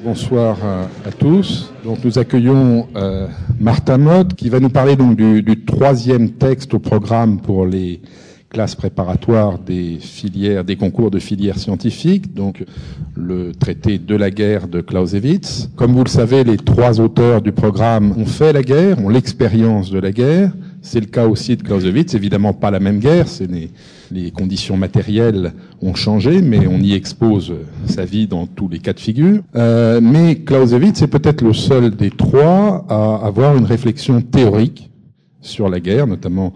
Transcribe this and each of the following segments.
Bonsoir à tous. Donc nous accueillons Martin Motte qui va nous parler donc du troisième texte au programme pour les classes préparatoires des filières, des concours de filières scientifiques, donc le traité de la guerre de Clausewitz. Comme vous le savez, les trois auteurs du programme ont fait la guerre, ont l'expérience de la guerre. C'est le cas aussi de Clausewitz, évidemment pas la même guerre, les conditions matérielles ont changé, mais on y expose sa vie dans tous les cas de figure. Mais Clausewitz est peut-être le seul des trois à avoir une réflexion théorique sur la guerre, notamment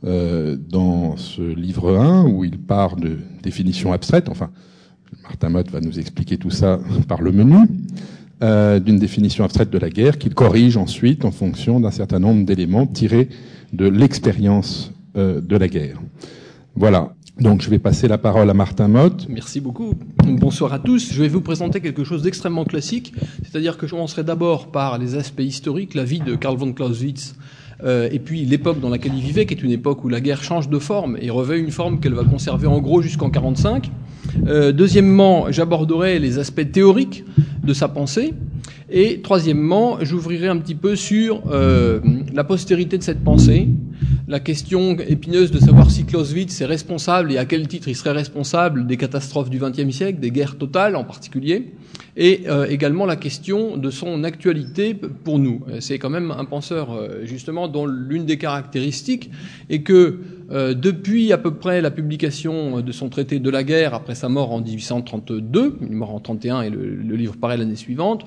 dans ce livre 1 où il part de définitions abstraites. Enfin, Martin Motte va nous expliquer tout ça par le menu. D'une définition abstraite de la guerre qu'il corrige ensuite en fonction d'un certain nombre d'éléments tirés de l'expérience de la guerre. Voilà. Donc je vais passer la parole à Martin Motte. Merci beaucoup. Bonsoir à tous. Je vais vous présenter quelque chose d'extrêmement classique, c'est-à-dire que je commencerai d'abord par les aspects historiques, la vie de Karl von Clausewitz, et puis l'époque dans laquelle il vivait, qui est une époque où la guerre change de forme et revêt une forme qu'elle va conserver en gros jusqu'en 1945. Deuxièmement, j'aborderai les aspects théoriques de sa pensée. Et troisièmement, j'ouvrirai un petit peu sur la postérité de cette pensée, la question épineuse de savoir si Clausewitz est responsable et à quel titre il serait responsable des catastrophes du XXe siècle, des guerres totales en particulier, et également la question de son actualité pour nous. C'est quand même un penseur justement dont l'une des caractéristiques est que depuis à peu près la publication de son traité de la guerre après sa mort en 1832, il est mort en 1931 et le livre paraît l'année suivante,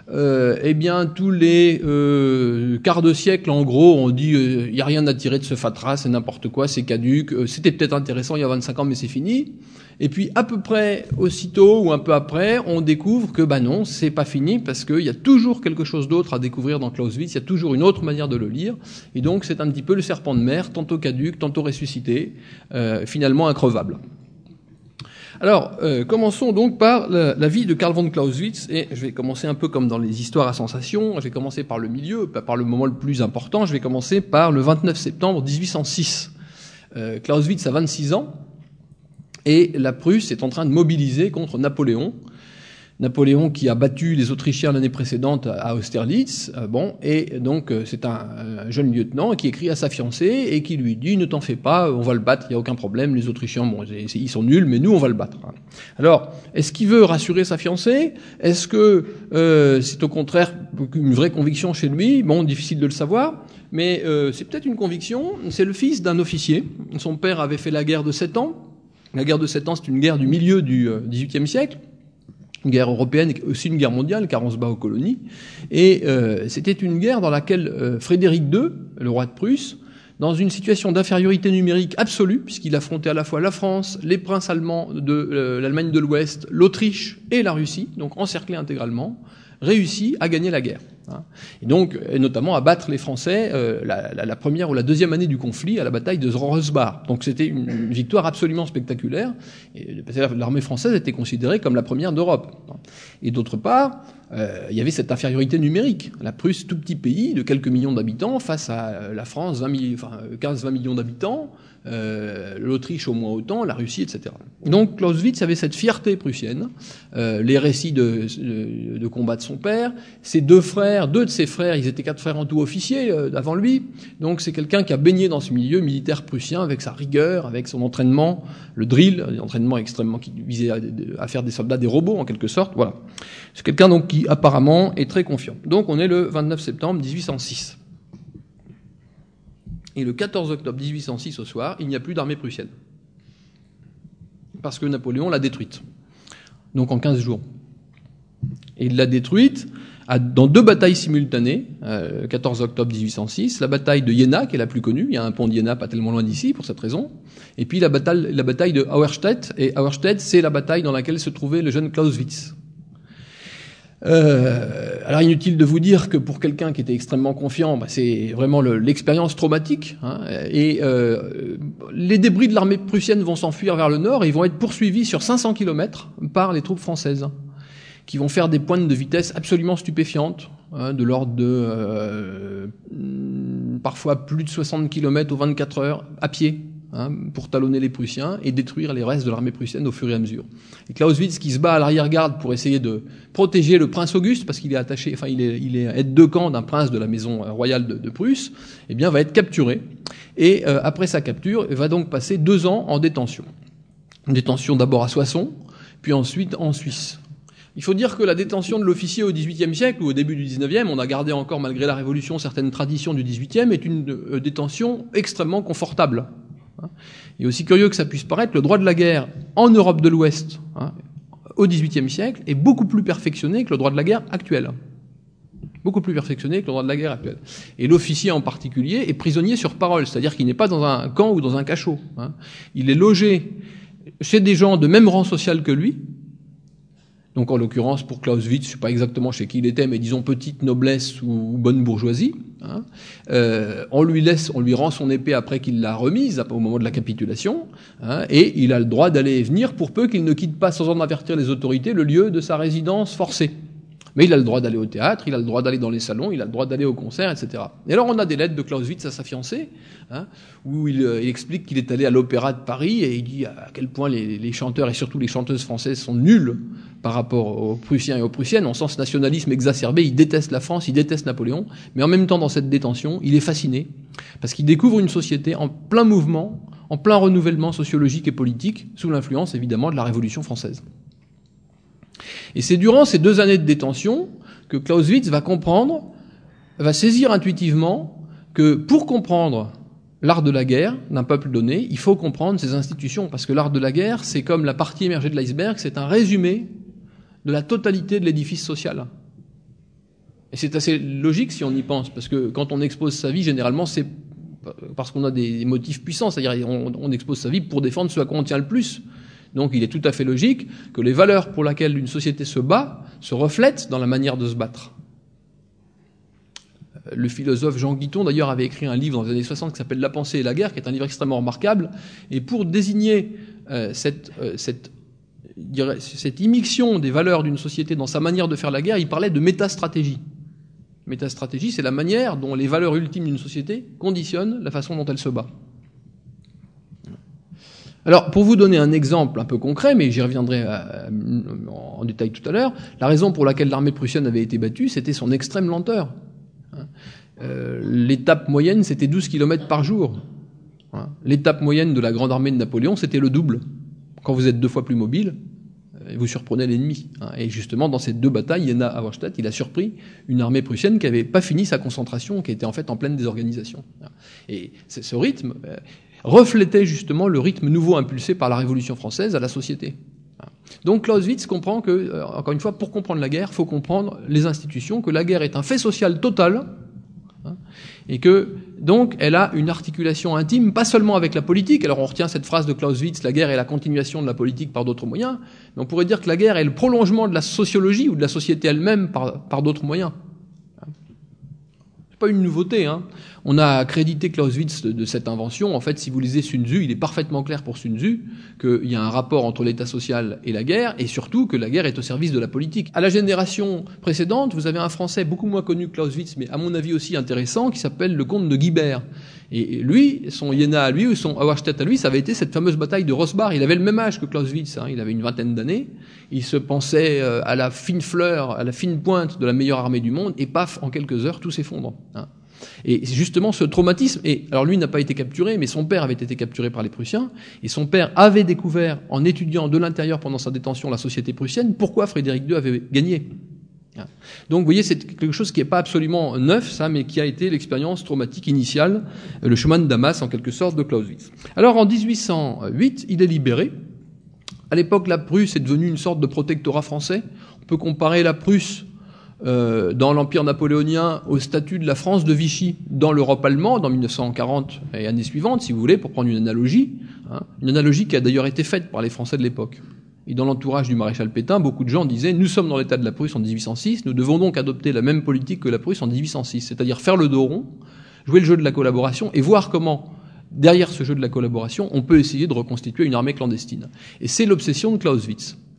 eh bien, tous les quarts de siècle, en gros, on dit il y a rien à tirer de ce fatras, c'est n'importe quoi, c'est caduc. C'était peut-être intéressant il y a 25 ans, mais c'est fini. Et puis, à peu près aussitôt ou un peu après, on découvre que non, c'est pas fini parce qu'il y a toujours quelque chose d'autre à découvrir dans Clausewitz. Il y a toujours une autre manière de le lire. Et donc, c'est un petit peu le serpent de mer, tantôt caduc, tantôt ressuscité, finalement increvable. Alors, commençons donc par la vie de Karl von Clausewitz, et je vais commencer un peu comme dans les histoires à sensation, je vais commencer par le milieu, pas par le moment le plus important, je vais commencer par le 29 septembre 1806. Clausewitz a 26 ans, et la Prusse est en train de mobiliser contre Napoléon. Napoléon qui a battu les Autrichiens l'année précédente à Austerlitz, et donc c'est un jeune lieutenant qui écrit à sa fiancée et qui lui dit « Ne t'en fais pas, on va le battre, il n'y a aucun problème, les Autrichiens, ils sont nuls, mais nous on va le battre. » Alors, est-ce qu'il veut rassurer sa fiancée? Est-ce que c'est au contraire une vraie conviction chez lui? Difficile de le savoir, mais c'est peut-être une conviction. C'est le fils d'un officier. Son père avait fait la guerre de 7 ans. La guerre de 7 ans, c'est une guerre du milieu du XVIIIe siècle. Une guerre européenne et aussi une guerre mondiale, car on se bat aux colonies. Et c'était une guerre dans laquelle Frédéric II, le roi de Prusse, dans une situation d'infériorité numérique absolue, puisqu'il affrontait à la fois la France, les princes allemands de l'Allemagne de l'Ouest, l'Autriche et la Russie, donc encerclés intégralement, réussit à gagner la guerre. Et donc, et notamment à battre les Français la première ou la deuxième année du conflit à la bataille de Zrohresbach. Donc c'était une victoire absolument spectaculaire. Et l'armée française était considérée comme la première d'Europe. Et d'autre part, il y avait cette infériorité numérique. La Prusse, tout petit pays de quelques millions d'habitants, face à la France, 15-20 millions d'habitants, l'Autriche au moins autant, la Russie, etc. Donc Clausewitz avait cette fierté prussienne, les récits de combat de son père, ses deux de ses frères, ils étaient 4 frères en tout officiers avant lui, donc c'est quelqu'un qui a baigné dans ce milieu militaire prussien avec sa rigueur, avec son entraînement, le drill, l'entraînement extrêmement qui visait à faire des soldats des robots en quelque sorte, voilà. C'est quelqu'un donc qui apparemment est très confiant. Donc on est le 29 septembre 1806. Et le 14 octobre 1806 au soir, il n'y a plus d'armée prussienne. Parce que Napoléon l'a détruite. Donc en 15 jours. Et il l'a détruite dans 2 batailles simultanées, 14 octobre 1806, la bataille de Jena, qui est la plus connue, il y a un pont de Jena pas tellement loin d'ici, pour cette raison, et puis la bataille de Auerstedt, et Auerstedt, c'est la bataille dans laquelle se trouvait le jeune Clausewitz. Alors inutile de vous dire que pour quelqu'un qui était extrêmement confiant, c'est vraiment l'expérience traumatique, et les débris de l'armée prussienne vont s'enfuir vers le nord et ils vont être poursuivis sur 500 km par les troupes françaises, qui vont faire des pointes de vitesse absolument stupéfiantes, de l'ordre de parfois plus de 60 km aux 24 heures à pied, pour talonner les Prussiens et détruire les restes de l'armée prussienne au fur et à mesure. Et Clausewitz, qui se bat à l'arrière-garde pour essayer de protéger le prince Auguste, parce qu'il est attaché, enfin il est aide de camp d'un prince de la maison royale de Prusse, eh bien va être capturé. Et après sa capture, il va donc passer 2 ans en détention. Une détention d'abord à Soissons, puis ensuite en Suisse. Il faut dire que la détention de l'officier au XVIIIe siècle ou au début du XIXe, on a gardé encore malgré la Révolution certaines traditions du XVIIIe, est une détention extrêmement confortable. Et aussi curieux que ça puisse paraître, le droit de la guerre en Europe de l'Ouest, au XVIIIe siècle, est beaucoup plus perfectionné que le droit de la guerre actuel. Beaucoup plus perfectionné que le droit de la guerre actuel. Et l'officier en particulier est prisonnier sur parole, c'est-à-dire qu'il n'est pas dans un camp ou dans un cachot. Il est logé chez des gens de même rang social que lui. Donc en l'occurrence pour Clausewitz, je ne sais pas exactement chez qui il était, mais disons petite noblesse ou bonne bourgeoisie. On lui rend son épée après qu'il l'a remise au moment de la capitulation, et il a le droit d'aller et venir pour peu qu'il ne quitte pas sans en avertir les autorités le lieu de sa résidence forcée. Mais il a le droit d'aller au théâtre, il a le droit d'aller dans les salons, il a le droit d'aller au concert, etc. Et alors on a des lettres de Clausewitz à sa fiancée, où il explique qu'il est allé à l'Opéra de Paris et il dit à quel point les chanteurs et surtout les chanteuses françaises sont nuls par rapport aux Prussiens et aux Prussiennes, en sens nationalisme exacerbé. Il déteste la France, il déteste Napoléon, mais en même temps dans cette détention, il est fasciné parce qu'il découvre une société en plein mouvement, en plein renouvellement sociologique et politique, sous l'influence évidemment de la Révolution française. Et c'est durant ces 2 années de détention que Clausewitz va saisir intuitivement que pour comprendre l'art de la guerre d'un peuple donné, il faut comprendre ses institutions, parce que l'art de la guerre, c'est comme la partie émergée de l'iceberg, c'est un résumé de la totalité de l'édifice social. Et c'est assez logique si on y pense, parce que quand on expose sa vie, généralement, c'est parce qu'on a des motifs puissants, c'est-à-dire on expose sa vie pour défendre ce à quoi on tient le plus. Donc il est tout à fait logique que les valeurs pour lesquelles une société se bat se reflètent dans la manière de se battre. Le philosophe Jean Guiton, d'ailleurs, avait écrit un livre dans les années 60 qui s'appelle « La pensée et la guerre », qui est un livre extrêmement remarquable. Et pour désigner cette immixtion des valeurs d'une société dans sa manière de faire la guerre, il parlait de métastratégie. Métastratégie, c'est la manière dont les valeurs ultimes d'une société conditionnent la façon dont elle se bat. Alors, pour vous donner un exemple un peu concret, mais j'y reviendrai en détail tout à l'heure, la raison pour laquelle l'armée prussienne avait été battue, c'était son extrême lenteur. L'étape moyenne, c'était 12 km par jour. L'étape moyenne de la grande armée de Napoléon, c'était le double. Quand vous êtes 2 fois plus mobile, vous surprenez l'ennemi. Et justement, dans ces 2 batailles, Jena à Auerstedt, il a surpris une armée prussienne qui n'avait pas fini sa concentration, qui était en fait en pleine désorganisation. Et ce rythme reflétait justement le rythme nouveau impulsé par la Révolution française à la société. Donc Clausewitz comprend que, encore une fois, pour comprendre la guerre, il faut comprendre les institutions, que la guerre est un fait social total, et que, donc, elle a une articulation intime, pas seulement avec la politique. Alors on retient cette phrase de Clausewitz, la guerre est la continuation de la politique par d'autres moyens, mais on pourrait dire que la guerre est le prolongement de la sociologie ou de la société elle-même par d'autres moyens. C'est pas une nouveauté, On a crédité Clausewitz de cette invention. En fait, si vous lisez Sun Tzu, il est parfaitement clair pour Sun Tzu qu'il y a un rapport entre l'état social et la guerre, et surtout que la guerre est au service de la politique. À la génération précédente, vous avez un Français beaucoup moins connu que Clausewitz, mais à mon avis aussi intéressant, qui s'appelle le comte de Guibert. Et lui, son Jena à lui, ou son Auerstedt à lui, ça avait été cette fameuse bataille de Rossbach. Il avait le même âge que Clausewitz, il avait une 20aine d'années. Il se pensait à la fine fleur, à la fine pointe de la meilleure armée du monde, et paf, en quelques heures, tout s'effondre. Et justement, ce traumatisme, et alors lui n'a pas été capturé, mais son père avait été capturé par les Prussiens, et son père avait découvert, en étudiant de l'intérieur pendant sa détention la société prussienne, pourquoi Frédéric II avait gagné. Donc vous voyez, c'est quelque chose qui n'est pas absolument neuf, ça, mais qui a été l'expérience traumatique initiale, le chemin de Damas, en quelque sorte, de Clausewitz. Alors en 1808, il est libéré. À l'époque, la Prusse est devenue une sorte de protectorat français. On peut comparer la Prusse dans l'Empire napoléonien au statut de la France de Vichy dans l'Europe allemande en 1940 et années suivantes, si vous voulez, pour prendre une analogie qui a d'ailleurs été faite par les Français de l'époque. Et dans l'entourage du maréchal Pétain, beaucoup de gens disaient « Nous sommes dans l'état de la Prusse en 1806, nous devons donc adopter la même politique que la Prusse en 1806, c'est-à-dire faire le dos rond, jouer le jeu de la collaboration et voir comment, derrière ce jeu de la collaboration, on peut essayer de reconstituer une armée clandestine. » Et c'est l'obsession de Clausewitz.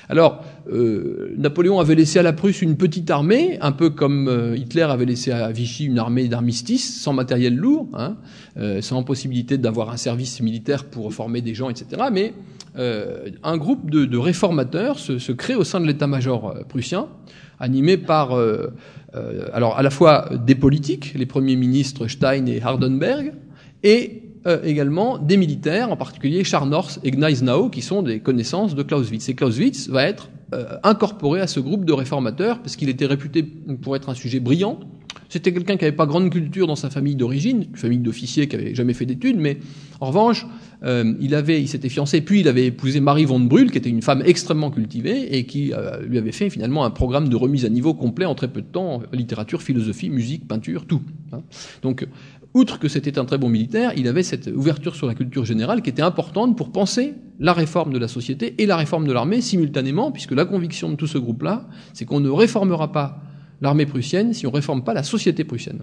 Alors, Napoléon avait laissé à la Prusse une petite armée, un peu comme Hitler avait laissé à Vichy une armée d'armistice, sans matériel lourd, sans possibilité d'avoir un service militaire pour former des gens, etc. Mais un groupe de réformateurs se crée au sein de l'état-major prussien, animé par, alors à la fois des politiques, les premiers ministres Stein et Hardenberg, et également des militaires, en particulier Scharnhorst et Gneisenau, qui sont des connaissances de Clausewitz. Et Clausewitz va être incorporé à ce groupe de réformateurs, parce qu'il était réputé pour être un sujet brillant. C'était quelqu'un qui n'avait pas grande culture dans sa famille d'origine, une famille d'officiers qui n'avait jamais fait d'études, mais en revanche, il s'était fiancé, puis il avait épousé Marie von Brühl, qui était une femme extrêmement cultivée, et qui lui avait fait finalement un programme de remise à niveau complet en très peu de temps, littérature, philosophie, musique, peinture, tout. Donc, outre que c'était un très bon militaire, il avait cette ouverture sur la culture générale qui était importante pour penser la réforme de la société et la réforme de l'armée simultanément, puisque la conviction de tout ce groupe-là, c'est qu'on ne réformera pas l'armée prussienne si on ne réforme pas la société prussienne.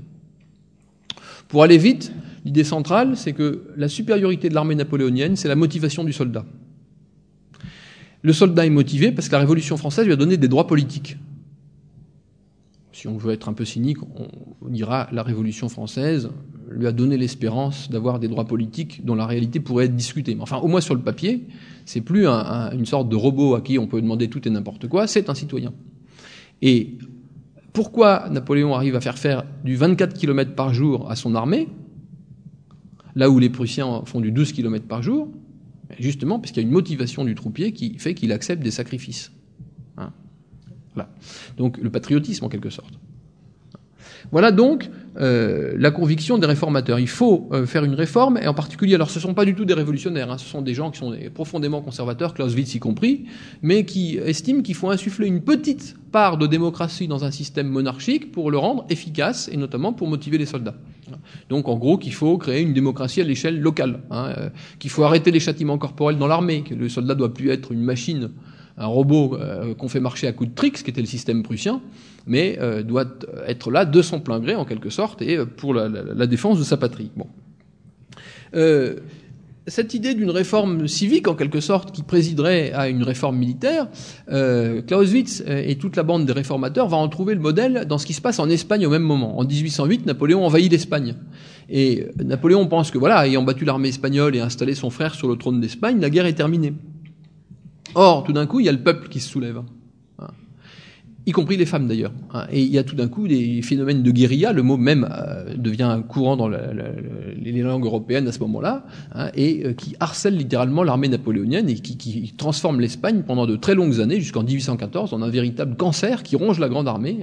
Pour aller vite, l'idée centrale, c'est que la supériorité de l'armée napoléonienne, c'est la motivation du soldat. Le soldat est motivé parce que la Révolution française lui a donné des droits politiques. Si on veut être un peu cynique, on dira la Révolution française lui a donné l'espérance d'avoir des droits politiques dont la réalité pourrait être discutée. Mais enfin, au moins sur le papier, c'est plus une sorte de robot à qui on peut demander tout et n'importe quoi, c'est un citoyen. Et pourquoi Napoléon arrive à faire du 24 km par jour à son armée, là où les Prussiens font du 12 km par jour? Justement parce qu'il y a une motivation du troupier qui fait qu'il accepte des sacrifices. Voilà. Donc le patriotisme en quelque sorte. Voilà donc la conviction des réformateurs. Il faut faire une réforme, et en particulier, alors ce ne sont pas du tout des révolutionnaires, ce sont des gens qui sont profondément conservateurs, Clausewitz y compris, mais qui estiment qu'il faut insuffler une petite part de démocratie dans un système monarchique pour le rendre efficace, et notamment pour motiver les soldats. Donc en gros qu'il faut créer une démocratie à l'échelle locale, qu'il faut arrêter les châtiments corporels dans l'armée, que le soldat doit plus être une machine, un robot qu'on fait marcher à coups de tricks, ce qui était le système prussien, mais doit être là de son plein gré en quelque sorte et pour la défense de sa patrie. Bon. Cette idée d'une réforme civique en quelque sorte qui présiderait à une réforme militaire, Clausewitz et toute la bande des réformateurs va en trouver le modèle dans ce qui se passe en Espagne au même moment. En 1808, Napoléon envahit l'Espagne. Et Napoléon pense que voilà, ayant battu l'armée espagnole et installé son frère sur le trône d'Espagne, la guerre est terminée. Or, tout d'un coup, il y a le peuple qui se soulève, y compris les femmes d'ailleurs. Et il y a tout d'un coup des phénomènes de guérilla, le mot même devient courant dans les langues européennes à ce moment-là, et qui harcèle littéralement l'armée napoléonienne et qui transforme l'Espagne pendant de très longues années, jusqu'en 1814, en un véritable cancer qui ronge la grande armée,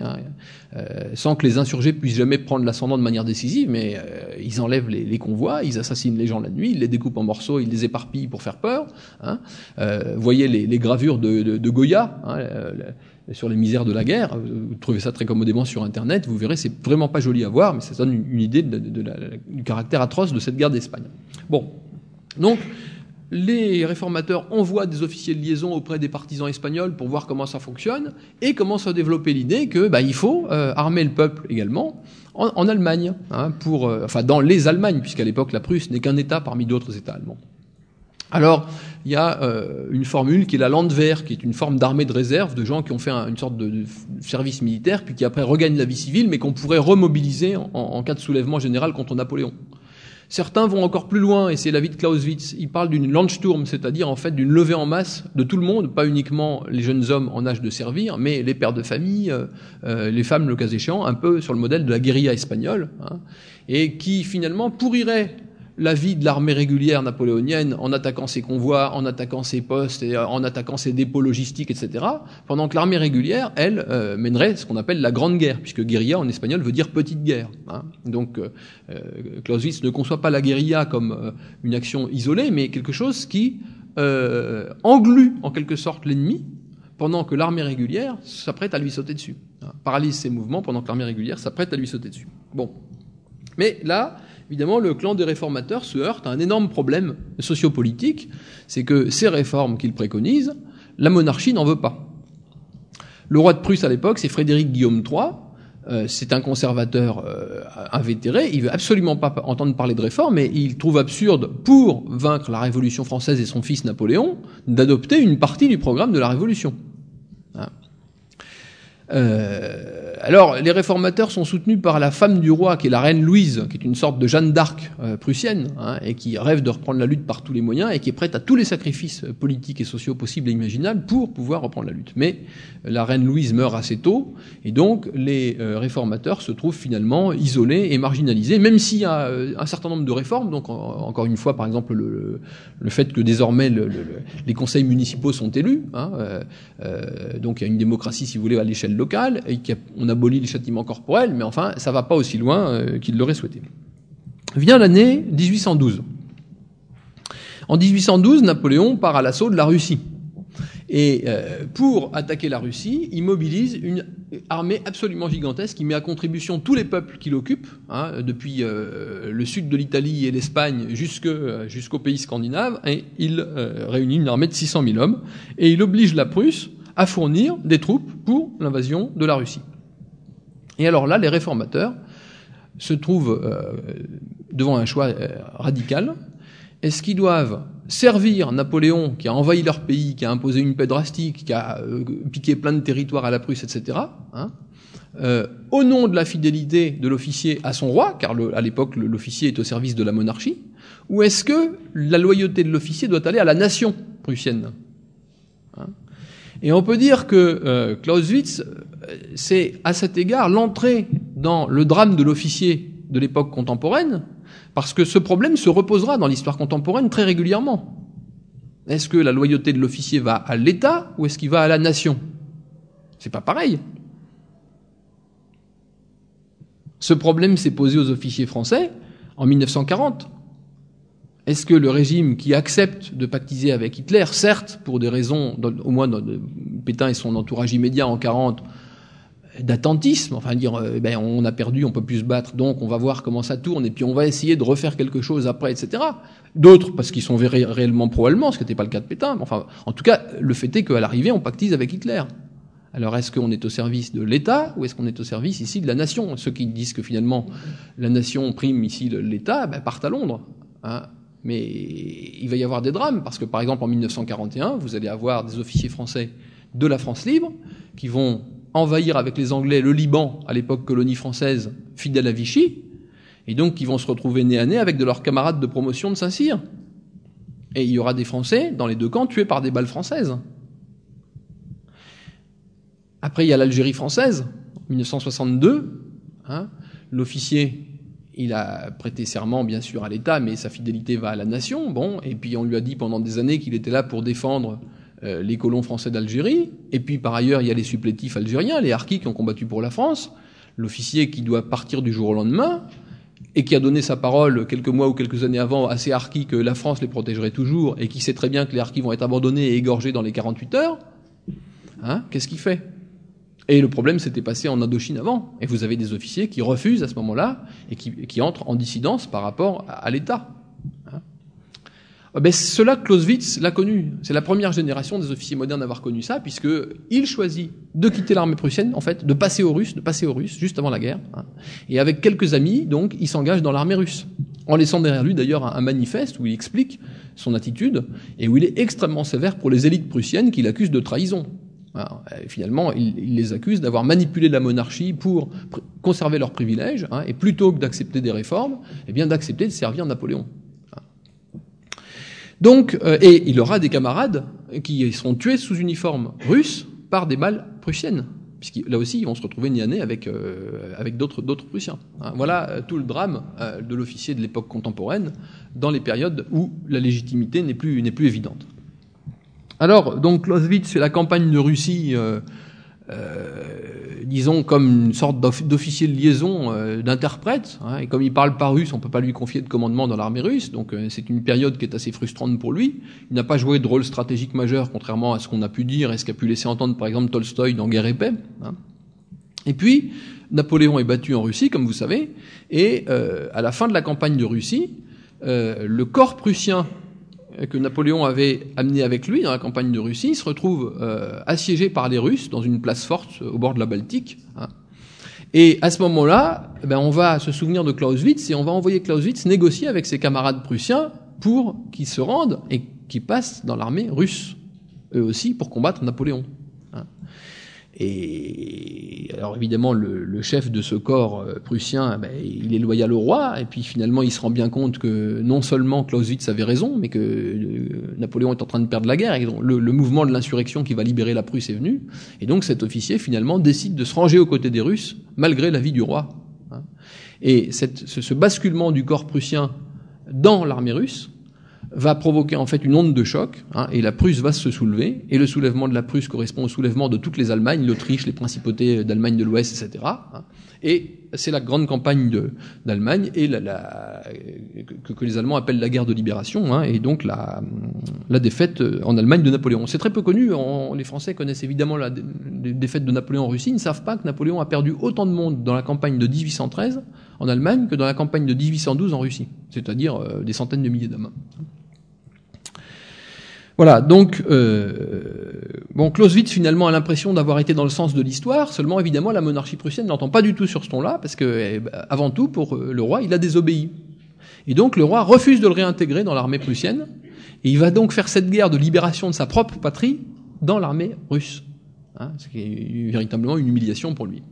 sans que les insurgés puissent jamais prendre l'ascendant de manière décisive, mais ils enlèvent les convois, ils assassinent les gens la nuit, ils les découpent en morceaux, ils les éparpillent pour faire peur. Vous voyez les gravures de Goya, sur les misères de la guerre, vous trouvez ça très commodément sur Internet, vous verrez, c'est vraiment pas joli à voir, mais ça donne une idée du caractère atroce de cette guerre d'Espagne. Bon, donc, les réformateurs envoient des officiers de liaison auprès des partisans espagnols pour voir comment ça fonctionne, et commencent à développer l'idée que il faut armer le peuple également en Allemagne, dans les Allemagnes, puisqu'à l'époque la Prusse n'est qu'un État parmi d'autres États allemands. Alors, il y a une formule qui est la Landwehr, qui est une forme d'armée de réserve de gens qui ont fait une sorte de service militaire, puis qui après regagnent la vie civile, mais qu'on pourrait remobiliser en cas de soulèvement général contre Napoléon. Certains vont encore plus loin, et c'est l'avis de Clausewitz. Ils parlent d'une Landsturm, c'est-à-dire en fait d'une levée en masse de tout le monde, pas uniquement les jeunes hommes en âge de servir, mais les pères de famille, les femmes le cas échéant, un peu sur le modèle de la guérilla espagnole, et qui finalement pourrirait la vie de l'armée régulière napoléonienne en attaquant ses convois, en attaquant ses postes, et en attaquant ses dépôts logistiques, etc., pendant que l'armée régulière, elle, mènerait ce qu'on appelle la grande guerre, puisque guérilla en espagnol veut dire petite guerre. Donc Clausewitz ne conçoit pas la guérilla comme une action isolée, mais quelque chose qui englue en quelque sorte l'ennemi, pendant que l'armée régulière s'apprête à lui sauter dessus. Paralyse ses mouvements pendant que l'armée régulière s'apprête à lui sauter dessus. Bon. Mais là, évidemment, le clan des réformateurs se heurte à un énorme problème sociopolitique, c'est que ces réformes qu'ils préconisent, la monarchie n'en veut pas. Le roi de Prusse à l'époque, c'est Frédéric Guillaume III, c'est un conservateur invétéré, il veut absolument pas entendre parler de réforme, et il trouve absurde, pour vaincre la Révolution française et son fils Napoléon, d'adopter une partie du programme de la Révolution. Alors, les réformateurs sont soutenus par la femme du roi, qui est la reine Louise, qui est une sorte de Jeanne d'Arc prussienne, et qui rêve de reprendre la lutte par tous les moyens, et qui est prête à tous les sacrifices politiques et sociaux possibles et imaginables pour pouvoir reprendre la lutte. Mais la reine Louise meurt assez tôt, et donc les réformateurs se trouvent finalement isolés et marginalisés, même s'il y a un certain nombre de réformes. Donc, encore une fois, par exemple, le fait que désormais les conseils municipaux sont élus, donc il y a une démocratie, si vous voulez, à l'échelle locale, et on abolit les châtiments corporels, mais enfin, ça va pas aussi loin qu'il l'aurait souhaité. Vient l'année 1812. En 1812, Napoléon part à l'assaut de la Russie. Et pour attaquer la Russie, il mobilise une armée absolument gigantesque qui met à contribution tous les peuples qu'il occupe, depuis le sud de l'Italie et l'Espagne jusqu'aux pays scandinaves, et il réunit une armée de 600 000 hommes, et il oblige la Prusse à fournir des troupes pour l'invasion de la Russie. Et alors là, les réformateurs se trouvent devant un choix radical. Est-ce qu'ils doivent servir Napoléon, qui a envahi leur pays, qui a imposé une paix drastique, qui a piqué plein de territoires à la Prusse, etc., au nom de la fidélité de l'officier à son roi, car à l'époque l'officier est au service de la monarchie, ou est-ce que la loyauté de l'officier doit aller à la nation prussienne ? Et on peut dire que Clausewitz, c'est à cet égard l'entrée dans le drame de l'officier de l'époque contemporaine, parce que ce problème se reposera dans l'histoire contemporaine très régulièrement. Est-ce que la loyauté de l'officier va à l'État ou est-ce qu'il va à la nation ? C'est pas pareil. Ce problème s'est posé aux officiers français en 1940. Est-ce que le régime qui accepte de pactiser avec Hitler, certes pour des raisons, au moins de Pétain et son entourage immédiat en 40, d'attentisme, enfin dire on a perdu, on peut plus se battre, donc on va voir comment ça tourne et puis on va essayer de refaire quelque chose après, etc. D'autres parce qu'ils sont réellement pro-allemands, ce qui n'était pas le cas de Pétain. Enfin, en tout cas, le fait est qu'à l'arrivée, on pactise avec Hitler. Alors est-ce qu'on est au service de l'État ou est-ce qu'on est au service ici de la nation ? Ceux qui disent que finalement la nation prime ici l'État, partent à Londres. Mais il va y avoir des drames, parce que par exemple en 1941, vous allez avoir des officiers français de la France libre qui vont envahir avec les Anglais le Liban, à l'époque colonie française, fidèle à Vichy, et donc qui vont se retrouver nez à nez avec de leurs camarades de promotion de Saint-Cyr. Et il y aura des Français dans les deux camps tués par des balles françaises. Après, il y a l'Algérie française, 1962. L'officier, il a prêté serment, bien sûr, à l'État, mais sa fidélité va à la nation. Bon, et puis on lui a dit pendant des années qu'il était là pour défendre les colons français d'Algérie. Et puis, par ailleurs, il y a les supplétifs algériens, les harkis qui ont combattu pour la France. L'officier qui doit partir du jour au lendemain et qui a donné sa parole quelques mois ou quelques années avant à ces harkis que la France les protégerait toujours et qui sait très bien que les harkis vont être abandonnés et égorgés dans les 48 heures. Qu'est-ce qu'il fait ? Et le problème s'était passé en Indochine avant. Et vous avez des officiers qui refusent à ce moment-là et qui entrent en dissidence par rapport à l'État. Cela, Clausewitz l'a connu. C'est la première génération des officiers modernes à avoir connu ça, puisqu'il choisit de quitter l'armée prussienne, en fait, de passer aux Russes, juste avant la guerre. Et avec quelques amis, donc, il s'engage dans l'armée russe. En laissant derrière lui, d'ailleurs, un manifeste où il explique son attitude et où il est extrêmement sévère pour les élites prussiennes qu'il accuse de trahison. Finalement, il les accuse d'avoir manipulé la monarchie pour conserver leurs privilèges, et plutôt que d'accepter des réformes, d'accepter de servir Napoléon. Donc, et il aura des camarades qui seront tués sous uniforme russe par des balles prussiennes, puisque là aussi, ils vont se retrouver nez à nez avec d'autres Prussiens. Voilà tout le drame de l'officier de l'époque contemporaine dans les périodes où la légitimité n'est plus évidente. Alors, donc, Clausewitz fait la campagne de Russie, disons, comme une sorte d'officier de liaison, d'interprète, et comme il parle pas russe, on peut pas lui confier de commandement dans l'armée russe, donc c'est une période qui est assez frustrante pour lui. Il n'a pas joué de rôle stratégique majeur, contrairement à ce qu'on a pu dire et ce qu'a pu laisser entendre, par exemple, Tolstoï dans Guerre et paix. Et puis, Napoléon est battu en Russie, comme vous savez, et à la fin de la campagne de Russie, le corps prussien que Napoléon avait amené avec lui dans la campagne de Russie se retrouve assiégé par les Russes dans une place forte au bord de la Baltique. Et à ce moment-là, on va se souvenir de Clausewitz et on va envoyer Clausewitz négocier avec ses camarades prussiens pour qu'ils se rendent et qu'ils passent dans l'armée russe, eux aussi, pour combattre Napoléon. Et alors évidemment, le chef de ce corps prussien, il est loyal au roi, et puis finalement il se rend bien compte que non seulement Clausewitz avait raison, mais que Napoléon est en train de perdre la guerre, et donc le mouvement de l'insurrection qui va libérer la Prusse est venu, et donc cet officier finalement décide de se ranger aux côtés des Russes, malgré l'avis du roi. Et ce basculement du corps prussien dans l'armée russe va provoquer en fait une onde de choc, et la Prusse va se soulever, et le soulèvement de la Prusse correspond au soulèvement de toutes les Allemagnes, l'Autriche, les principautés d'Allemagne de l'Ouest, etc. Et c'est la grande campagne d'Allemagne et que les Allemands appellent la guerre de libération, et donc la défaite en Allemagne de Napoléon. C'est très peu connu, les Français connaissent évidemment la défaite de Napoléon en Russie, ils ne savent pas que Napoléon a perdu autant de monde dans la campagne de 1813 en Allemagne que dans la campagne de 1812 en Russie, c'est-à-dire des centaines de milliers d'hommes. Voilà, donc Clausewitz finalement a l'impression d'avoir été dans le sens de l'histoire, seulement évidemment la monarchie prussienne n'entend pas du tout sur ce ton-là, parce que avant tout, pour le roi, il a désobéi. Et donc le roi refuse de le réintégrer dans l'armée prussienne, et il va donc faire cette guerre de libération de sa propre patrie dans l'armée russe. Ce qui est véritablement une humiliation pour lui.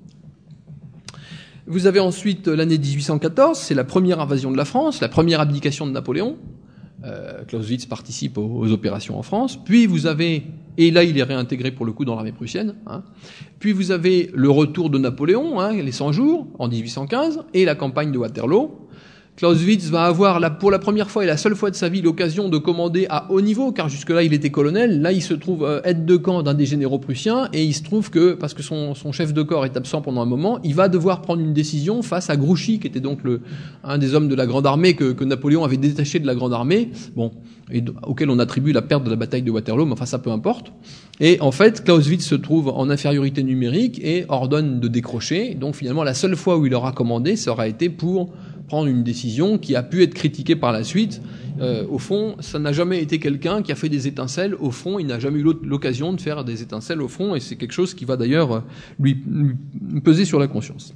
Vous avez ensuite l'année 1814, c'est la première invasion de la France, la première abdication de Napoléon. Clausewitz participe aux opérations en France. Puis vous avez, et là il est réintégré pour le coup dans l'armée prussienne, puis vous avez le retour de Napoléon, les 100 jours, en 1815, et la campagne de Waterloo. Clausewitz va avoir, pour la première fois et la seule fois de sa vie, l'occasion de commander à haut niveau, car jusque-là il était colonel. Là il se trouve aide de camp d'un des généraux prussiens, et il se trouve que, parce que son chef de corps est absent pendant un moment, il va devoir prendre une décision face à Grouchy, qui était donc un des hommes de la Grande Armée que Napoléon avait détaché de la Grande Armée, et auquel on attribue la perte de la bataille de Waterloo, mais enfin ça peu importe. Et en fait, Clausewitz se trouve en infériorité numérique et ordonne de décrocher. Donc finalement, la seule fois où il aura commandé, ça aura été pour prendre une décision qui a pu être critiquée par la suite. Au fond, ça n'a jamais été quelqu'un qui a fait des étincelles au front. Il n'a jamais eu l'occasion de faire des étincelles au front, et c'est quelque chose qui va d'ailleurs lui peser sur la conscience.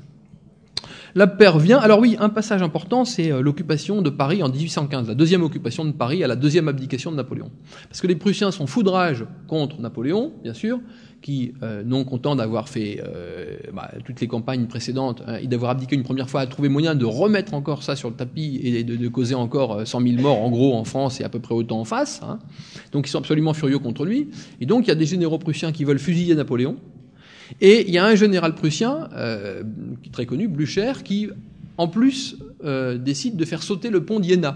La paix revient. Alors oui, un passage important, c'est l'occupation de Paris en 1815, la deuxième occupation de Paris à la deuxième abdication de Napoléon. Parce que les Prussiens sont foudrage contre Napoléon, bien sûr, qui, non content d'avoir fait toutes les campagnes précédentes, et d'avoir abdiqué une première fois, a trouvé moyen de remettre encore ça sur le tapis et de causer encore 100 000 morts en gros en France et à peu près autant en face. Donc ils sont absolument furieux contre lui. Et donc il y a des généraux prussiens qui veulent fusiller Napoléon. Et il y a un général prussien, qui est très connu, Blücher, qui, en plus, décide de faire sauter le pont d'Iéna.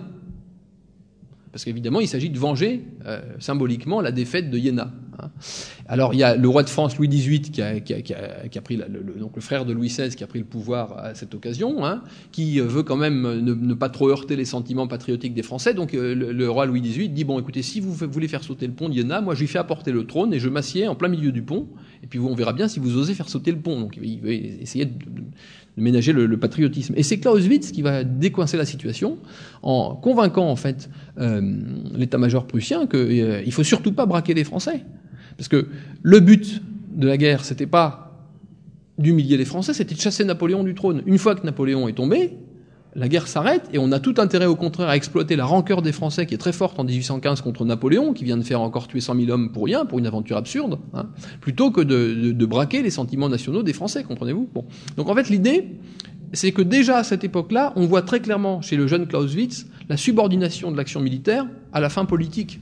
Parce qu'évidemment, il s'agit de venger symboliquement la défaite de Iéna. Alors, il y a le roi de France, Louis XVIII, qui a pris donc le frère de Louis XVI, qui a pris le pouvoir à cette occasion, qui veut quand même ne pas trop heurter les sentiments patriotiques des Français. Donc, le roi Louis XVIII dit, bon, écoutez, si vous voulez faire sauter le pont d'Iéna, moi, je lui fais apporter le trône et je m'assieds en plein milieu du pont. Et puis, on verra bien si vous osez faire sauter le pont. Donc, il veut essayer de ménager le patriotisme. Et c'est Clausewitz qui va décoincer la situation en convainquant, en fait, l'état-major prussien qu'il faut surtout pas braquer les Français. Parce que le but de la guerre, c'était pas d'humilier les Français, c'était de chasser Napoléon du trône. Une fois que Napoléon est tombé, la guerre s'arrête et on a tout intérêt au contraire à exploiter la rancœur des Français qui est très forte en 1815 contre Napoléon, qui vient de faire encore tuer 100 000 hommes pour rien, pour une aventure absurde, plutôt que de braquer les sentiments nationaux des Français, comprenez-vous ? Bon. Donc en fait, l'idée, c'est que déjà à cette époque-là, on voit très clairement chez le jeune Clausewitz la subordination de l'action militaire à la fin politique.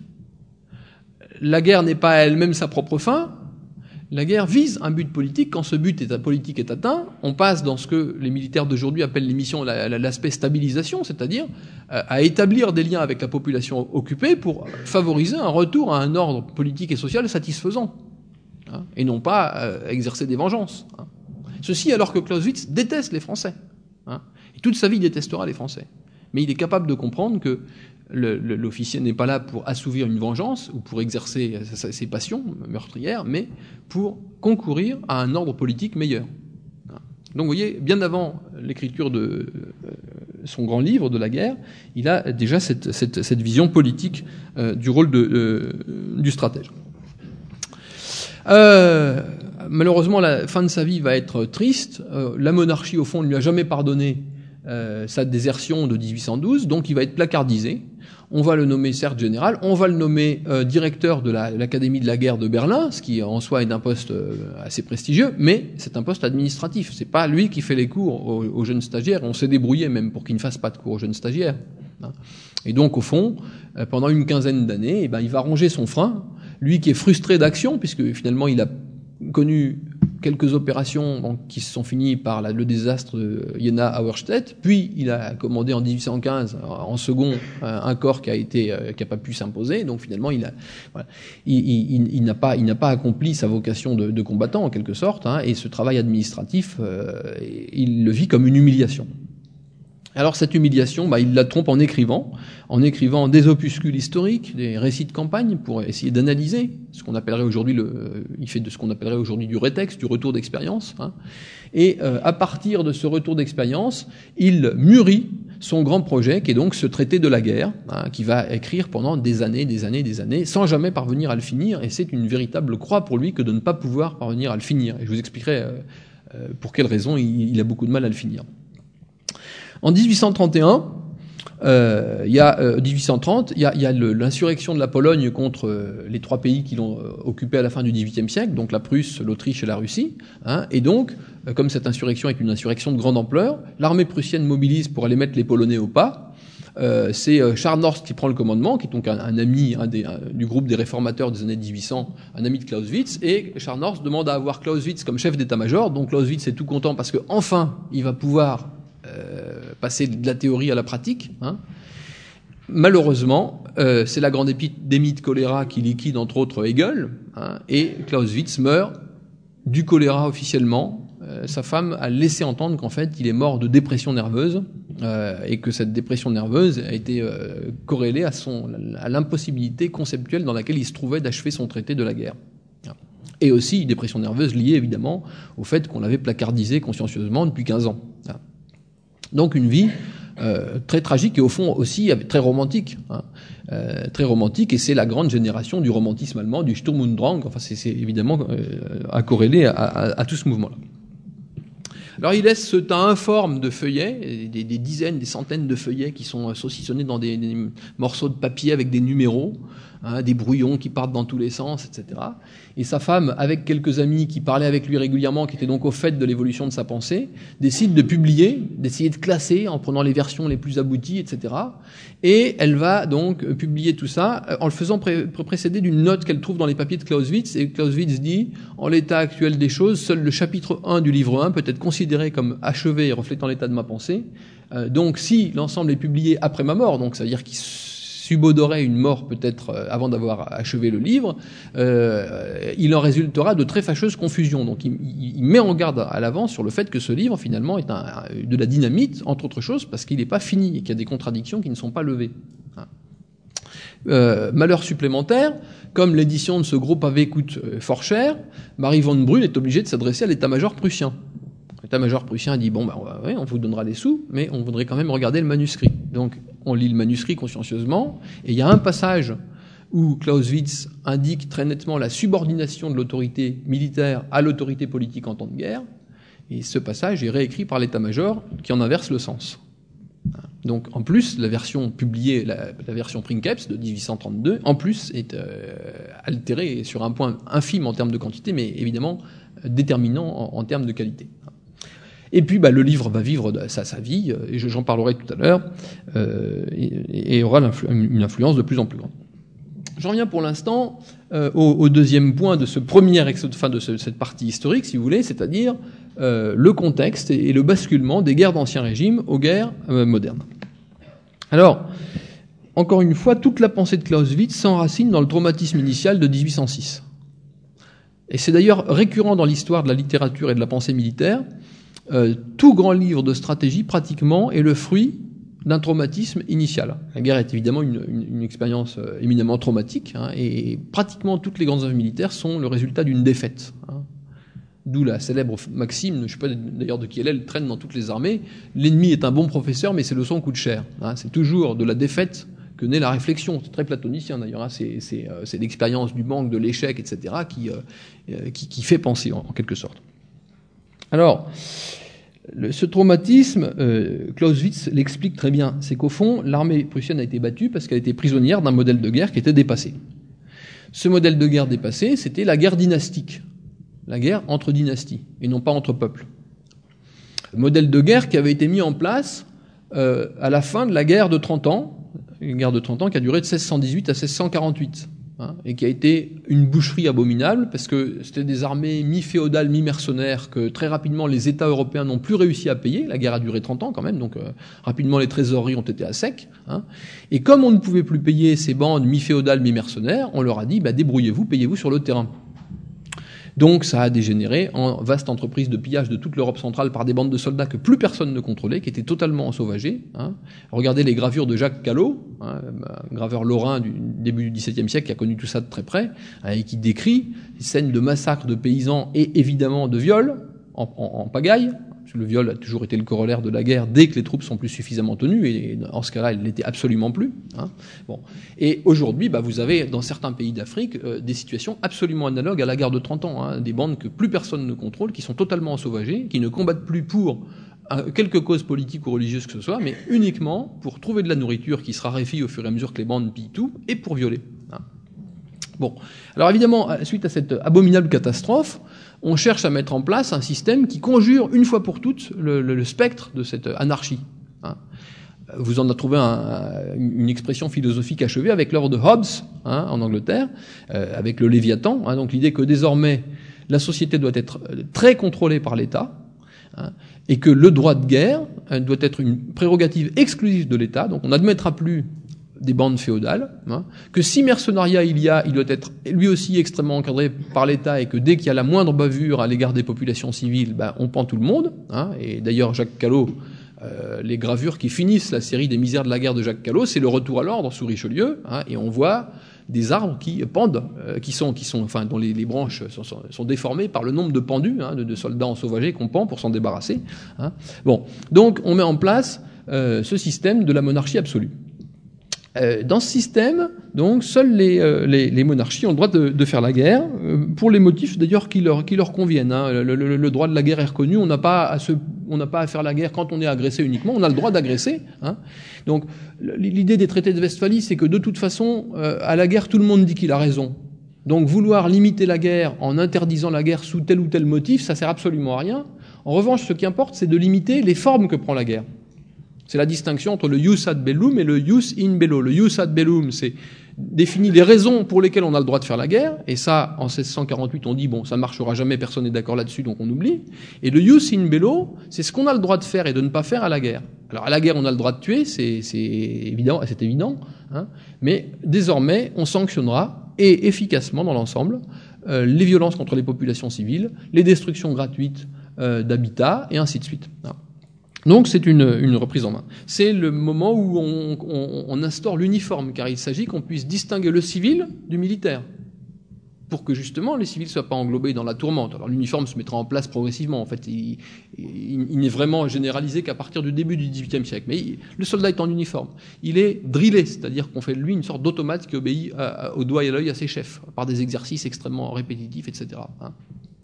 La guerre n'est pas elle-même sa propre fin. La guerre vise un but politique. Quand ce but politique est atteint, on passe dans ce que les militaires d'aujourd'hui appellent l'aspect stabilisation, c'est-à-dire à établir des liens avec la population occupée pour favoriser un retour à un ordre politique et social satisfaisant, et non pas exercer des vengeances. Ceci alors que Clausewitz déteste les Français. Et toute sa vie, il détestera les Français. Mais il est capable de comprendre que l'officier n'est pas là pour assouvir une vengeance ou pour exercer ses passions meurtrières, mais pour concourir à un ordre politique meilleur. Donc vous voyez, bien avant l'écriture de son grand livre de la guerre, il a déjà cette vision politique du rôle du stratège. malheureusement, la fin de sa vie va être triste. La monarchie, au fond, ne lui a jamais pardonné sa désertion de 1812, donc il va être placardisé. On va le nommer certes général, on va le nommer directeur de l'Académie de la guerre de Berlin, ce qui en soi est un poste assez prestigieux, mais c'est un poste administratif. C'est pas lui qui fait les cours aux jeunes stagiaires. On s'est débrouillé même pour qu'il ne fasse pas de cours aux jeunes stagiaires. Et donc, au fond, pendant une quinzaine d'années, il va ronger son frein. Lui qui est frustré d'action, puisque finalement il a connu quelques opérations donc, qui se sont finies par le désastre de Jena-Auerstedt, puis il a commandé en 1815 en second un corps qui a pas pu s'imposer, donc finalement il n'a pas accompli sa vocation de combattant en quelque sorte, et ce travail administratif il le vit comme une humiliation. Alors cette humiliation, il la trompe en écrivant des opuscules historiques, des récits de campagne pour essayer d'analyser ce qu'on appellerait aujourd'hui il fait de ce qu'on appellerait aujourd'hui du rétexte, du retour d'expérience, et à partir de ce retour d'expérience, il mûrit son grand projet qui est donc ce traité de la guerre, qu'il va écrire pendant des années, sans jamais parvenir à le finir, et c'est une véritable croix pour lui que de ne pas pouvoir parvenir à le finir. Et je vous expliquerai pour quelles raisons il a beaucoup de mal à le finir. En 1831, il y a l'insurrection de la Pologne contre les trois pays qui l'ont occupé à la fin du XVIIIe siècle, donc la Prusse, l'Autriche et la Russie. Et donc, comme cette insurrection est une insurrection de grande ampleur, l'armée prussienne mobilise pour aller mettre les Polonais au pas. C'est Scharnhorst qui prend le commandement, qui est donc un ami du groupe des réformateurs des années 1800, un ami de Clausewitz, et Scharnhorst demande à avoir Clausewitz comme chef d'état-major. Donc Clausewitz est tout content parce que enfin il va pouvoir passer de la théorie à la pratique. Malheureusement, c'est la grande épidémie de choléra qui liquide entre autres Hegel, et Clausewitz meurt du choléra officiellement. Sa femme a laissé entendre qu'en fait il est mort de dépression nerveuse, et que cette dépression nerveuse a été corrélée à l'impossibilité conceptuelle dans laquelle il se trouvait d'achever son traité de la guerre. Et aussi une dépression nerveuse liée évidemment au fait qu'on l'avait placardisé consciencieusement depuis 15 ans. Donc une vie très tragique et au fond aussi très romantique. Très romantique, et c'est la grande génération du romantisme allemand, du Sturm und Drang. Enfin, c'est évidemment à corréler à tout ce mouvement-là. Alors il laisse ce tas informe de feuillets, des dizaines, des centaines de feuillets qui sont saucissonnés dans des morceaux de papier avec des numéros, des brouillons qui partent dans tous les sens, etc. Et sa femme, avec quelques amis qui parlaient avec lui régulièrement, qui étaient donc au fait de l'évolution de sa pensée, décide de publier, d'essayer de classer en prenant les versions les plus abouties, etc. Et elle va donc publier tout ça en le faisant précéder d'une note qu'elle trouve dans les papiers de Clausewitz. Et Clausewitz dit, en l'état actuel des choses, seul le chapitre 1 du livre 1 peut être considéré comme achevé et reflétant l'état de ma pensée. Donc si l'ensemble est publié après ma mort, donc ça veut dire qu'il subodorait une mort peut-être avant d'avoir achevé le livre, il en résultera de très fâcheuses confusions. Donc il met en garde à l'avance sur le fait que ce livre finalement est de la dynamite, entre autres choses, parce qu'il n'est pas fini et qu'il y a des contradictions qui ne sont pas levées. Malheur supplémentaire, comme l'édition de ce gros pavé coûte fort cher, Marie von Brunn est obligée de s'adresser à l'état-major prussien. L'état-major prussien dit on vous donnera des sous, mais on voudrait quand même regarder le manuscrit. Donc on lit le manuscrit consciencieusement, et il y a un passage où Clausewitz indique très nettement la subordination de l'autorité militaire à l'autorité politique en temps de guerre, et ce passage est réécrit par l'état-major qui en inverse le sens. Donc en plus, la version publiée, la version Princeps de 1832, en plus est altérée sur un point infime en termes de quantité, mais évidemment déterminant en termes de qualité. Et puis le livre va vivre sa vie, et j'en parlerai tout à l'heure, et aura une influence de plus en plus grande. J'en reviens pour l'instant au deuxième point de ce premier de cette partie historique, si vous voulez, c'est-à-dire le contexte et le basculement des guerres d'Ancien Régime aux guerres modernes. Alors, encore une fois, toute la pensée de Clausewitz s'enracine dans le traumatisme initial de 1806. Et c'est d'ailleurs récurrent dans l'histoire de la littérature et de la pensée militaire. Tout grand livre de stratégie, pratiquement, est le fruit d'un traumatisme initial. La guerre est évidemment une expérience éminemment traumatique, et pratiquement toutes les grandes œuvres militaires sont le résultat d'une défaite. D'où la célèbre maxime, je ne sais pas d'ailleurs de qui elle traîne dans toutes les armées, l'ennemi est un bon professeur, mais ses leçons coûtent cher. C'est toujours de la défaite que naît la réflexion. C'est très platonicien d'ailleurs, hein. C'est l'expérience du manque, de l'échec, etc., qui fait penser en quelque sorte. Alors, ce traumatisme, Clausewitz l'explique très bien. C'est qu'au fond, l'armée prussienne a été battue parce qu'elle était prisonnière d'un modèle de guerre qui était dépassé. Ce modèle de guerre dépassé, c'était la guerre dynastique, la guerre entre dynasties, et non pas entre peuples. Modèle de guerre qui avait été mis en place à la fin de la guerre de 30 ans, une guerre de 30 ans qui a duré de 1618 à 1648, hein, et qui a été une boucherie abominable, parce que c'était des armées mi-féodales, mi-mercenaires, que très rapidement les États européens n'ont plus réussi à payer. La guerre a duré 30 ans quand même, donc rapidement les trésoreries ont été à sec. Hein, et comme on ne pouvait plus payer ces bandes mi-féodales, mi-mercenaires, on leur a dit débrouillez-vous, payez-vous sur le terrain. Donc ça a dégénéré en vaste entreprise de pillage de toute l'Europe centrale par des bandes de soldats que plus personne ne contrôlait, qui étaient totalement ensauvagés. Hein. Regardez les gravures de Jacques Callot, hein, graveur lorrain du début du XVIIe siècle, qui a connu tout ça de très près, hein, et qui décrit des scènes de massacres de paysans et évidemment de viols en pagaille. Le viol a toujours été le corollaire de la guerre dès que les troupes sont plus suffisamment tenues, et en ce cas-là, il ne l'était absolument plus. Hein. Bon. Et aujourd'hui, vous avez dans certains pays d'Afrique des situations absolument analogues à la guerre de 30 ans, hein, des bandes que plus personne ne contrôle, qui sont totalement ensauvagées, qui ne combattent plus pour quelque cause politique ou religieuse que ce soit, mais uniquement pour trouver de la nourriture qui se raréfie au fur et à mesure que les bandes pillent tout, et pour violer. Hein. Bon. Alors évidemment, suite à cette abominable catastrophe, on cherche à mettre en place un système qui conjure une fois pour toutes le spectre de cette anarchie. Hein. Vous en avez trouvé une expression philosophique achevée avec l'œuvre de Hobbes, hein, en Angleterre, avec le Léviathan. Hein, donc l'idée que désormais la société doit être très contrôlée par l'État, hein, et que le droit de guerre doit être une prérogative exclusive de l'État. Donc on n'admettra plus des bandes féodales, hein, que si mercenariat il doit être lui aussi extrêmement encadré par l'État, et que dès qu'il y a la moindre bavure à l'égard des populations civiles, on pend tout le monde. Hein, et d'ailleurs, Jacques Callot, les gravures qui finissent la série des misères de la guerre de Jacques Callot, c'est le retour à l'ordre sous Richelieu, hein, et on voit des arbres qui pendent, dont les branches sont déformées par le nombre de pendus, hein, de soldats ensauvagés qu'on pend pour s'en débarrasser. Hein. Bon, donc on met en place ce système de la monarchie absolue. Dans ce système, donc, seules les monarchies ont le droit de faire la guerre, pour les motifs d'ailleurs qui leur conviennent. Hein. Le droit de la guerre est reconnu. On n'a pas à faire la guerre quand on est agressé uniquement. On a le droit d'agresser. Hein. Donc, l'idée des traités de Westphalie, c'est que de toute façon, à la guerre, tout le monde dit qu'il a raison. Donc, vouloir limiter la guerre en interdisant la guerre sous tel ou tel motif, ça sert absolument à rien. En revanche, ce qui importe, c'est de limiter les formes que prend la guerre. C'est la distinction entre le jus ad bellum et le jus in bello. Le jus ad bellum, c'est définit les raisons pour lesquelles on a le droit de faire la guerre, et ça, en 1648, on dit, ça marchera jamais, personne n'est d'accord là-dessus, donc on oublie. Et le jus in bello, c'est ce qu'on a le droit de faire et de ne pas faire à la guerre. Alors, à la guerre, on a le droit de tuer, c'est évident, hein, mais désormais, on sanctionnera, et efficacement dans l'ensemble, les violences contre les populations civiles, les destructions gratuites d'habitats, et ainsi de suite. Hein. Donc c'est une reprise en main. C'est le moment où on instaure l'uniforme, car il s'agit qu'on puisse distinguer le civil du militaire, pour que justement les civils ne soient pas englobés dans la tourmente. Alors l'uniforme se mettra en place progressivement. En fait, il n'est vraiment généralisé qu'à partir du début du XVIIIe siècle. Mais le soldat est en uniforme. Il est drillé, c'est-à-dire qu'on fait de lui une sorte d'automate qui obéit au doigt et à l'œil à ses chefs, par des exercices extrêmement répétitifs, etc. Hein.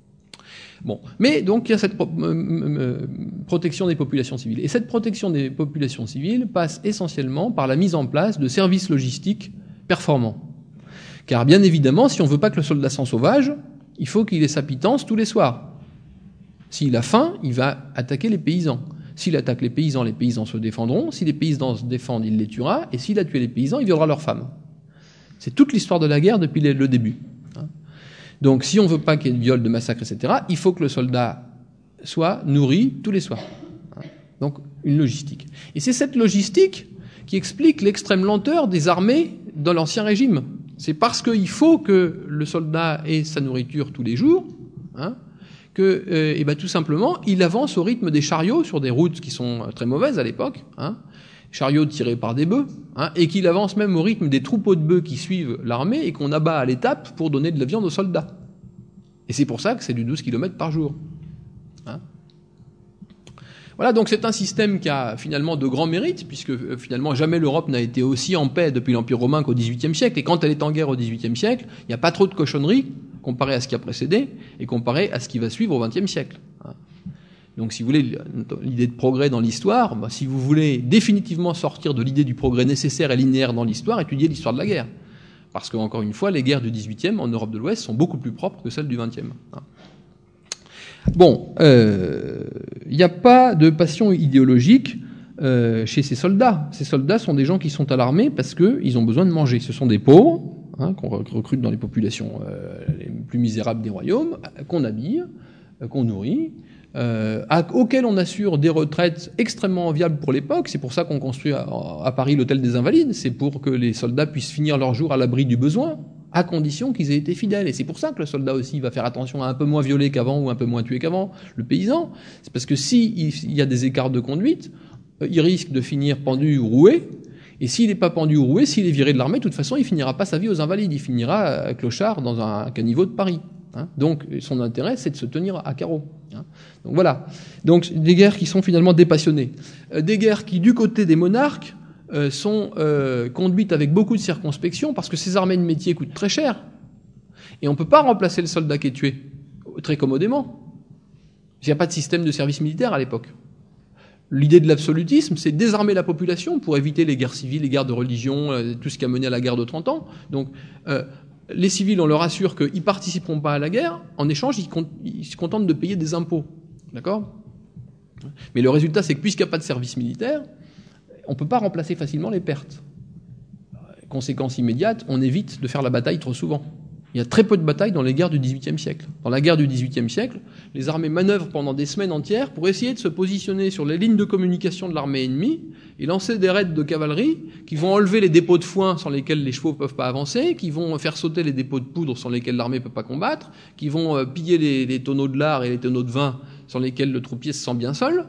Bon, mais donc il y a cette protection des populations civiles. Et cette protection des populations civiles passe essentiellement par la mise en place de services logistiques performants. Car bien évidemment, si on ne veut pas que le soldat s'ensauvage, il faut qu'il ait sa pitance tous les soirs. S'il a faim, il va attaquer les paysans. S'il attaque les paysans se défendront. Si les paysans se défendent, il les tuera. Et s'il a tué les paysans, il violera leurs femmes. C'est toute l'histoire de la guerre depuis le début. Donc, si on ne veut pas qu'il y ait de viol, de massacre, etc., il faut que le soldat soit nourri tous les soirs. Donc, une logistique. Et c'est cette logistique qui explique l'extrême lenteur des armées dans l'Ancien Régime. C'est parce qu'il faut que le soldat ait sa nourriture tous les jours, hein, que, tout simplement, il avance au rythme des chariots sur des routes qui sont très mauvaises à l'époque, hein, chariots tirés par des bœufs, hein, et qu'il avance même au rythme des troupeaux de bœufs qui suivent l'armée et qu'on abat à l'étape pour donner de la viande aux soldats. Et c'est pour ça que c'est du 12 km par jour. Hein. Voilà, donc c'est un système qui a finalement de grands mérites, puisque finalement jamais l'Europe n'a été aussi en paix depuis l'Empire romain qu'au XVIIIe siècle. Et quand elle est en guerre au XVIIIe siècle, il n'y a pas trop de cochonneries comparé à ce qui a précédé et comparé à ce qui va suivre au XXe siècle. Donc si vous voulez l'idée de progrès dans l'histoire, si vous voulez définitivement sortir de l'idée du progrès nécessaire et linéaire dans l'histoire, étudiez l'histoire de la guerre. Parce que, encore une fois, les guerres du XVIIIe en Europe de l'Ouest sont beaucoup plus propres que celles du XXe. Bon, il n'y a pas de passion idéologique chez ces soldats. Ces soldats sont des gens qui sont à l'armée parce qu'ils ont besoin de manger. Ce sont des pauvres, qu'on recrute dans les populations les plus misérables des royaumes, qu'on habille, qu'on nourrit, auquel on assure des retraites extrêmement enviables pour l'époque. C'est pour ça qu'on construit à Paris l'hôtel des Invalides. C'est pour que les soldats puissent finir leur jour à l'abri du besoin, à condition qu'ils aient été fidèles. Et c'est pour ça que le soldat aussi va faire attention à un peu moins violer qu'avant ou un peu moins tuer qu'avant. Le paysan, c'est parce que s'il y a des écarts de conduite, il risque de finir pendu ou roué. Et s'il n'est pas pendu ou roué, s'il est viré de l'armée, de toute façon, il finira pas sa vie aux Invalides. Il finira clochard dans un caniveau de Paris. Donc son intérêt, c'est de se tenir à carreau. Donc voilà. Donc des guerres qui sont finalement dépassionnées. Des guerres qui, du côté des monarques, sont conduites avec beaucoup de circonspection parce que ces armées de métier coûtent très cher. Et on ne peut pas remplacer le soldat qui est tué très commodément. Il n'y a pas de système de service militaire à l'époque. L'idée de l'absolutisme, c'est désarmer la population pour éviter les guerres civiles, les guerres de religion, tout ce qui a mené à la guerre de 30 ans. Donc les civils, on leur assure qu'ils ne participeront pas à la guerre. En échange, ils se contentent de payer des impôts. D'accord ? Mais le résultat, c'est que puisqu'il n'y a pas de service militaire, on ne peut pas remplacer facilement les pertes. Conséquence immédiate, on évite de faire la bataille trop souvent. Il y a très peu de batailles dans les guerres du XVIIIe siècle. Dans la guerre du XVIIIe siècle, les armées manœuvrent pendant des semaines entières pour essayer de se positionner sur les lignes de communication de l'armée ennemie et lancer des raids de cavalerie qui vont enlever les dépôts de foin sans lesquels les chevaux ne peuvent pas avancer, qui vont faire sauter les dépôts de poudre sans lesquels l'armée ne peut pas combattre, qui vont piller les tonneaux de lard et les tonneaux de vin sans lesquels le troupier se sent bien seul.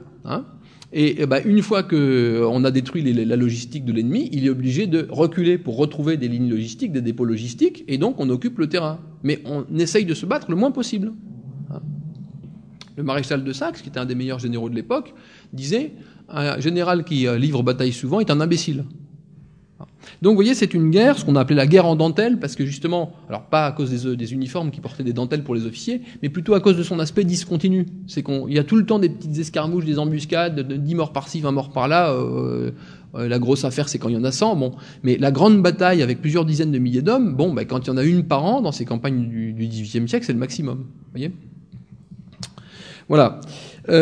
Et une fois qu'on a détruit la logistique de l'ennemi, il est obligé de reculer pour retrouver des lignes logistiques, des dépôts logistiques, et donc on occupe le terrain. Mais on essaye de se battre le moins possible. Le maréchal de Saxe, qui était un des meilleurs généraux de l'époque, disait « Un général qui livre bataille souvent est un imbécile ». Donc vous voyez, c'est une guerre, ce qu'on a appelé la guerre en dentelle, parce que justement, alors pas à cause des uniformes qui portaient des dentelles pour les officiers, mais plutôt à cause de son aspect discontinu. C'est qu'il y a tout le temps des petites escarmouches, des embuscades, 10 morts par-ci, 20 morts par-là. La grosse affaire, c'est quand il y en a 100. Bon, mais la grande bataille avec plusieurs dizaines de milliers d'hommes, quand il y en a une par an dans ces campagnes du XVIIIe siècle, c'est le maximum. Vous voyez ? Voilà.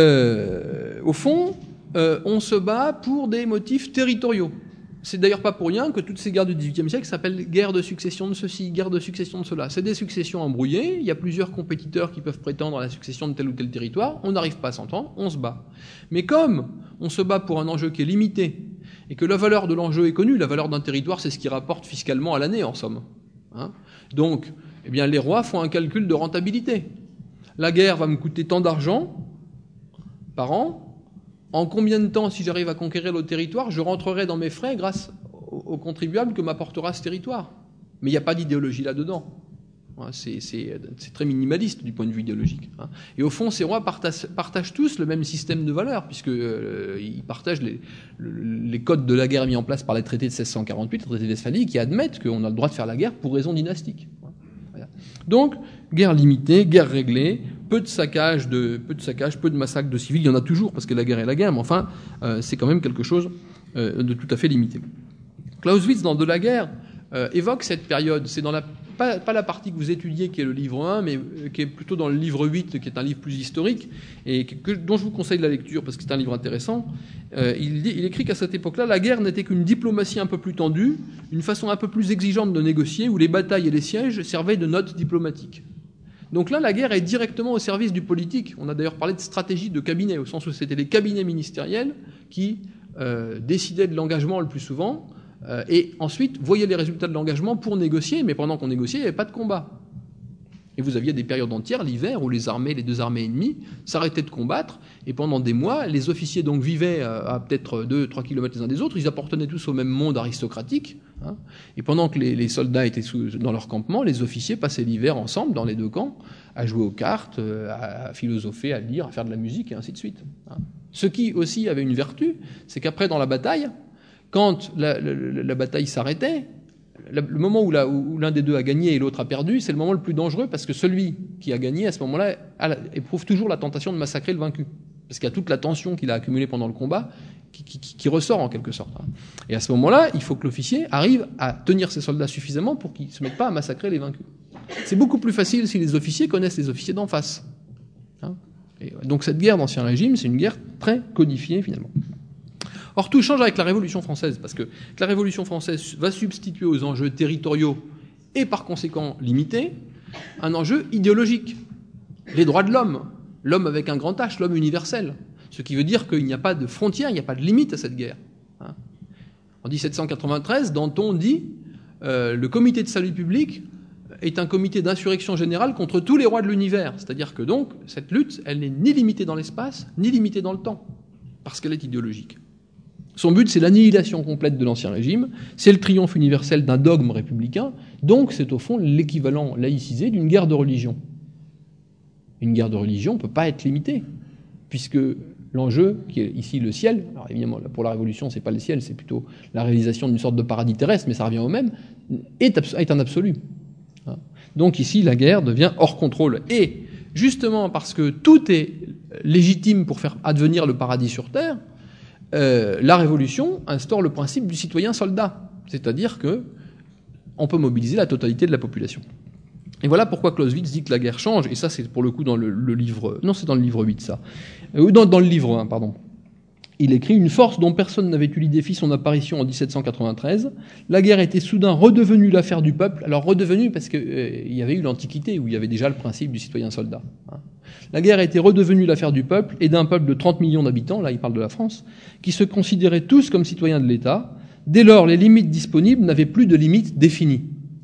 Au fond, on se bat pour des motifs territoriaux. C'est d'ailleurs pas pour rien que toutes ces guerres du XVIIIe siècle s'appellent guerre de succession de ceci, guerre de succession de cela. C'est des successions embrouillées, il y a plusieurs compétiteurs qui peuvent prétendre à la succession de tel ou tel territoire, on n'arrive pas à s'entendre, on se bat. Mais comme on se bat pour un enjeu qui est limité, et que la valeur de l'enjeu est connue, la valeur d'un territoire, c'est ce qui rapporte fiscalement à l'année, en somme. Donc, les rois font un calcul de rentabilité. La guerre va me coûter tant d'argent par an. En combien de temps, si j'arrive à conquérir le territoire, je rentrerai dans mes frais grâce aux contribuables que m'apportera ce territoire. Mais il n'y a pas d'idéologie là-dedans. C'est très minimaliste du point de vue idéologique. Et au fond, ces rois partagent tous le même système de valeurs, puisqu'ils partagent les codes de la guerre mis en place par les traités de 1648, le traité d'Estphalie, qui admettent qu'on a le droit de faire la guerre pour raison dynastique. Voilà. Donc, guerre limitée, guerre réglée, peu de saccages, peu de massacres de civils. Il y en a toujours, parce que la guerre est la guerre, mais enfin, c'est quand même quelque chose de tout à fait limité. Clausewitz, dans De la guerre, évoque cette période. C'est dans pas la partie que vous étudiez, qui est le livre 1, mais qui est plutôt dans le livre 8, qui est un livre plus historique, et dont je vous conseille la lecture, parce que c'est un livre intéressant. Il écrit qu'à cette époque-là, la guerre n'était qu'une diplomatie un peu plus tendue, une façon un peu plus exigeante de négocier, où les batailles et les sièges servaient de notes diplomatiques. Donc là, la guerre est directement au service du politique. On a d'ailleurs parlé de stratégie de cabinet, au sens où c'était les cabinets ministériels qui décidaient de l'engagement le plus souvent, et ensuite voyaient les résultats de l'engagement pour négocier, mais pendant qu'on négociait, il n'y avait pas de combat. Et vous aviez des périodes entières, l'hiver, où les deux armées ennemies s'arrêtaient de combattre, et pendant des mois, les officiers donc vivaient à peut-être 2-3 kilomètres les uns des autres, ils appartenaient tous au même monde aristocratique, et pendant que les soldats étaient dans leur campement, les officiers passaient l'hiver ensemble, dans les deux camps, à jouer aux cartes, à philosopher, à lire, à faire de la musique, et ainsi de suite. Ce qui aussi avait une vertu, c'est qu'après dans la bataille, quand la bataille s'arrêtait, le moment où l'un des deux a gagné et l'autre a perdu, c'est le moment le plus dangereux parce que celui qui a gagné à ce moment-là éprouve toujours la tentation de massacrer le vaincu. Parce qu'il y a toute la tension qu'il a accumulée pendant le combat qui ressort en quelque sorte. Et à ce moment-là, il faut que l'officier arrive à tenir ses soldats suffisamment pour qu'ils ne se mettent pas à massacrer les vaincus. C'est beaucoup plus facile si les officiers connaissent les officiers d'en face. Et donc cette guerre d'Ancien Régime, c'est une guerre très codifiée finalement. Or, tout change avec la Révolution française, parce que la Révolution française va substituer aux enjeux territoriaux et par conséquent limités un enjeu idéologique. Les droits de l'homme, l'homme avec un grand H, l'homme universel. Ce qui veut dire qu'il n'y a pas de frontières, il n'y a pas de limite à cette guerre. En 1793, Danton dit le comité de salut public est un comité d'insurrection générale contre tous les rois de l'univers. C'est-à-dire que donc, cette lutte, elle n'est ni limitée dans l'espace, ni limitée dans le temps, parce qu'elle est idéologique. Son but, c'est l'annihilation complète de l'Ancien Régime, c'est le triomphe universel d'un dogme républicain, donc c'est au fond l'équivalent laïcisé d'une guerre de religion. Une guerre de religion ne peut pas être limitée, puisque l'enjeu, qui est ici le ciel, alors évidemment pour la Révolution c'est pas le ciel, c'est plutôt la réalisation d'une sorte de paradis terrestre, mais ça revient au même, est un absolu. Donc ici la guerre devient hors contrôle. Et justement parce que tout est légitime pour faire advenir le paradis sur Terre, la Révolution instaure le principe du citoyen soldat, c'est-à-dire que on peut mobiliser la totalité de la population. Et voilà pourquoi Clausewitz dit que la guerre change, et ça c'est pour le coup dans le livre... Non, c'est dans le livre 8 ça. Dans le livre 1, pardon. Il écrit « Une force dont personne n'avait eu l'idée fit son apparition en 1793. La guerre était soudain redevenue l'affaire du peuple. » Alors redevenue parce qu'il y avait eu l'Antiquité où il y avait déjà le principe du citoyen soldat. La guerre était redevenue l'affaire du peuple et d'un peuple de 30 millions d'habitants, là il parle de la France, qui se considéraient tous comme citoyens de l'État. Dès lors, les limites disponibles n'avaient plus de limites définies.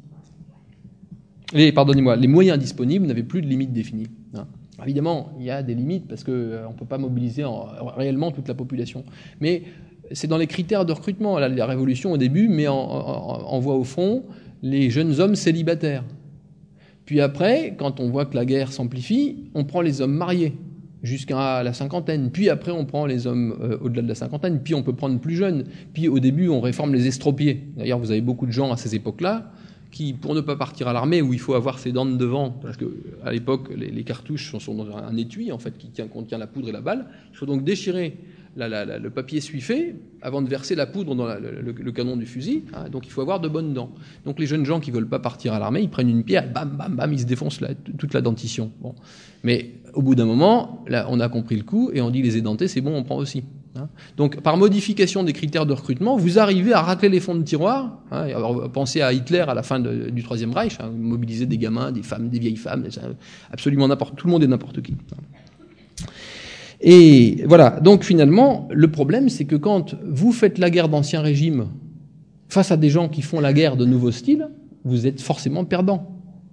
Les moyens disponibles n'avaient plus de limites définies. Évidemment, il y a des limites parce qu'on ne peut pas mobiliser réellement toute la population. Mais c'est dans les critères de recrutement. La Révolution, au début, envoie au front les jeunes hommes célibataires. Puis après, quand on voit que la guerre s'amplifie, on prend les hommes mariés jusqu'à la cinquantaine. Puis après, on prend les hommes au-delà de la cinquantaine. Puis on peut prendre plus jeunes. Puis au début, on réforme les estropiés. D'ailleurs, vous avez beaucoup de gens à ces époques-là qui, pour ne pas partir à l'armée, où il faut avoir ses dents de devant, parce qu'à l'époque, les cartouches sont dans un étui, en fait, qui contient la poudre et la balle. Il faut donc déchirer le papier suifé avant de verser la poudre dans le canon du fusil. Donc il faut avoir de bonnes dents. Donc les jeunes gens qui ne veulent pas partir à l'armée, ils prennent une pierre, bam, bam, bam, ils se défoncent toute la dentition. Bon. Mais au bout d'un moment, là, on a compris le coup et on dit les édentés, c'est bon, on prend aussi. Donc, par modification des critères de recrutement, vous arrivez à racler les fonds de tiroir. Alors, pensez à Hitler à la fin du Troisième Reich, mobiliser des gamins, des femmes, des vieilles femmes, absolument n'importe, tout le monde et n'importe qui. Et voilà. Donc, finalement, le problème, c'est que quand vous faites la guerre d'Ancien Régime face à des gens qui font la guerre de nouveau style, vous êtes forcément perdant.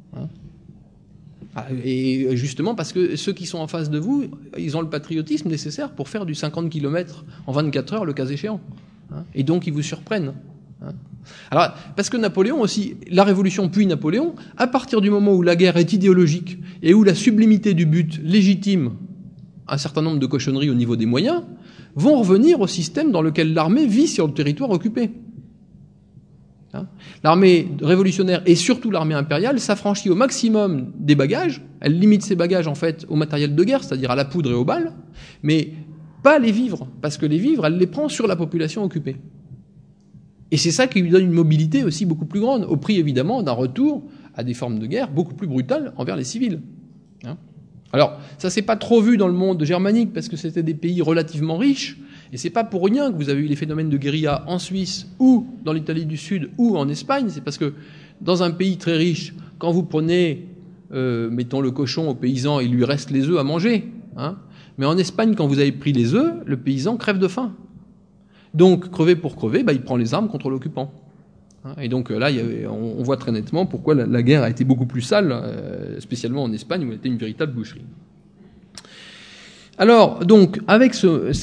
Et justement parce que ceux qui sont en face de vous, ils ont le patriotisme nécessaire pour faire du 50 km en 24 heures le cas échéant. Et donc ils vous surprennent. Alors, parce que Napoléon aussi, la Révolution puis Napoléon, à partir du moment où la guerre est idéologique et où la sublimité du but légitime un certain nombre de cochonneries au niveau des moyens, vont revenir au système dans lequel l'armée vit sur le territoire occupé. L'armée révolutionnaire et surtout l'armée impériale s'affranchit au maximum des bagages. Elle limite ses bagages en fait au matériel de guerre, c'est-à-dire à la poudre et aux balles, mais pas les vivres, parce que les vivres, elle les prend sur la population occupée. Et c'est ça qui lui donne une mobilité aussi beaucoup plus grande, au prix évidemment d'un retour à des formes de guerre beaucoup plus brutales envers les civils. Alors, ça s'est pas trop vu dans le monde germanique parce que c'était des pays relativement riches, et c'est pas pour rien que vous avez eu les phénomènes de guérilla en Suisse ou dans l'Italie du Sud ou en Espagne. C'est parce que dans un pays très riche, quand vous prenez, mettons le cochon au paysan, il lui reste les œufs à manger. Mais en Espagne, quand vous avez pris les œufs, le paysan crève de faim. Donc, crever pour crever, il prend les armes contre l'occupant. Et donc là, on voit très nettement pourquoi la guerre a été beaucoup plus sale, spécialement en Espagne, où elle était une véritable boucherie. Alors, donc, avec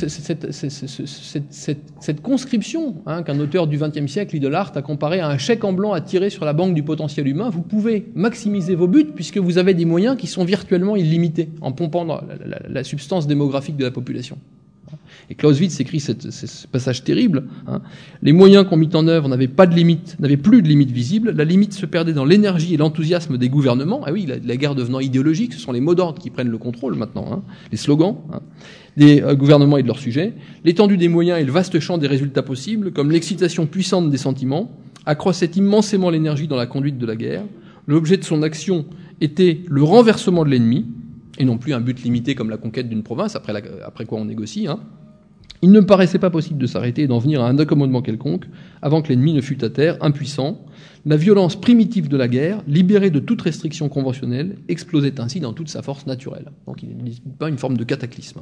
cette conscription qu'un auteur du XXe siècle, Lidl-Hart, a comparé à un chèque en blanc à tirer sur la banque du potentiel humain, vous pouvez maximiser vos buts puisque vous avez des moyens qui sont virtuellement illimités en pompant la substance démographique de la population. Et Clausewitz écrit ce passage terrible. Les moyens qu'on mit en œuvre n'avaient plus de limite visible. La limite se perdait dans l'énergie et l'enthousiasme des gouvernements. Ah oui, la guerre devenant idéologique, ce sont les mots d'ordre qui prennent le contrôle maintenant, les slogans des gouvernements et de leurs sujets. L'étendue des moyens et le vaste champ des résultats possibles, comme l'excitation puissante des sentiments, accroissaient immensément l'énergie dans la conduite de la guerre. L'objet de son action était le renversement de l'ennemi, et non plus un but limité comme la conquête d'une province, après quoi on négocie. Il ne me paraissait pas possible de s'arrêter et d'en venir à un accommodement quelconque avant que l'ennemi ne fût à terre, impuissant. La violence primitive de la guerre, libérée de toute restriction conventionnelle, explosait ainsi dans toute sa force naturelle. Donc il n'est pas une forme de cataclysme.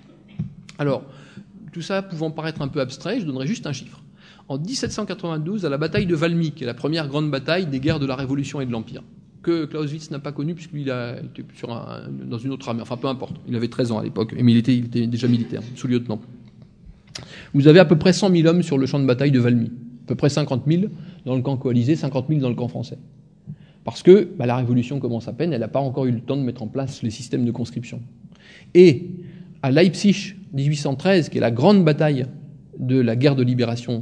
Alors, tout ça pouvant paraître un peu abstrait, je donnerai juste un chiffre. En 1792, à la bataille de Valmy, qui est la première grande bataille des guerres de la Révolution et de l'Empire, que Clausewitz n'a pas connu puisqu'il était dans une autre armée. Enfin, peu importe. Il avait 13 ans à l'époque, mais il était déjà militaire, sous-lieutenant. Vous avez à peu près 100 000 hommes sur le champ de bataille de Valmy. À peu près 50 000 dans le camp coalisé, 50 000 dans le camp français. Parce que la Révolution commence à peine, elle n'a pas encore eu le temps de mettre en place les systèmes de conscription. Et à Leipzig, 1813, qui est la grande bataille de la guerre de libération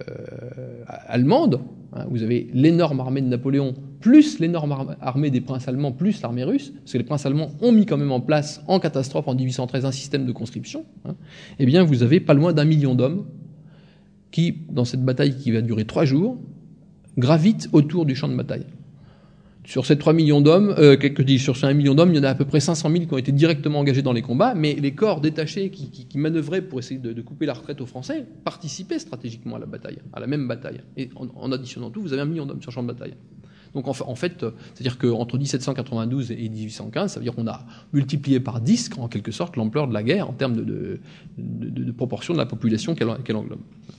allemande, vous avez l'énorme armée de Napoléon, plus l'énorme armée des princes allemands, plus l'armée russe, parce que les princes allemands ont mis quand même en place, en catastrophe, en 1813, un système de conscription, eh bien vous avez pas loin d'1 million d'hommes qui, dans cette bataille qui va durer 3 jours, gravitent autour du champ de bataille. Sur ces 3 millions d'hommes, sur ces 1 million d'hommes, il y en a à peu près 500 000 qui ont été directement engagés dans les combats, mais les corps détachés qui manœuvraient pour essayer de couper la retraite aux Français participaient stratégiquement à la bataille, à la même bataille. Et en additionnant tout, vous avez 1 million d'hommes sur le champ de bataille. Donc en fait, c'est-à-dire qu'entre 1792 et 1815, ça veut dire qu'on a multiplié par 10, en quelque sorte, l'ampleur de la guerre en termes de proportion de la population qu'elle englobe.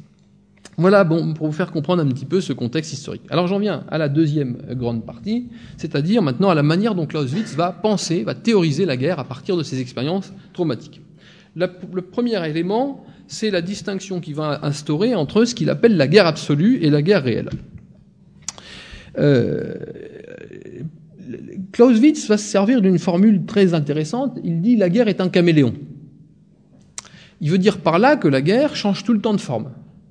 Voilà, pour vous faire comprendre un petit peu ce contexte historique. Alors j'en viens à la deuxième grande partie, c'est-à-dire maintenant à la manière dont Clausewitz va théoriser la guerre à partir de ses expériences traumatiques. Le premier élément, c'est la distinction qu'il va instaurer entre ce qu'il appelle la guerre absolue et la guerre réelle. Clausewitz va se servir d'une formule très intéressante. Il dit « la guerre est un caméléon ». Il veut dire par là que la guerre change tout le temps de forme.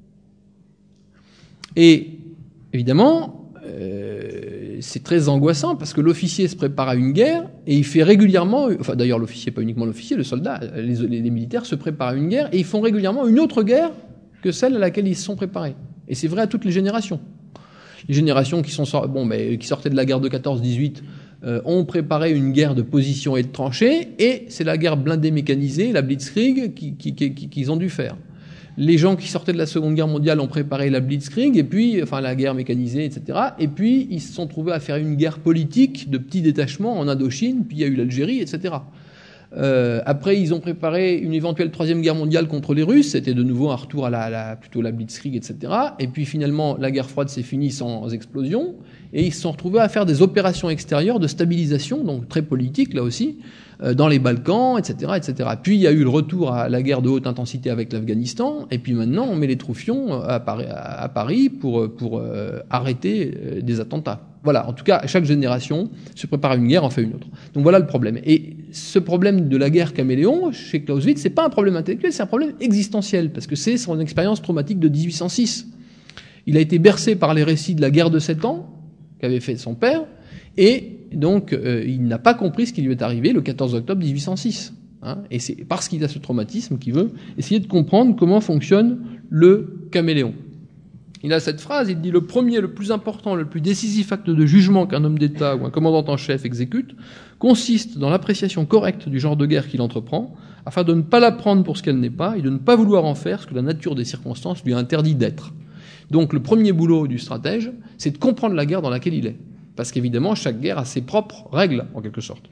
Et évidemment, c'est très angoissant parce que l'officier se prépare à une guerre et il fait régulièrement, enfin d'ailleurs l'officier, pas uniquement l'officier, le soldat, les militaires se préparent à une guerre et ils font régulièrement une autre guerre que celle à laquelle ils se sont préparés. Et c'est vrai à toutes les générations. Les générations qui sortaient de la guerre de 14-18 ont préparé une guerre de position et de tranchées, et c'est la guerre blindée mécanisée, la Blitzkrieg, qu'ils ont dû faire. Les gens qui sortaient de la Seconde Guerre mondiale ont préparé la Blitzkrieg, et puis, la guerre mécanisée, etc. Et puis, ils se sont trouvés à faire une guerre politique de petits détachements en Indochine, puis il y a eu l'Algérie, etc. Après, ils ont préparé une éventuelle troisième guerre mondiale contre les Russes. C'était de nouveau un retour à plutôt la Blitzkrieg, etc. Et puis finalement, la guerre froide s'est finie sans explosion. Et ils se sont retrouvés à faire des opérations extérieures de stabilisation, donc très politiques là aussi, dans les Balkans, etc., etc. Puis il y a eu le retour à la guerre de haute intensité avec l'Afghanistan. Et puis maintenant, on met les troufions à Paris pour arrêter des attentats. Voilà, en tout cas, chaque génération se prépare à une guerre, en fait une autre. Donc voilà le problème. Et ce problème de la guerre caméléon, chez Clausewitz, c'est pas un problème intellectuel, c'est un problème existentiel, parce que c'est son expérience traumatique de 1806. Il a été bercé par les récits de la guerre de 7 ans, qu'avait fait son père, et donc il n'a pas compris ce qui lui est arrivé le 14 octobre 1806. Et c'est parce qu'il a ce traumatisme qu'il veut essayer de comprendre comment fonctionne le caméléon. Il a cette phrase, il dit « Le premier, le plus important, le plus décisif acte de jugement qu'un homme d'État ou un commandant en chef exécute consiste dans l'appréciation correcte du genre de guerre qu'il entreprend, afin de ne pas la prendre pour ce qu'elle n'est pas et de ne pas vouloir en faire ce que la nature des circonstances lui interdit d'être. » Donc le premier boulot du stratège, c'est de comprendre la guerre dans laquelle il est. Parce qu'évidemment, chaque guerre a ses propres règles, en quelque sorte.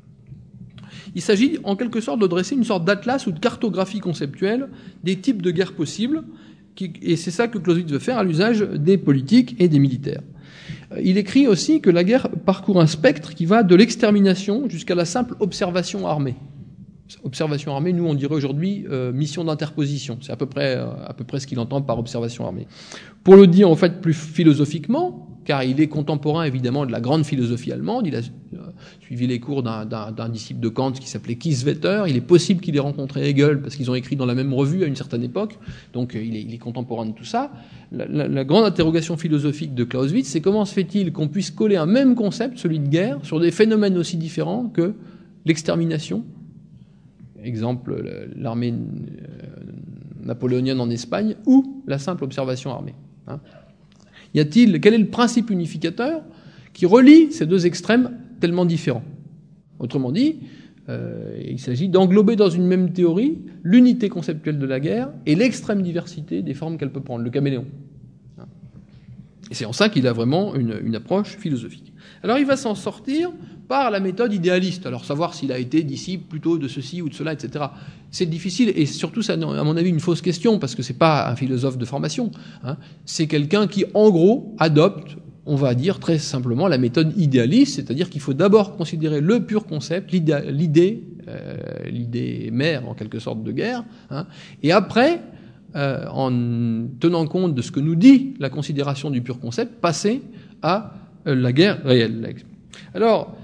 Il s'agit, en quelque sorte, de dresser une sorte d'atlas ou de cartographie conceptuelle des types de guerres possibles, et c'est ça que Clausewitz veut faire à l'usage des politiques et des militaires. Il écrit aussi que la guerre parcourt un spectre qui va de l'extermination jusqu'à la simple observation armée. Observation armée, nous on dirait aujourd'hui mission d'interposition. C'est à peu près ce qu'il entend par observation armée. Pour le dire en fait plus philosophiquement, car il est contemporain évidemment de la grande philosophie allemande. Il a suivi les cours d'un disciple de Kant qui s'appelait Kieswetter. Il est possible qu'il ait rencontré Hegel parce qu'ils ont écrit dans la même revue à une certaine époque. Donc il est contemporain de tout ça. La grande interrogation philosophique de Clausewitz, c'est comment se fait-il qu'on puisse coller un même concept, celui de guerre, sur des phénomènes aussi différents que l'extermination. Exemple, l'armée napoléonienne en Espagne ou la simple observation armée. Quel est le principe unificateur qui relie ces deux extrêmes tellement différents? Autrement dit, il s'agit d'englober dans une même théorie l'unité conceptuelle de la guerre et l'extrême diversité des formes qu'elle peut prendre, le caméléon. Et c'est en ça qu'il a vraiment une approche philosophique. Alors il va s'en sortir par la méthode idéaliste. Alors savoir s'il a été disciple plutôt de ceci ou de cela, etc. C'est difficile et surtout, c'est à mon avis une fausse question parce que c'est pas un philosophe de formation. C'est quelqu'un qui, en gros, adopte, on va dire très simplement, la méthode idéaliste, c'est-à-dire qu'il faut d'abord considérer le pur concept, l'idée mère en quelque sorte de guerre, et après, en tenant compte de ce que nous dit la considération du pur concept, passer à la guerre réelle. Alors,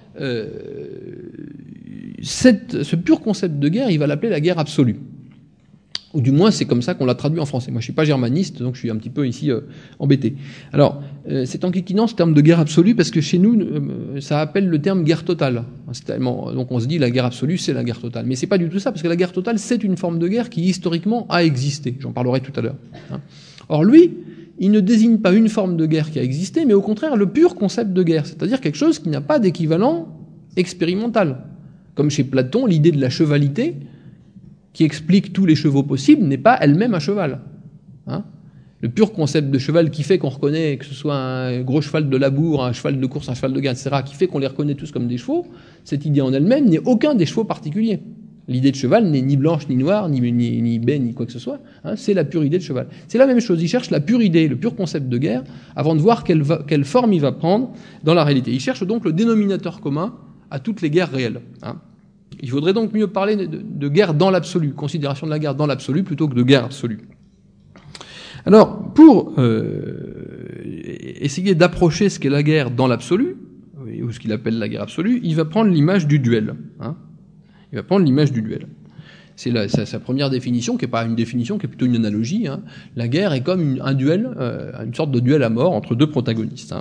ce pur concept de guerre, il va l'appeler la guerre absolue. Ou du moins, c'est comme ça qu'on l'a traduit en français. Moi, je suis pas germaniste, donc je suis un petit peu ici embêté. Alors, c'est enquiquinant ce terme de guerre absolue, parce que chez nous, ça appelle le terme guerre totale. Donc on se dit la guerre absolue, c'est la guerre totale. Mais c'est pas du tout ça, parce que la guerre totale, c'est une forme de guerre qui historiquement a existé. J'en parlerai tout à l'heure. Or, lui, il ne désigne pas une forme de guerre qui a existé, mais au contraire le pur concept de guerre, c'est-à-dire quelque chose qui n'a pas d'équivalent expérimental. Comme chez Platon, l'idée de la chevalité, qui explique tous les chevaux possibles, n'est pas elle-même un cheval. Le pur concept de cheval qui fait qu'on reconnaît que ce soit un gros cheval de labour, un cheval de course, un cheval de guerre, etc., qui fait qu'on les reconnaît tous comme des chevaux, cette idée en elle-même n'est aucun des chevaux particuliers. L'idée de cheval n'est ni blanche, ni noire, ni baie, ni quoi que ce soit. C'est la pure idée de cheval. C'est la même chose. Il cherche la pure idée, le pur concept de guerre, avant de voir quelle forme il va prendre dans la réalité. Il cherche donc le dénominateur commun à toutes les guerres réelles. Il faudrait donc mieux parler de guerre dans l'absolu, considération de la guerre dans l'absolu plutôt que de guerre absolue. Alors, pour essayer d'approcher ce qu'est la guerre dans l'absolu, ou ce qu'il appelle la guerre absolue, il va prendre l'image du duel. Il va prendre l'image du duel. C'est sa première définition, qui n'est pas une définition, qui est plutôt une analogie. La guerre est comme un duel, une sorte de duel à mort entre deux protagonistes.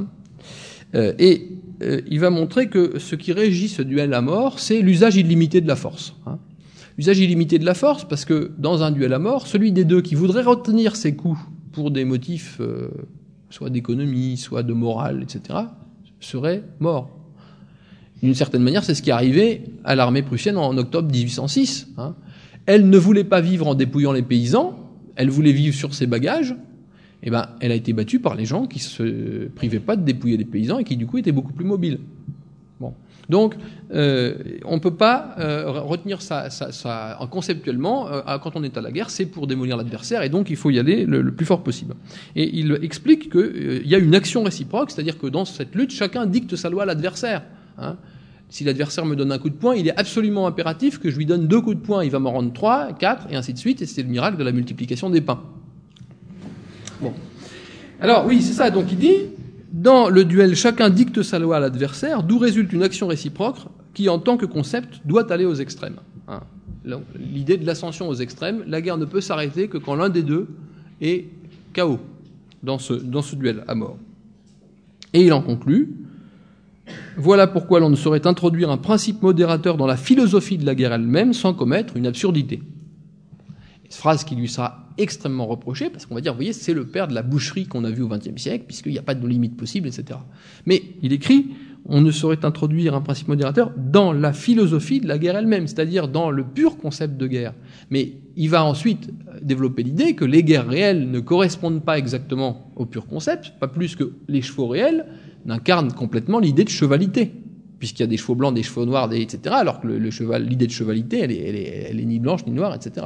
Il va montrer que ce qui régit ce duel à mort, c'est l'usage illimité de la force. L'usage illimité de la force, parce que dans un duel à mort, celui des deux qui voudrait retenir ses coups pour des motifs soit d'économie, soit de morale, etc., serait mort. D'une certaine manière, c'est ce qui est arrivé à l'armée prussienne en octobre 1806. Elle ne voulait pas vivre en dépouillant les paysans, elle voulait vivre sur ses bagages. Elle a été battue par les gens qui se privaient pas de dépouiller les paysans et qui du coup étaient beaucoup plus mobiles. Donc, on peut pas retenir ça conceptuellement. Quand on est à la guerre, c'est pour démolir l'adversaire, et donc il faut y aller le plus fort possible. Et il explique qu'il y a une action réciproque, c'est-à-dire que dans cette lutte, chacun dicte sa loi à l'adversaire. Si l'adversaire me donne un coup de poing, il est absolument impératif que je lui donne 2 coups de poing. Il va m'en rendre 3, 4, et ainsi de suite, et c'est le miracle de la multiplication des pains. Alors oui, c'est ça. Donc il dit, dans le duel, chacun dicte sa loi à l'adversaire, d'où résulte une action réciproque qui, en tant que concept, doit aller aux extrêmes. L'idée de l'ascension aux extrêmes, la guerre ne peut s'arrêter que quand l'un des deux est KO dans ce duel à mort. Et il en conclut: voilà pourquoi l'on ne saurait introduire un principe modérateur dans la philosophie de la guerre elle-même sans commettre une absurdité. Cette phrase qui lui sera extrêmement reprochée, parce qu'on va dire, vous voyez, c'est le père de la boucherie qu'on a vu au XXe siècle, puisqu'il n'y a pas de limite possible, etc. Mais il écrit, on ne saurait introduire un principe modérateur dans la philosophie de la guerre elle-même, c'est-à-dire dans le pur concept de guerre. Mais il va ensuite développer l'idée que les guerres réelles ne correspondent pas exactement au pur concept, pas plus que les chevaux réels n'incarnent complètement l'idée de chevalité, puisqu'il y a des chevaux blancs, des chevaux noirs, etc., alors que l'idée de chevalité, elle est ni blanche ni noire, etc.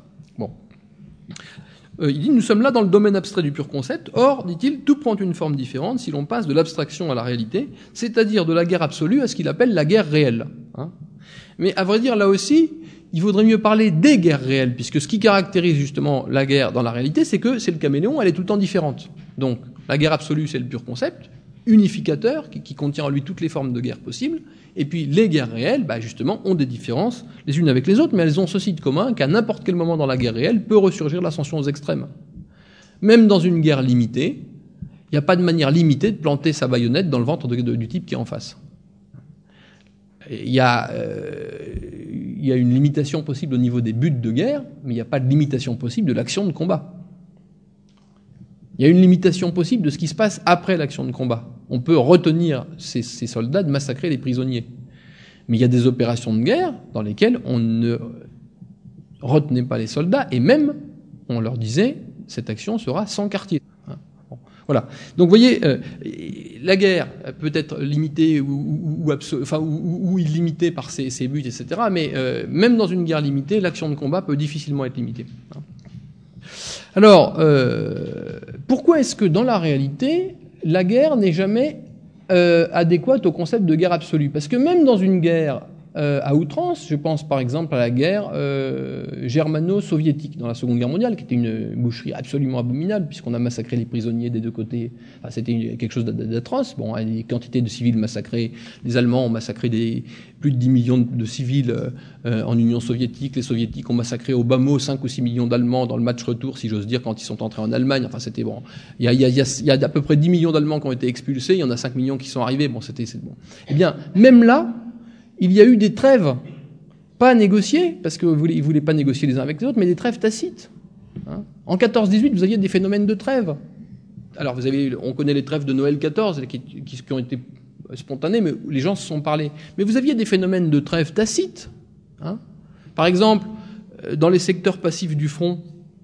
Il dit, nous sommes là dans le domaine abstrait du pur concept. Or, dit-il, tout prend une forme différente si l'on passe de l'abstraction à la réalité, c'est-à-dire de la guerre absolue à ce qu'il appelle la guerre réelle. Mais à vrai dire, là aussi, il vaudrait mieux parler des guerres réelles, puisque ce qui caractérise justement la guerre dans la réalité, c'est que c'est le caméléon, elle est tout le temps différente. Donc, la guerre absolue, c'est le pur concept. unificateur qui contient en lui toutes les formes de guerre possibles. Et puis les guerres réelles, justement, ont des différences les unes avec les autres, mais elles ont ceci de commun qu'à n'importe quel moment dans la guerre réelle peut ressurgir l'ascension aux extrêmes. Même dans une guerre limitée, il n'y a pas de manière limitée de planter sa baïonnette dans le ventre du type qui est en face. Il y a une limitation possible au niveau des buts de guerre, mais il n'y a pas de limitation possible de l'action de combat. Il y a une limitation possible de ce qui se passe après l'action de combat. On peut retenir ces soldats de massacrer les prisonniers. Mais il y a des opérations de guerre dans lesquelles on ne retenait pas les soldats, et même, on leur disait, cette action sera sans quartier. Bon, voilà. Donc vous voyez, la guerre peut être limitée ou illimitée par ses buts, etc. Mais même dans une guerre limitée, l'action de combat peut difficilement être limitée. Alors, pourquoi est-ce que dans la réalité, la guerre n'est jamais adéquate au concept de guerre absolue? Parce que même dans une guerre à outrance, je pense par exemple à la guerre germano-soviétique dans la Seconde Guerre mondiale, qui était une boucherie absolument abominable, puisqu'on a massacré les prisonniers des deux côtés. Enfin, c'était quelque chose d'atroce. Bon, les quantités de civils massacrés, les Allemands ont massacré plus de 10 millions de civils en Union soviétique. Les Soviétiques ont massacré au bas mot 5 ou 6 millions d'Allemands dans le match retour, si j'ose dire, quand ils sont entrés en Allemagne. Enfin, c'était bon. Il y a à peu près 10 millions d'Allemands qui ont été expulsés. Il y en a 5 millions qui sont arrivés. Bon, c'est bon. Eh bien, même là, il y a eu des trêves, pas négociées, parce qu'ils ne voulaient pas négocier les uns avec les autres, mais des trêves tacites. En 14-18, vous aviez des phénomènes de trêve. Alors, on connaît les trêves de Noël 14, qui ont été spontanées, mais les gens se sont parlé. Mais vous aviez des phénomènes de trêve tacites. Par exemple, dans les secteurs passifs du front,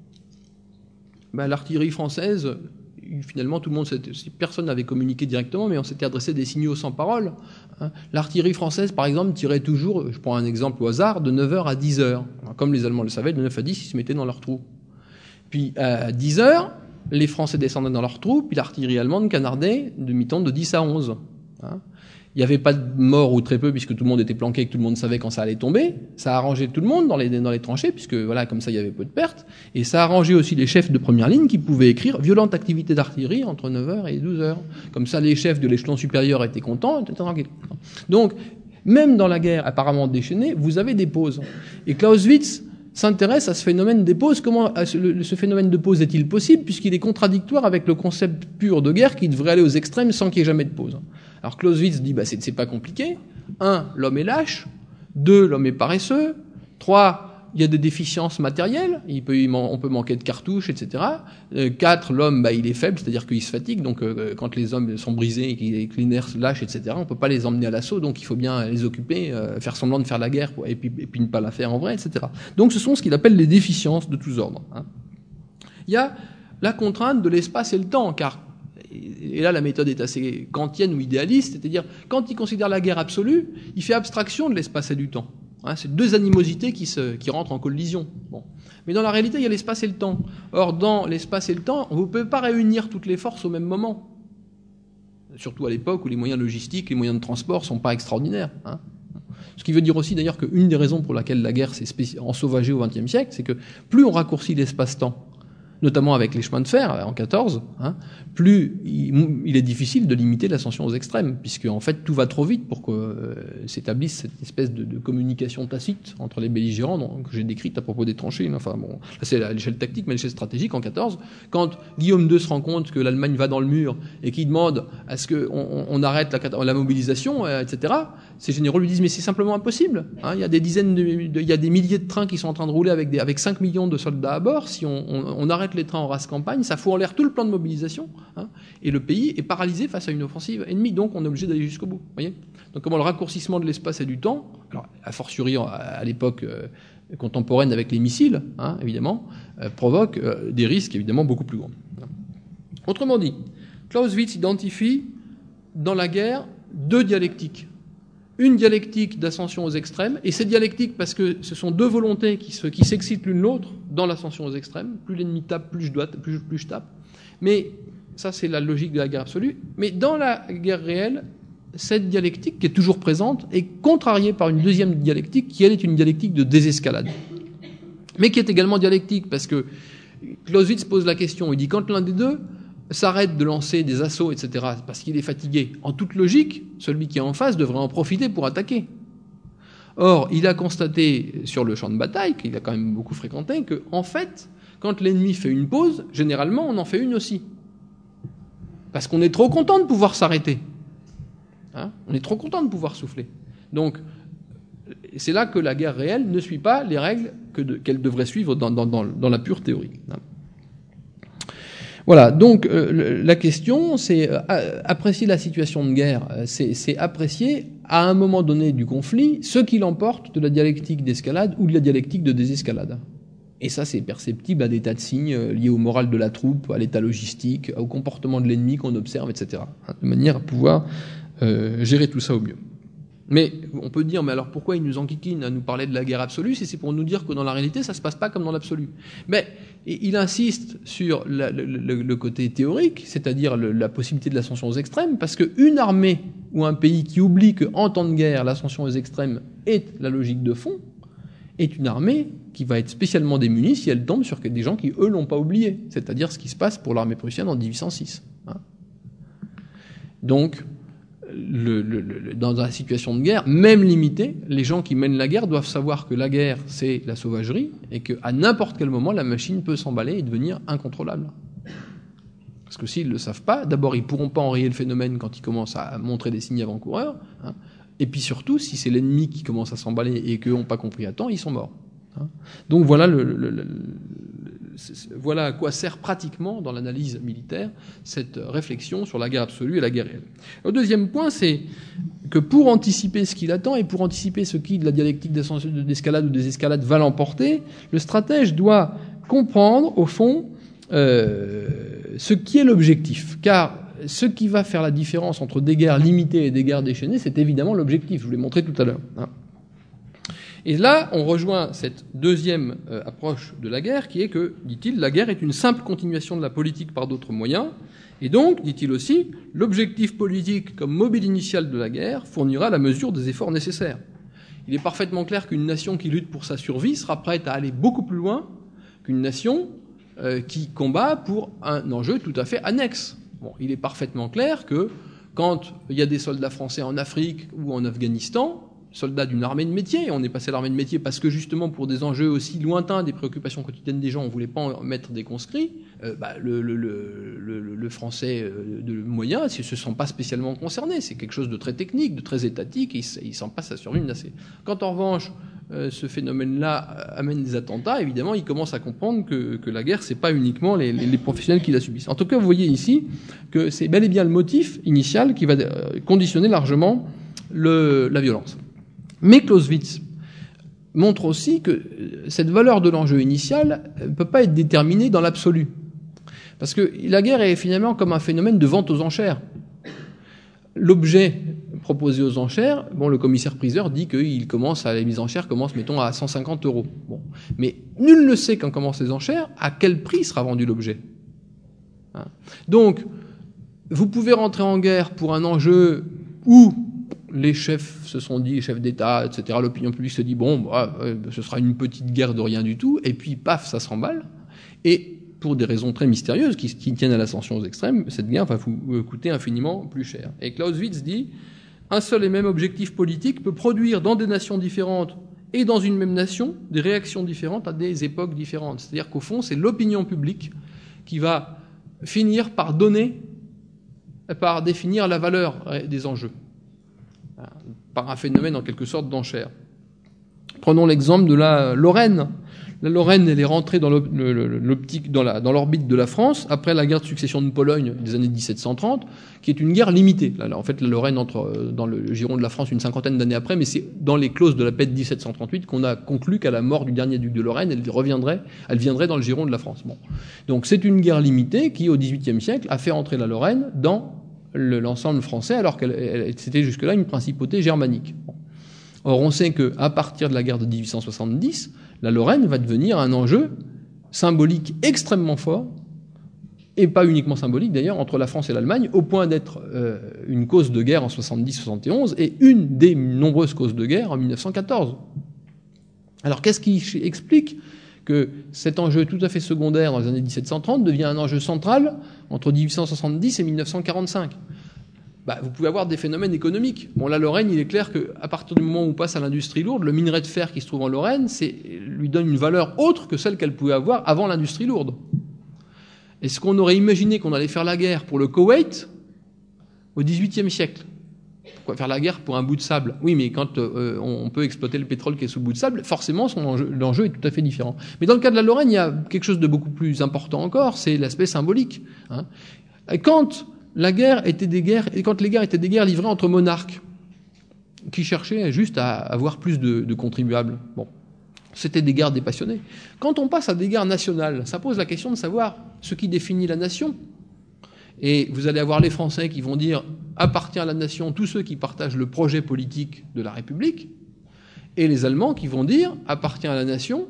l'artillerie française, finalement, personne n'avait communiqué directement, mais on s'était adressé des signaux sans parole. L'artillerie française, par exemple, tirait toujours, je prends un exemple au hasard, de 9h à 10h. Comme les Allemands le savaient, de 9 à 10, ils se mettaient dans leur trou. Puis à 10h, les Français descendaient dans leur trou, puis l'artillerie allemande canardait de mi-temps de 10 à 11. Il n'y avait pas de mort ou très peu, puisque tout le monde était planqué et que tout le monde savait quand ça allait tomber. Ça a arrangé tout le monde dans les tranchées, puisque voilà, comme ça il y avait peu de pertes. Et ça a arrangé aussi les chefs de première ligne qui pouvaient écrire violente activité d'artillerie entre 9h et 12h. Comme ça, les chefs de l'échelon supérieur étaient contents, étaient tranquilles. Donc, même dans la guerre apparemment déchaînée, vous avez des pauses. Et Clausewitz s'intéresse à ce phénomène des pauses. Comment ce phénomène de pause est-il possible, puisqu'il est contradictoire avec le concept pur de guerre qui devrait aller aux extrêmes sans qu'il y ait jamais de pause. Alors Clausewitz dit, c'est pas compliqué. 1, l'homme est lâche. 2, l'homme est paresseux. 3, il y a des déficiences matérielles. On peut manquer de cartouches, etc. 4, l'homme, il est faible, c'est-à-dire qu'il se fatigue. Donc, quand les hommes sont brisés et que les nerfs lâchent, etc., on peut pas les emmener à l'assaut. Donc, il faut bien les occuper, faire semblant de faire la guerre, et puis ne pas la faire en vrai, etc. Donc, ce sont ce qu'il appelle les déficiences de tous ordres. Il y a la contrainte de l'espace et le temps, car et là la méthode est assez kantienne ou idéaliste, c'est-à-dire quand il considère la guerre absolue, il fait abstraction de l'espace et du temps. C'est deux animosités qui rentrent en collision. Bon. Mais dans la réalité, il y a l'espace et le temps. Or, dans l'espace et le temps, vous ne pouvez pas réunir toutes les forces au même moment. Surtout à l'époque où les moyens logistiques, les moyens de transport ne sont pas extraordinaires. Ce qui veut dire aussi d'ailleurs qu'une des raisons pour laquelle la guerre s'est ensauvagée au XXe siècle, c'est que plus on raccourcit l'espace-temps, notamment avec les chemins de fer en 14, plus il est difficile de limiter l'ascension aux extrêmes, puisque en fait tout va trop vite pour que s'établisse cette espèce de communication tacite entre les belligérants que j'ai décrite à propos des tranchées. Enfin bon, là c'est à l'échelle tactique, mais à l'échelle stratégique en 14, quand Guillaume II se rend compte que l'Allemagne va dans le mur et qu'il demande à ce qu'on arrête la mobilisation, etc. Ces généraux lui disent mais c'est simplement impossible. Il y a il y a des milliers de trains qui sont en train de rouler avec 5 millions de soldats à bord. Si on arrête les trains en race campagne, ça fout en l'air tout le plan de mobilisation, et le pays est paralysé face à une offensive ennemie, donc on est obligé d'aller jusqu'au bout. Voyez. Donc comment le raccourcissement de l'espace et du temps, alors a fortiori à l'époque contemporaine avec les missiles, évidemment, provoque des risques évidemment beaucoup plus grands. Autrement dit, Clausewitz identifie dans la guerre deux dialectiques. Une dialectique d'ascension aux extrêmes, et cette dialectique parce que ce sont deux volontés qui s'excitent l'une l'autre dans l'ascension aux extrêmes. Plus l'ennemi tape, plus je tape. Mais ça, c'est la logique de la guerre absolue. Mais dans la guerre réelle, cette dialectique, qui est toujours présente, est contrariée par une deuxième dialectique, qui, elle, est une dialectique de désescalade. Mais qui est également dialectique, parce que Clausewitz pose la question, il dit, quand l'un des deux s'arrête de lancer des assauts, etc., parce qu'il est fatigué, en toute logique, celui qui est en face devrait en profiter pour attaquer. Or, il a constaté sur le champ de bataille, qu'il a quand même beaucoup fréquenté, que, en fait, quand l'ennemi fait une pause, généralement, on en fait une aussi. Parce qu'on est trop content de pouvoir s'arrêter. Hein, on est trop content de pouvoir souffler. Donc, c'est là que la guerre réelle ne suit pas les règles qu'elle devrait suivre dans la pure théorie. Voilà, donc la question, c'est apprécier la situation de guerre, c'est apprécier à un moment donné du conflit ce qu'il emporte de la dialectique d'escalade ou de la dialectique de désescalade. Et ça, c'est perceptible à des tas de signes liés au moral de la troupe, à l'état logistique, au comportement de l'ennemi qu'on observe, etc. De manière à pouvoir gérer tout ça au mieux. Mais on peut dire, mais alors pourquoi il nous enquiquine à nous parler de la guerre absolue si c'est pour nous dire que dans la réalité, ça ne se passe pas comme dans l'absolu. Mais il insiste sur le côté théorique, c'est-à-dire la possibilité de l'ascension aux extrêmes, parce qu'une armée ou un pays qui oublie qu'en temps de guerre, l'ascension aux extrêmes est la logique de fond, est une armée qui va être spécialement démunie si elle tombe sur des gens qui, eux, l'ont pas oublié, c'est-à-dire ce qui se passe pour l'armée prussienne en 1806. Hein. Donc, dans la situation de guerre, même limitée, les gens qui mènent la guerre doivent savoir que la guerre, c'est la sauvagerie, et qu'à n'importe quel moment, la machine peut s'emballer et devenir incontrôlable. Parce que s'ils ne le savent pas, d'abord, ils ne pourront pas enrayer le phénomène quand ils commencent à montrer des signes avant-coureurs, hein, et puis surtout, si c'est l'ennemi qui commence à s'emballer et qu'eux n'ont pas compris à temps, ils sont morts. Hein. Donc voilà voilà à quoi sert pratiquement dans l'analyse militaire cette réflexion sur la guerre absolue et la guerre réelle. Le deuxième point, c'est que pour anticiper ce qu'il attend et pour anticiper ce qui, de la dialectique d'escalade ou des escalades, va l'emporter, le stratège doit comprendre, au fond, ce qui est l'objectif. Car ce qui va faire la différence entre des guerres limitées et des guerres déchaînées, c'est évidemment l'objectif. Je vous l'ai montré tout à l'heure. Hein. Et là, on rejoint cette deuxième approche de la guerre, qui est que, dit-il, la guerre est une simple continuation de la politique par d'autres moyens, et donc, dit-il aussi, l'objectif politique comme mobile initial de la guerre fournira la mesure des efforts nécessaires. Il est parfaitement clair qu'une nation qui lutte pour sa survie sera prête à aller beaucoup plus loin qu'une nation qui combat pour un enjeu tout à fait annexe. Bon, il est parfaitement clair que quand il y a des soldats français en Afrique ou en Afghanistan, soldats d'une armée de métier, on est passé à l'armée de métier parce que justement pour des enjeux aussi lointains des préoccupations quotidiennes des gens, on ne voulait pas en mettre des conscrits, le français de moyen ne se sent pas spécialement concerné, c'est quelque chose de très technique, de très étatique, et il s'en passe sa survie menacée. Quand en revanche ce phénomène-là amène des attentats, évidemment il commence à comprendre que la guerre c'est pas uniquement les professionnels qui la subissent. En tout cas vous voyez ici que c'est bel et bien le motif initial qui va conditionner largement la violence. Mais Clausewitz montre aussi que cette valeur de l'enjeu initial ne peut pas être déterminée dans l'absolu. Parce que la guerre est finalement comme un phénomène de vente aux enchères. L'objet proposé aux enchères, bon, le commissaire-priseur dit que la mise en enchères commence, mettons, à 150 €. Bon. Mais nul ne sait quand commencent les enchères à quel prix sera vendu l'objet. Hein. Donc, vous pouvez rentrer en guerre pour un enjeu où les chefs se sont dit, les chefs d'État, etc., l'opinion publique se dit, bon, ce sera une petite guerre de rien du tout, et puis, paf, ça s'emballe. Et pour des raisons très mystérieuses qui tiennent à l'ascension aux extrêmes, cette guerre va vous coûter infiniment plus cher. Et Clausewitz dit, un seul et même objectif politique peut produire dans des nations différentes et dans une même nation des réactions différentes à des époques différentes. C'est-à-dire qu'au fond, c'est l'opinion publique qui va finir par définir la valeur des enjeux, par un phénomène en quelque sorte d'enchère. Prenons l'exemple de la Lorraine. La Lorraine, elle est rentrée dans l'orbite de la France après la guerre de succession de Pologne des années 1730, qui est une guerre limitée. Là, en fait, la Lorraine entre dans le giron de la France une cinquantaine d'années après, mais c'est dans les clauses de la paix de 1738 qu'on a conclu qu'à la mort du dernier duc de Lorraine, elle viendrait dans le giron de la France. Bon. Donc c'est une guerre limitée qui, au XVIIIe siècle, a fait entrer la Lorraine dans l'ensemble français, alors qu'elle c'était jusque-là une principauté germanique. Bon. Or, on sait qu'à partir de la guerre de 1870, la Lorraine va devenir un enjeu symbolique extrêmement fort, et pas uniquement symbolique d'ailleurs, entre la France et l'Allemagne, au point d'être une cause de guerre en 70-71 et une des nombreuses causes de guerre en 1914. Alors, qu'est-ce qui explique que cet enjeu tout à fait secondaire dans les années 1730 devient un enjeu central entre 1870 et 1945. Vous pouvez avoir des phénomènes économiques. Bon, la Lorraine, il est clair qu'à partir du moment où on passe à l'industrie lourde, le minerai de fer qui se trouve en Lorraine, lui donne une valeur autre que celle qu'elle pouvait avoir avant l'industrie lourde. Est-ce qu'on aurait imaginé qu'on allait faire la guerre pour le Koweït au XVIIIe siècle? Pourquoi faire la guerre pour un bout de sable? Oui, mais quand on peut exploiter le pétrole qui est sous le bout de sable, forcément, l'enjeu est tout à fait différent. Mais dans le cas de la Lorraine, il y a quelque chose de beaucoup plus important encore, c'est l'aspect symbolique. Quand les guerres étaient des guerres livrées entre monarques qui cherchaient juste à avoir plus de contribuables. Bon, c'était des guerres dépassionnées. Quand on passe à des guerres nationales, ça pose la question de savoir ce qui définit la nation. Et vous allez avoir les Français qui vont dire « appartient à la nation tous ceux qui partagent le projet politique de la République », et les Allemands qui vont dire « appartiennent à la nation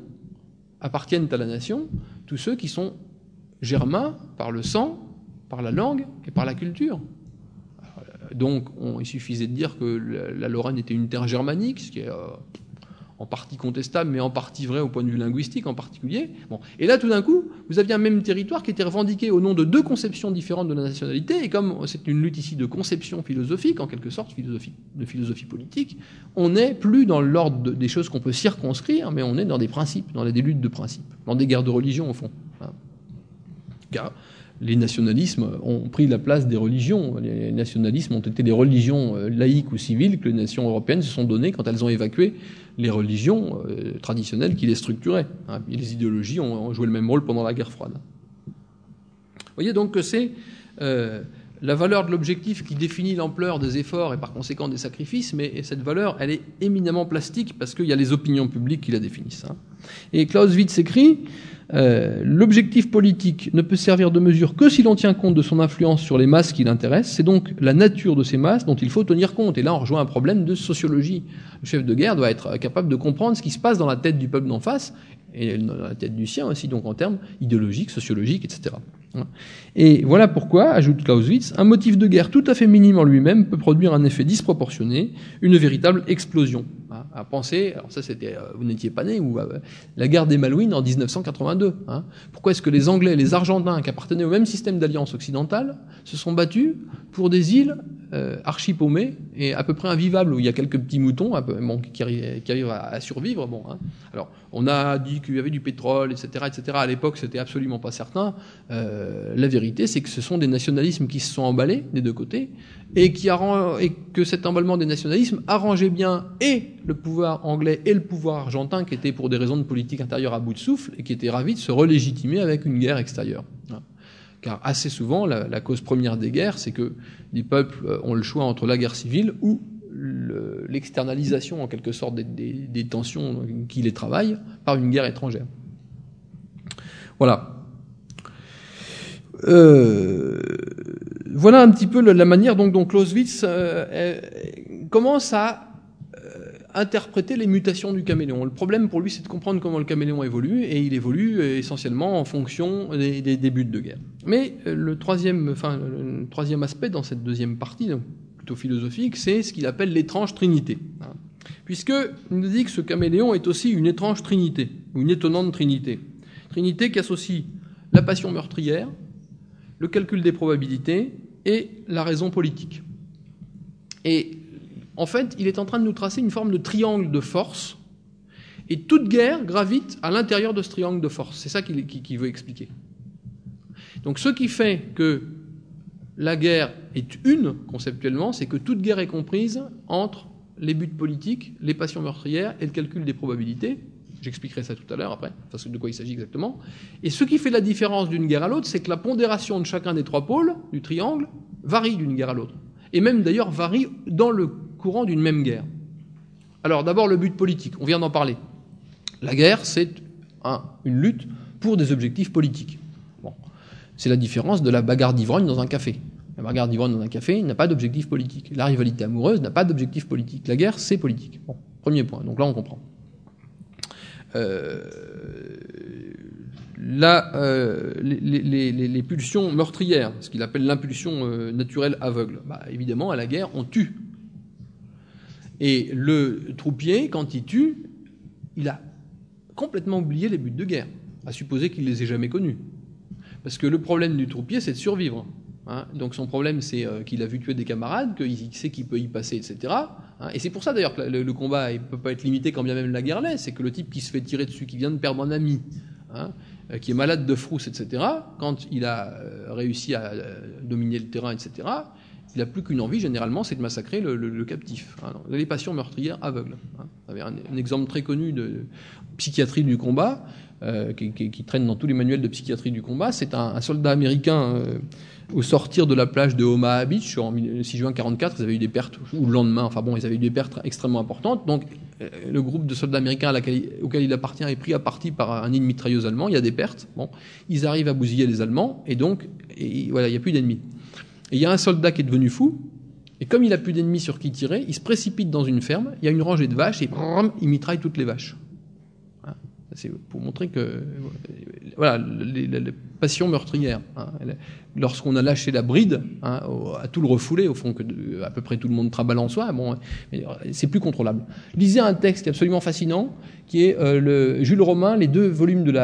tous ceux qui sont germains par le sang, par la langue et par la culture ». Donc, il suffisait de dire que la Lorraine était une terre germanique, ce qui est en partie contestable, mais en partie vrai au point de vue linguistique en particulier. Bon. Et là, tout d'un coup, vous aviez un même territoire qui était revendiqué au nom de deux conceptions différentes de la nationalité, et comme c'est une lutte ici de conception philosophique, en quelque sorte, de philosophie politique, on n'est plus dans l'ordre des choses qu'on peut circonscrire, mais on est dans des principes, dans des luttes de principes, dans des guerres de religion, au fond. Car les nationalismes ont pris la place des religions. Les nationalismes ont été des religions laïques ou civiles que les nations européennes se sont données quand elles ont évacué les religions traditionnelles qui les structuraient. Et les idéologies ont joué le même rôle pendant la guerre froide. Vous voyez donc que c'est la valeur de l'objectif qui définit l'ampleur des efforts et par conséquent des sacrifices, mais cette valeur, elle est éminemment plastique parce qu'il y a les opinions publiques qui la définissent. Et Clausewitz écrit l'objectif politique ne peut servir de mesure que si l'on tient compte de son influence sur les masses qui l'intéressent. C'est donc la nature de ces masses dont il faut tenir compte. Et là, on rejoint un problème de sociologie. Le chef de guerre doit être capable de comprendre ce qui se passe dans la tête du peuple d'en face et dans la tête du sien aussi, donc en termes idéologiques, sociologiques, etc. Et voilà pourquoi, ajoute Clausewitz, un motif de guerre tout à fait minime en lui-même peut produire un effet disproportionné, une véritable explosion. À penser, alors ça c'était, vous n'étiez pas né, ou la guerre des Malouines en 1982. Pourquoi est-ce que les Anglais et les Argentins, qui appartenaient au même système d'alliance occidentale, se sont battus pour des îles archi-paumées et à peu près invivables, où il y a quelques petits moutons qui arrivent à survivre. Alors, on a dit qu'il y avait du pétrole, etc., etc. À l'époque, c'était absolument pas certain. La vérité, c'est que ce sont des nationalismes qui se sont emballés des deux côtés et que cet emballement des nationalismes arrangeait bien et le pouvoir anglais et le pouvoir argentin, qui étaient pour des raisons de politique intérieure à bout de souffle et qui étaient ravis de se relégitimer avec une guerre extérieure. Car assez souvent, la cause première des guerres, c'est que les peuples ont le choix entre la guerre civile ou l'externalisation, en quelque sorte, des tensions qui les travaillent par une guerre étrangère. Voilà. Voilà un petit peu la manière dont Clausewitz commence à interpréter les mutations du caméléon. Le problème pour lui, c'est de comprendre comment le caméléon évolue, et il évolue essentiellement en fonction des buts de guerre. Mais le troisième aspect dans cette deuxième partie, donc plutôt philosophique, c'est ce qu'il appelle l'étrange trinité. Puisqu'il nous dit que ce caméléon est aussi une étrange trinité, ou une étonnante trinité. Trinité qui associe la passion meurtrière, le calcul des probabilités et la raison politique. Et en fait, il est en train de nous tracer une forme de triangle de force, et toute guerre gravite à l'intérieur de ce triangle de force. C'est ça qu'il veut expliquer. Donc ce qui fait que la guerre est une, conceptuellement, c'est que toute guerre est comprise entre les buts politiques, les passions meurtrières et le calcul des probabilités. J'expliquerai ça tout à l'heure après, parce que de quoi il s'agit exactement. Et ce qui fait la différence d'une guerre à l'autre, c'est que la pondération de chacun des trois pôles du triangle varie d'une guerre à l'autre. Et même d'ailleurs varie dans le courant d'une même guerre. Alors d'abord le but politique, on vient d'en parler. La guerre, c'est une lutte pour des objectifs politiques. Bon. C'est la différence de la bagarre d'ivrogne dans un café. La bagarre d'ivrogne dans un café n'a pas d'objectif politique. La rivalité amoureuse n'a pas d'objectif politique. La guerre, c'est politique. Bon, premier point. Donc là, on comprend. Les pulsions meurtrières, ce qu'il appelle l'impulsion naturelle aveugle. Évidemment, à la guerre, on tue. Et le troupier, quand il tue, il a complètement oublié les buts de guerre, à supposer qu'il les ait jamais connus. Parce que le problème du troupier, c'est de survivre. Hein. Donc son problème, c'est qu'il a vu tuer des camarades, qu'il sait qu'il peut y passer, etc. Hein. Et c'est pour ça d'ailleurs que le combat ne peut pas être limité quand bien même la guerre l'est. C'est que le type qui se fait tirer dessus, qui vient de perdre un ami, hein, qui est malade de frousse, etc., quand il a réussi à dominer le terrain, etc., il n'a plus qu'une envie, généralement, c'est de massacrer le captif. Hein. Les passions meurtrières aveugles. Hein. Il y avait un exemple très connu de psychiatrie du combat, qui traîne dans tous les manuels de psychiatrie du combat. C'est un soldat américain au sortir de la plage de Omaha Beach, en 6 juin 1944, ils avaient eu des pertes, ou le lendemain, enfin bon, ils avaient eu des pertes extrêmement importantes. Donc, le groupe de soldats américains auquel il appartient est pris à partie par un nid de mitrailleuses allemand. Il y a des pertes. Bon, ils arrivent à bousiller les Allemands, et donc, voilà, il n'y a plus d'ennemis. Et il y a un soldat qui est devenu fou, et comme il n'a plus d'ennemis sur qui tirer, il se précipite dans une ferme, il y a une rangée de vaches, et il mitraille toutes les vaches. Voilà. C'est pour montrer que, voilà, les passions meurtrières. Hein, lorsqu'on a lâché la bride, hein, à tout le refouler, au fond, que à peu près tout le monde traballe en soi, bon, c'est plus contrôlable. Lisez un texte qui est absolument fascinant, qui est Jules Romain, les 2 volumes de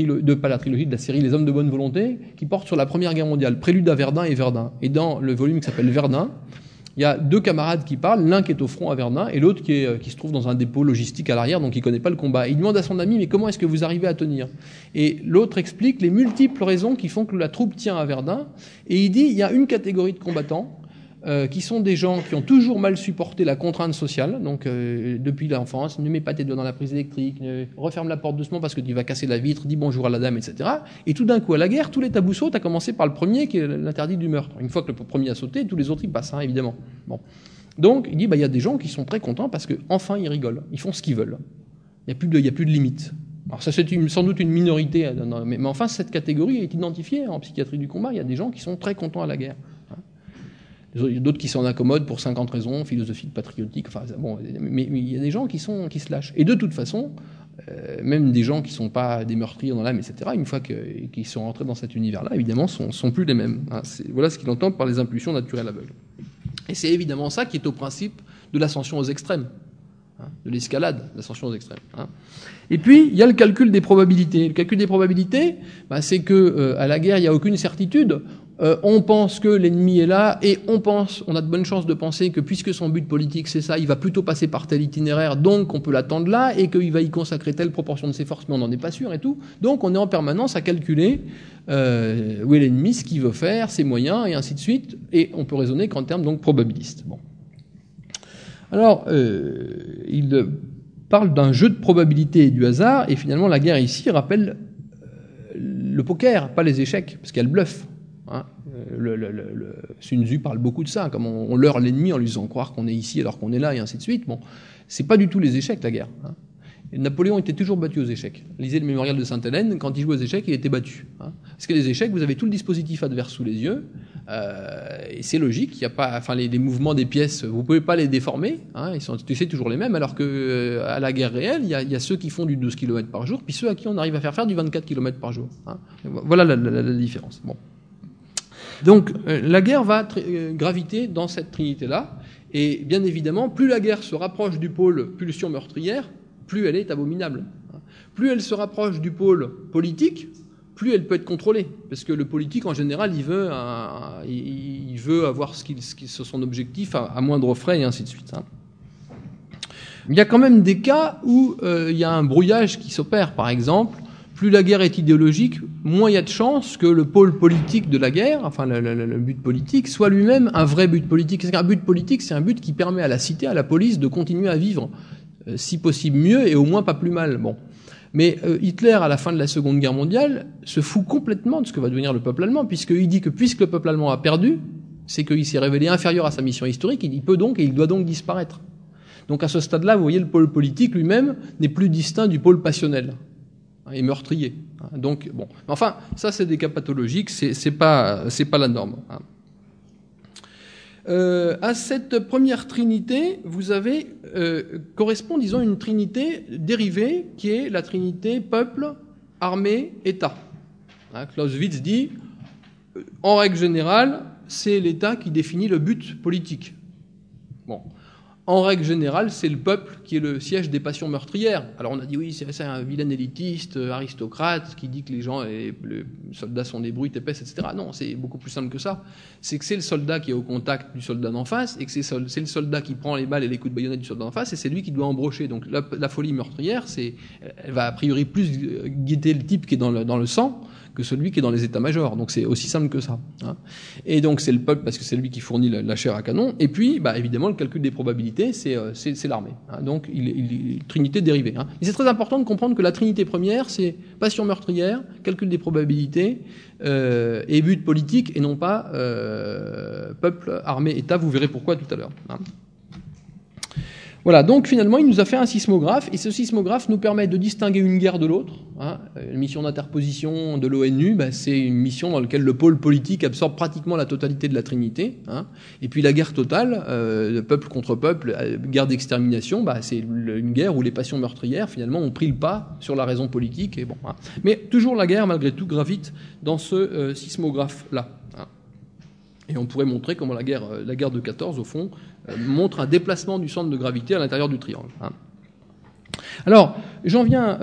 la série Les Hommes de bonne volonté, qui portent sur la Première Guerre mondiale, Prélude à Verdun et Verdun. Et dans le volume qui s'appelle Verdun, il y a 2 camarades qui parlent, l'un qui est au front à Verdun et l'autre qui se trouve dans un dépôt logistique à l'arrière, donc il ne connaît pas le combat. Il demande à son ami, mais comment est-ce que vous arrivez à tenir ? Et l'autre explique les multiples raisons qui font que la troupe tient à Verdun. Et il dit, il y a une catégorie de combattants qui sont des gens qui ont toujours mal supporté la contrainte sociale, donc depuis l'enfance, ne mets pas tes doigts dans la prise électrique, referme la porte doucement parce que tu vas casser la vitre, dis bonjour à la dame, etc. Et tout d'un coup, à la guerre, tous les tabous sautent, à commencer par le premier qui est l'interdit du meurtre. Une fois que le premier a sauté, tous les autres y passent, hein, évidemment. Bon. Donc, il dit, il y a des gens qui sont très contents parce qu'enfin ils rigolent, ils font ce qu'ils veulent. Il n'y a plus de limite. Alors ça, c'est sans doute une minorité, mais enfin, cette catégorie est identifiée en psychiatrie du combat. Il y a des gens qui sont très contents à la guerre. D'autres qui s'en accommodent pour 50 raisons, philosophiques, patriotiques, enfin, bon, mais il y a des gens qui se lâchent. Et de toute façon, même des gens qui ne sont pas des meurtriers dans l'âme, etc., une fois qu'ils sont rentrés dans cet univers-là, évidemment, sont plus les mêmes. Hein. Voilà ce qu'il entend par les impulsions naturelles aveugles. Et c'est évidemment ça qui est au principe de l'ascension aux extrêmes, hein, de l'escalade, l'ascension aux extrêmes. Hein. Et puis, il y a le calcul des probabilités. Le calcul des probabilités, c'est que à la guerre, il n'y a aucune certitude. On pense que l'ennemi est là et on a de bonnes chances de penser que puisque son but politique c'est ça, il va plutôt passer par tel itinéraire, donc on peut l'attendre là et qu'il va y consacrer telle proportion de ses forces, mais on n'en est pas sûr et tout. Donc on est en permanence à calculer où est l'ennemi, ce qu'il veut faire, ses moyens et ainsi de suite, et on peut raisonner qu'en termes donc probabilistes. Bon. Alors, il parle d'un jeu de probabilité et du hasard, et finalement la guerre ici rappelle le poker, pas les échecs, parce qu'il y a le bluff. Hein, Sun Tzu parle beaucoup de ça, comme on leurre l'ennemi en lui faisant croire qu'on est ici alors qu'on est là, et ainsi de suite. Bon, c'est pas du tout les échecs, la guerre. Hein. Napoléon était toujours battu aux échecs. Lisez le mémorial de Sainte-Hélène, quand il jouait aux échecs, il était battu. Hein. Parce que les échecs, vous avez tout le dispositif adverse sous les yeux, et c'est logique, il y a pas, enfin, les mouvements des pièces, vous pouvez pas les déformer, hein, c'est toujours les mêmes, alors que à la guerre réelle, il y a ceux qui font du 12 km par jour, puis ceux à qui on arrive à faire du 24 km par jour. Hein. Voilà la différence. Bon. Donc la guerre va graviter dans cette trinité-là, et bien évidemment, plus la guerre se rapproche du pôle pulsion meurtrière, plus elle est abominable. Plus elle se rapproche du pôle politique, plus elle peut être contrôlée, parce que le politique en général, il veut avoir son objectif à moindre frais et ainsi de suite. Hein. Il y a quand même des cas où il y a un brouillage qui s'opère, par exemple. Plus la guerre est idéologique, moins il y a de chances que le pôle politique de la guerre, enfin le but politique, soit lui-même un vrai but politique. Un but politique, c'est un but qui permet à la cité, à la police, de continuer à vivre, si possible mieux et au moins pas plus mal. Bon. Mais Hitler, à la fin de la Seconde Guerre mondiale, se fout complètement de ce que va devenir le peuple allemand, puisqu'il dit que puisque le peuple allemand a perdu, c'est qu'il s'est révélé inférieur à sa mission historique, il peut donc et il doit donc disparaître. Donc à ce stade-là, vous voyez, le pôle politique lui-même n'est plus distinct du pôle passionnel et meurtrier. Donc bon, enfin, ça c'est des cas pathologiques, c'est pas la norme. À cette première trinité, vous avez correspond, disons, une trinité dérivée qui est la trinité peuple, armée, État. Clausewitz dit, en règle générale, c'est l'État qui définit le but politique. Bon. en règle générale, c'est le peuple qui est le siège des passions meurtrières. Alors on a dit oui, c'est un vilain élitiste, aristocrate, qui dit que les soldats sont des brutes épaisses, etc. Non, c'est beaucoup plus simple que ça. C'est que c'est le soldat qui est au contact du soldat d'en face, et que c'est le soldat qui prend les balles et les coups de baïonnette du soldat d'en face, et c'est lui qui doit embrocher. Donc la folie meurtrière, elle va a priori plus guetter le type qui est dans le sang que celui qui est dans les états-majors. Donc c'est aussi simple que ça. Hein. Et donc c'est le peuple parce que c'est lui qui fournit la chair à canon. Et puis, évidemment, le calcul des probabilités, c'est l'armée. Hein. Donc trinité dérivée. Hein. Mais c'est très important de comprendre que la trinité première, c'est passion meurtrière, calcul des probabilités et but politique, et non pas peuple, armée, État. Vous verrez pourquoi tout à l'heure. Hein. Voilà, donc finalement, il nous a fait un sismographe, et ce sismographe nous permet de distinguer une guerre de l'autre. Hein. Une mission d'interposition de l'ONU, c'est une mission dans laquelle le pôle politique absorbe pratiquement la totalité de la Trinité. Hein. Et puis la guerre totale, peuple contre peuple, guerre d'extermination, c'est une guerre où les passions meurtrières, finalement, ont pris le pas sur la raison politique. Et bon, hein. Mais toujours la guerre, malgré tout, gravite dans ce sismographe-là. Hein. Et on pourrait montrer comment la guerre de 14, au fond, montre un déplacement du centre de gravité à l'intérieur du triangle. Hein. Alors, j'en viens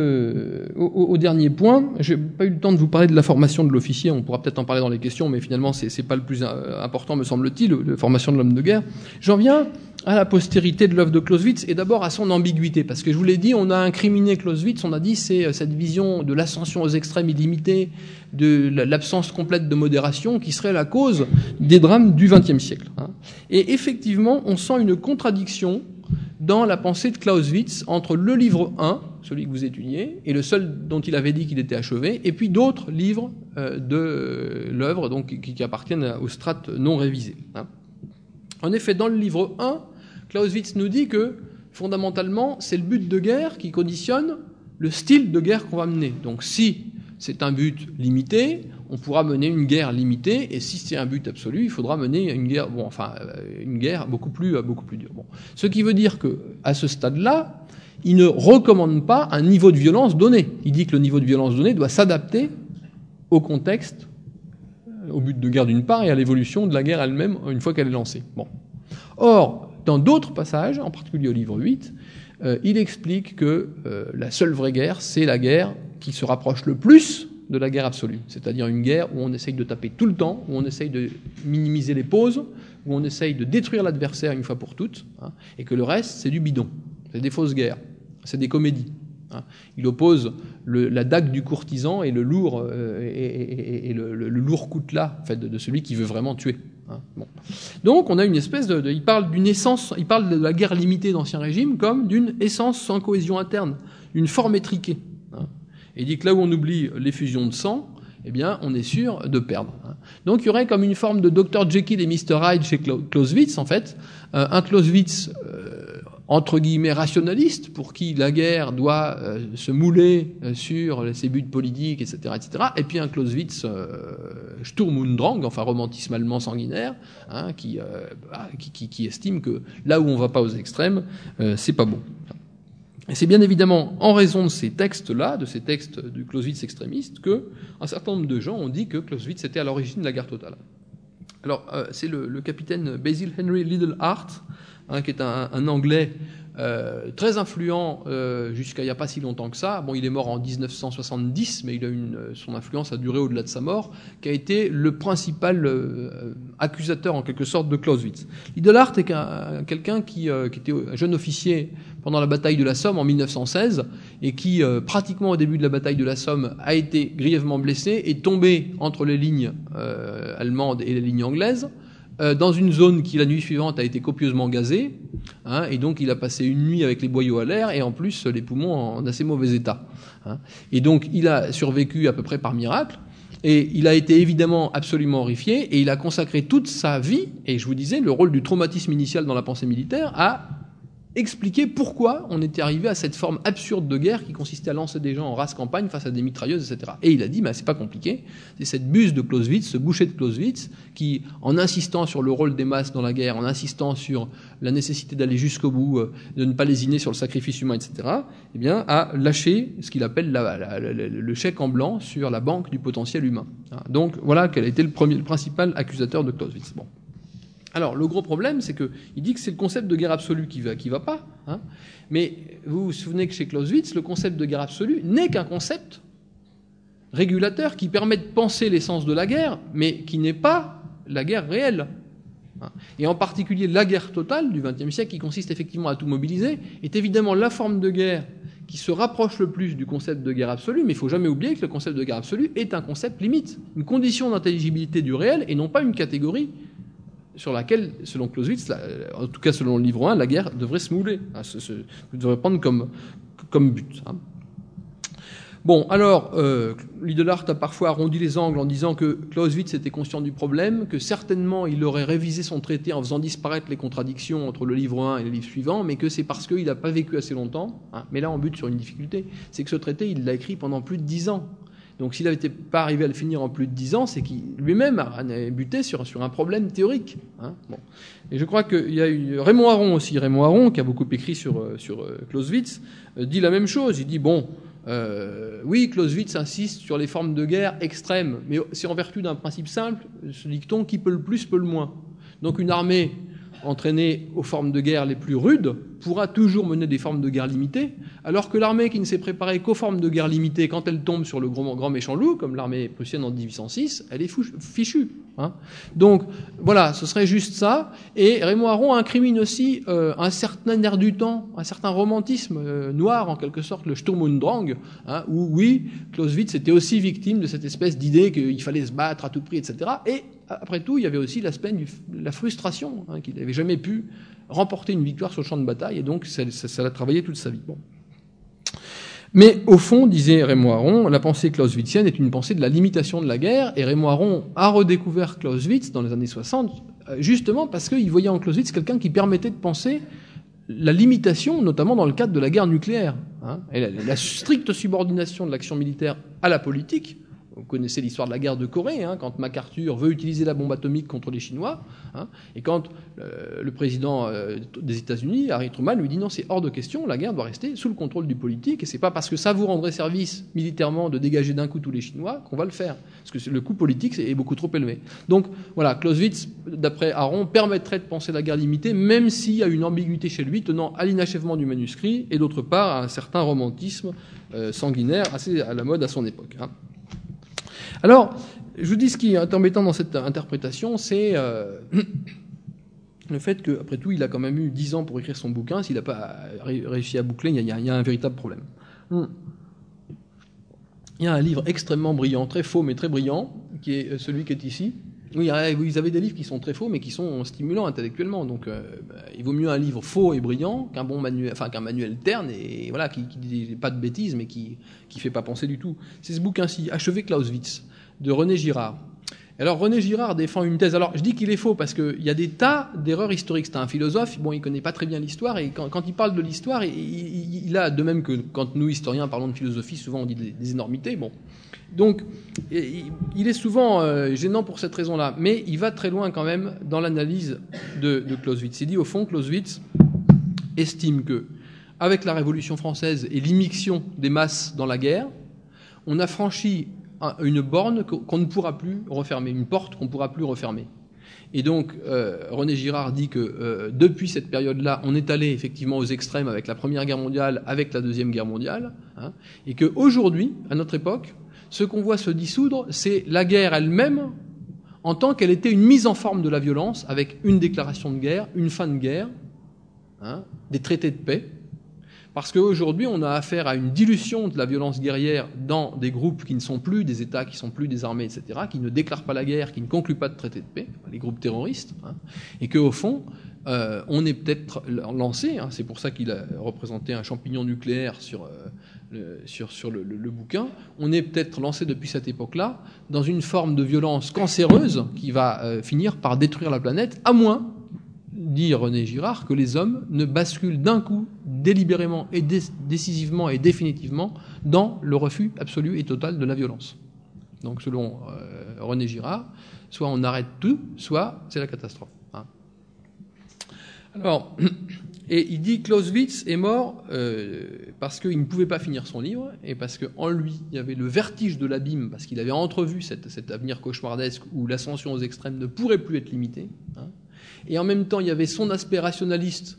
au dernier point. J'ai pas eu le temps de vous parler de la formation de l'officier. On pourra peut-être en parler dans les questions, mais finalement, c'est pas le plus important, me semble-t-il, la formation de l'homme de guerre. J'en viens à la postérité de l'œuvre de Clausewitz et d'abord à son ambiguïté. Parce que je vous l'ai dit, on a incriminé Clausewitz, on a dit c'est cette vision de l'ascension aux extrêmes illimités, de l'absence complète de modération qui serait la cause des drames du XXe siècle. Hein. Et effectivement, on sent une contradiction dans la pensée de Clausewitz entre le livre 1, celui que vous étudiez, et le seul dont il avait dit qu'il était achevé, et puis d'autres livres de l'œuvre donc qui appartiennent aux strates non révisées. Hein. En effet, dans le livre 1, Clausewitz nous dit que, fondamentalement, c'est le but de guerre qui conditionne le style de guerre qu'on va mener. Donc si c'est un but limité, on pourra mener une guerre limitée, et si c'est un but absolu, il faudra mener une guerre, une guerre beaucoup plus dure. Bon. Ce qui veut dire que, à ce stade-là, il ne recommande pas un niveau de violence donné. Il dit que le niveau de violence donné doit s'adapter au contexte, au but de guerre d'une part, et à l'évolution de la guerre elle-même une fois qu'elle est lancée. Bon. Or, dans d'autres passages, en particulier au livre 8, il explique que la seule vraie guerre, c'est la guerre qui se rapproche le plus de la guerre absolue, c'est-à-dire une guerre où on essaye de taper tout le temps, où on essaye de minimiser les pauses, où on essaye de détruire l'adversaire une fois pour toutes, hein, et que le reste, c'est du bidon, c'est des fausses guerres, c'est des comédies. Hein. Il oppose la dague du courtisan et le lourd le lourd coutelas en fait, de celui qui veut vraiment tuer. Hein. Bon. Donc on a une espèce il parle d'une essence, il parle de la guerre limitée d'Ancien Régime comme d'une essence sans cohésion interne, une forme étriquée. Hein. Et il dit que là où on oublie l'effusion de sang, eh bien, on est sûr de perdre. Donc, il y aurait comme une forme de Dr. Jekyll et Mr. Hyde chez Clausewitz, en fait. Un Clausewitz, entre guillemets, rationaliste, pour qui la guerre doit se mouler sur ses buts politiques, etc., etc. Et puis un Clausewitz Sturm und Drang, enfin romantisme allemand sanguinaire, hein, qui estime que là où on va pas aux extrêmes, c'est pas bon. Et c'est bien évidemment en raison de ces textes-là, de ces textes du Clausewitz extrémiste, que un certain nombre de gens ont dit que Clausewitz était à l'origine de la guerre totale. Alors, c'est le capitaine Basil Henry Liddell-Hart, hein, qui est un Anglais très influent jusqu'à il n'y a pas si longtemps que ça. Bon, il est mort en 1970, mais son influence a duré au-delà de sa mort, qui a été le principal accusateur en quelque sorte de Clausewitz. Liddell-Hart est quelqu'un qui était un jeune officier pendant la bataille de la Somme en 1916 et qui, pratiquement au début de la bataille de la Somme, a été grièvement blessé et tombé entre les lignes allemandes et les lignes anglaises, dans une zone qui, la nuit suivante, a été copieusement gazée, hein, et donc il a passé une nuit avec les boyaux à l'air et en plus les poumons en assez mauvais état. Hein. Et donc il a survécu à peu près par miracle, et il a été évidemment absolument horrifié, et il a consacré toute sa vie, et je vous disais, le rôle du traumatisme initial dans la pensée militaire, à expliquer pourquoi on était arrivé à cette forme absurde de guerre qui consistait à lancer des gens en race campagne face à des mitrailleuses, etc. Et il a dit, c'est pas compliqué, c'est cette buse de Clausewitz, ce boucher de Clausewitz, qui, en insistant sur le rôle des masses dans la guerre, en insistant sur la nécessité d'aller jusqu'au bout, de ne pas lésiner sur le sacrifice humain, etc., eh bien, a lâché ce qu'il appelle le chèque en blanc sur la banque du potentiel humain. Donc, voilà quel a été le principal accusateur de Clausewitz. Bon. Alors, le gros problème, c'est qu'il dit que c'est le concept de guerre absolue qui va pas. Hein, mais vous vous souvenez que chez Clausewitz, le concept de guerre absolue n'est qu'un concept régulateur qui permet de penser l'essence de la guerre, mais qui n'est pas la guerre réelle. Et en particulier, la guerre totale du XXe siècle, qui consiste effectivement à tout mobiliser, est évidemment la forme de guerre qui se rapproche le plus du concept de guerre absolue, mais il ne faut jamais oublier que le concept de guerre absolue est un concept limite, une condition d'intelligibilité du réel, et non pas une catégorie sur laquelle, selon Clausewitz, en tout cas selon le livre 1, la guerre devrait se mouler, devrait prendre comme but. Hein. Bon, alors, Liddelhardt a parfois arrondi les angles en disant que Clausewitz était conscient du problème, que certainement il aurait révisé son traité en faisant disparaître les contradictions entre le livre 1 et le livre suivant, mais que c'est parce qu'il n'a pas vécu assez longtemps. Hein. Mais là, on bute sur une difficulté, c'est que ce traité, il l'a écrit pendant plus de 10 ans. Donc s'il n'était pas arrivé à le finir en plus de 10 ans, c'est qu'il lui-même a buté sur un problème théorique. Hein. Bon. Et je crois qu'il y a eu Raymond Aron aussi. Raymond Aron, qui a beaucoup écrit sur Clausewitz, dit la même chose. Il dit, oui, Clausewitz insiste sur les formes de guerre extrêmes, mais c'est en vertu d'un principe simple, ce dicton, qui peut le plus, peut le moins. Donc une armée entraînée aux formes de guerre les plus rudes pourra toujours mener des formes de guerre limitées, alors que l'armée qui ne s'est préparée qu'aux formes de guerre limitées, quand elle tombe sur le grand méchant loup, comme l'armée prussienne en 1806, elle est fichue. Hein. Donc voilà, ce serait juste ça. Et Raymond Aron incrimine aussi un certain air du temps, un certain romantisme noir, en quelque sorte, le Sturm und Drang, hein, où oui, Clausewitz était aussi victime de cette espèce d'idée qu'il fallait se battre à tout prix, etc. Et après tout, il y avait aussi l'aspect de la frustration, hein, qu'il n'avait jamais pu remporter une victoire sur le champ de bataille, et donc ça l'a travaillé toute sa vie. Bon. Mais au fond, disait Raymond Aron, la pensée clausewitzienne est une pensée de la limitation de la guerre, et Raymond Aron a redécouvert Clausewitz dans les années 60, justement parce qu'il voyait en Clausewitz quelqu'un qui permettait de penser la limitation, notamment dans le cadre de la guerre nucléaire, hein, et la stricte subordination de l'action militaire à la politique. Vous connaissez l'histoire de la guerre de Corée, hein, quand MacArthur veut utiliser la bombe atomique contre les Chinois, hein, et quand le président des États-Unis, Harry Truman, lui dit non, c'est hors de question, la guerre doit rester sous le contrôle du politique, et c'est pas parce que ça vous rendrait service militairement de dégager d'un coup tous les Chinois qu'on va le faire, parce que le coût politique est beaucoup trop élevé. Donc voilà, Clausewitz, d'après Aron, permettrait de penser la guerre limitée, même s'il y a une ambiguïté chez lui tenant à l'inachèvement du manuscrit, et d'autre part à un certain romantisme sanguinaire assez à la mode à son époque. Hein. Alors, je vous dis ce qui est embêtant dans cette interprétation, c'est le fait qu'après tout, il a quand même eu 10 ans pour écrire son bouquin. S'il n'a pas réussi à boucler, il y a un véritable problème. Il y a un livre extrêmement brillant, très faux mais très brillant, qui est celui qui est ici. Oui, vous avez des livres qui sont très faux mais qui sont stimulants intellectuellement. Donc, il vaut mieux un livre faux et brillant qu'un bon manuel, enfin qu'un manuel terne et voilà qui dit pas de bêtises mais qui fait pas penser du tout. C'est ce bouquin-ci, Achever Clausewitz, de René Girard. Alors René Girard défend une thèse. Alors je dis qu'il est faux parce qu'il y a des tas d'erreurs historiques. C'est un philosophe, bon, il connaît pas très bien l'histoire et quand il parle de l'histoire, il a, de même que quand nous historiens parlons de philosophie, souvent on dit des énormités. Bon, donc il est souvent gênant pour cette raison-là, mais il va très loin quand même dans l'analyse de Clausewitz. Il dit au fond, Clausewitz estime que avec la Révolution française et l'immixtion des masses dans la guerre, on a franchi une borne qu'on ne pourra plus refermer, une porte qu'on ne pourra plus refermer. Et donc, René Girard dit que depuis cette période-là, on est allé effectivement aux extrêmes avec la Première Guerre mondiale, avec la Deuxième Guerre mondiale, hein, et qu'aujourd'hui, à notre époque, ce qu'on voit se dissoudre, c'est la guerre elle-même, en tant qu'elle était une mise en forme de la violence, avec une déclaration de guerre, une fin de guerre, hein, des traités de paix. Parce qu'aujourd'hui, on a affaire à une dilution de la violence guerrière dans des groupes qui ne sont plus des États, qui ne sont plus des armées, etc., qui ne déclarent pas la guerre, qui ne concluent pas de traité de paix, les groupes terroristes, hein, et qu'au fond, on est peut-être lancé, hein, c'est pour ça qu'il a représenté un champignon nucléaire sur le bouquin, on est peut-être lancé depuis cette époque-là dans une forme de violence cancéreuse qui va finir par détruire la planète, à moins, dit René Girard, que les hommes ne basculent d'un coup, délibérément et décisivement et définitivement, dans le refus absolu et total de la violence. Donc selon René Girard, soit on arrête tout, soit c'est la catastrophe. Hein. Alors, et il dit Clausewitz est mort parce qu'il ne pouvait pas finir son livre et parce qu'en lui, il y avait le vertige de l'abîme, parce qu'il avait entrevu cet avenir cauchemardesque où l'ascension aux extrêmes ne pourrait plus être limitée, hein, Et en même temps, il y avait son aspect rationaliste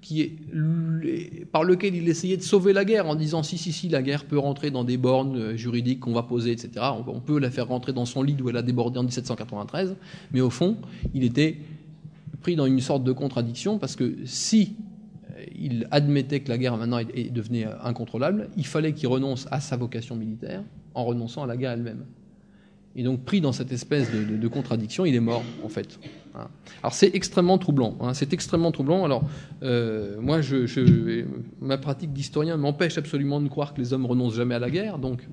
par lequel il essayait de sauver la guerre en disant si, la guerre peut rentrer dans des bornes juridiques qu'on va poser, etc. On peut la faire rentrer dans son lit d'où elle a débordé en 1793, mais au fond, il était pris dans une sorte de contradiction parce que si il admettait que la guerre maintenant devenait incontrôlable, il fallait qu'il renonce à sa vocation militaire en renonçant à la guerre elle-même. Et donc, pris dans cette espèce de contradiction, il est mort, en fait. Alors, c'est extrêmement troublant. C'est extrêmement troublant. Alors, moi, ma pratique d'historien m'empêche absolument de croire que les hommes renoncent jamais à la guerre. Donc,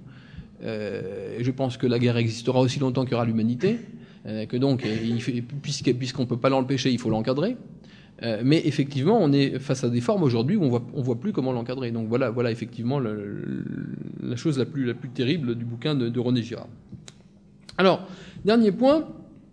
je pense que la guerre existera aussi longtemps qu'il y aura l'humanité. Que donc, puisqu'on ne peut pas l'empêcher, il faut l'encadrer. Mais effectivement, on est face à des formes aujourd'hui où on voit plus comment l'encadrer. Donc, voilà effectivement la chose la plus terrible du bouquin de René Girard. Alors, dernier point,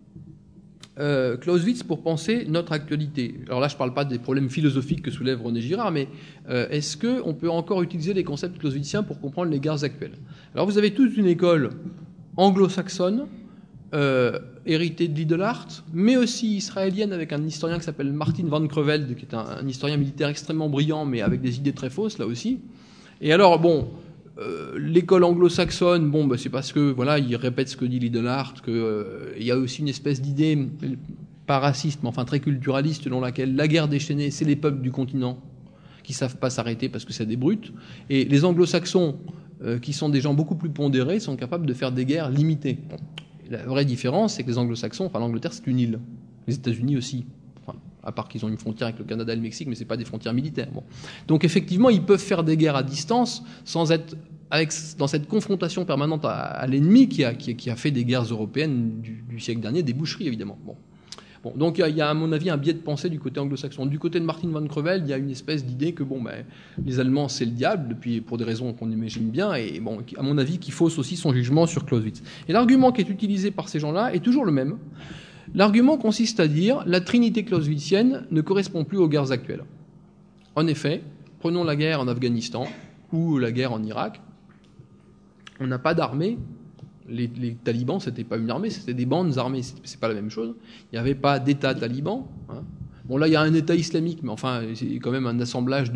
Clausewitz pour penser notre actualité. Alors là, je ne parle pas des problèmes philosophiques que soulève René Girard, mais est-ce qu'on peut encore utiliser les concepts clausewitziens pour comprendre les guerres actuelles ? Alors vous avez toute une école anglo-saxonne, héritée de Lidl-Hart, mais aussi israélienne avec un historien qui s'appelle Martin van Creveld, qui est un historien militaire extrêmement brillant, mais avec des idées très fausses, là aussi. Et alors, l'école anglo-saxonne, c'est parce que il répète ce que dit Lidl-Hart, qu'il y a aussi une espèce d'idée, pas raciste, mais enfin très culturaliste, selon laquelle la guerre déchaînée, c'est les peuples du continent qui savent pas s'arrêter parce que c'est des brutes, et les anglo-saxons, qui sont des gens beaucoup plus pondérés, sont capables de faire des guerres limitées. La vraie différence, c'est que les anglo-saxons, l'Angleterre, c'est une île. Les États-Unis aussi. À part qu'ils ont une frontière avec le Canada et le Mexique, mais c'est pas des frontières militaires. Donc effectivement, ils peuvent faire des guerres à distance sans être dans cette confrontation permanente à l'ennemi qui a fait des guerres européennes du siècle dernier, des boucheries évidemment. Donc il y a à mon avis un biais de pensée du côté anglo-saxon. Du côté de Martin van Creveld, il y a une espèce d'idée que les Allemands c'est le diable, pour des raisons qu'on imagine bien, et à mon avis qui fausse aussi son jugement sur Clausewitz. Et l'argument qui est utilisé par ces gens-là est toujours le même. L'argument consiste à dire la trinité clausewitzienne ne correspond plus aux guerres actuelles. En effet, prenons la guerre en Afghanistan ou la guerre en Irak, on n'a pas d'armée. Les talibans, c'était pas une armée, c'était des bandes armées, c'est pas la même chose. Il n'y avait pas d'État taliban. Là, il y a un État islamique, mais enfin, c'est quand même un assemblage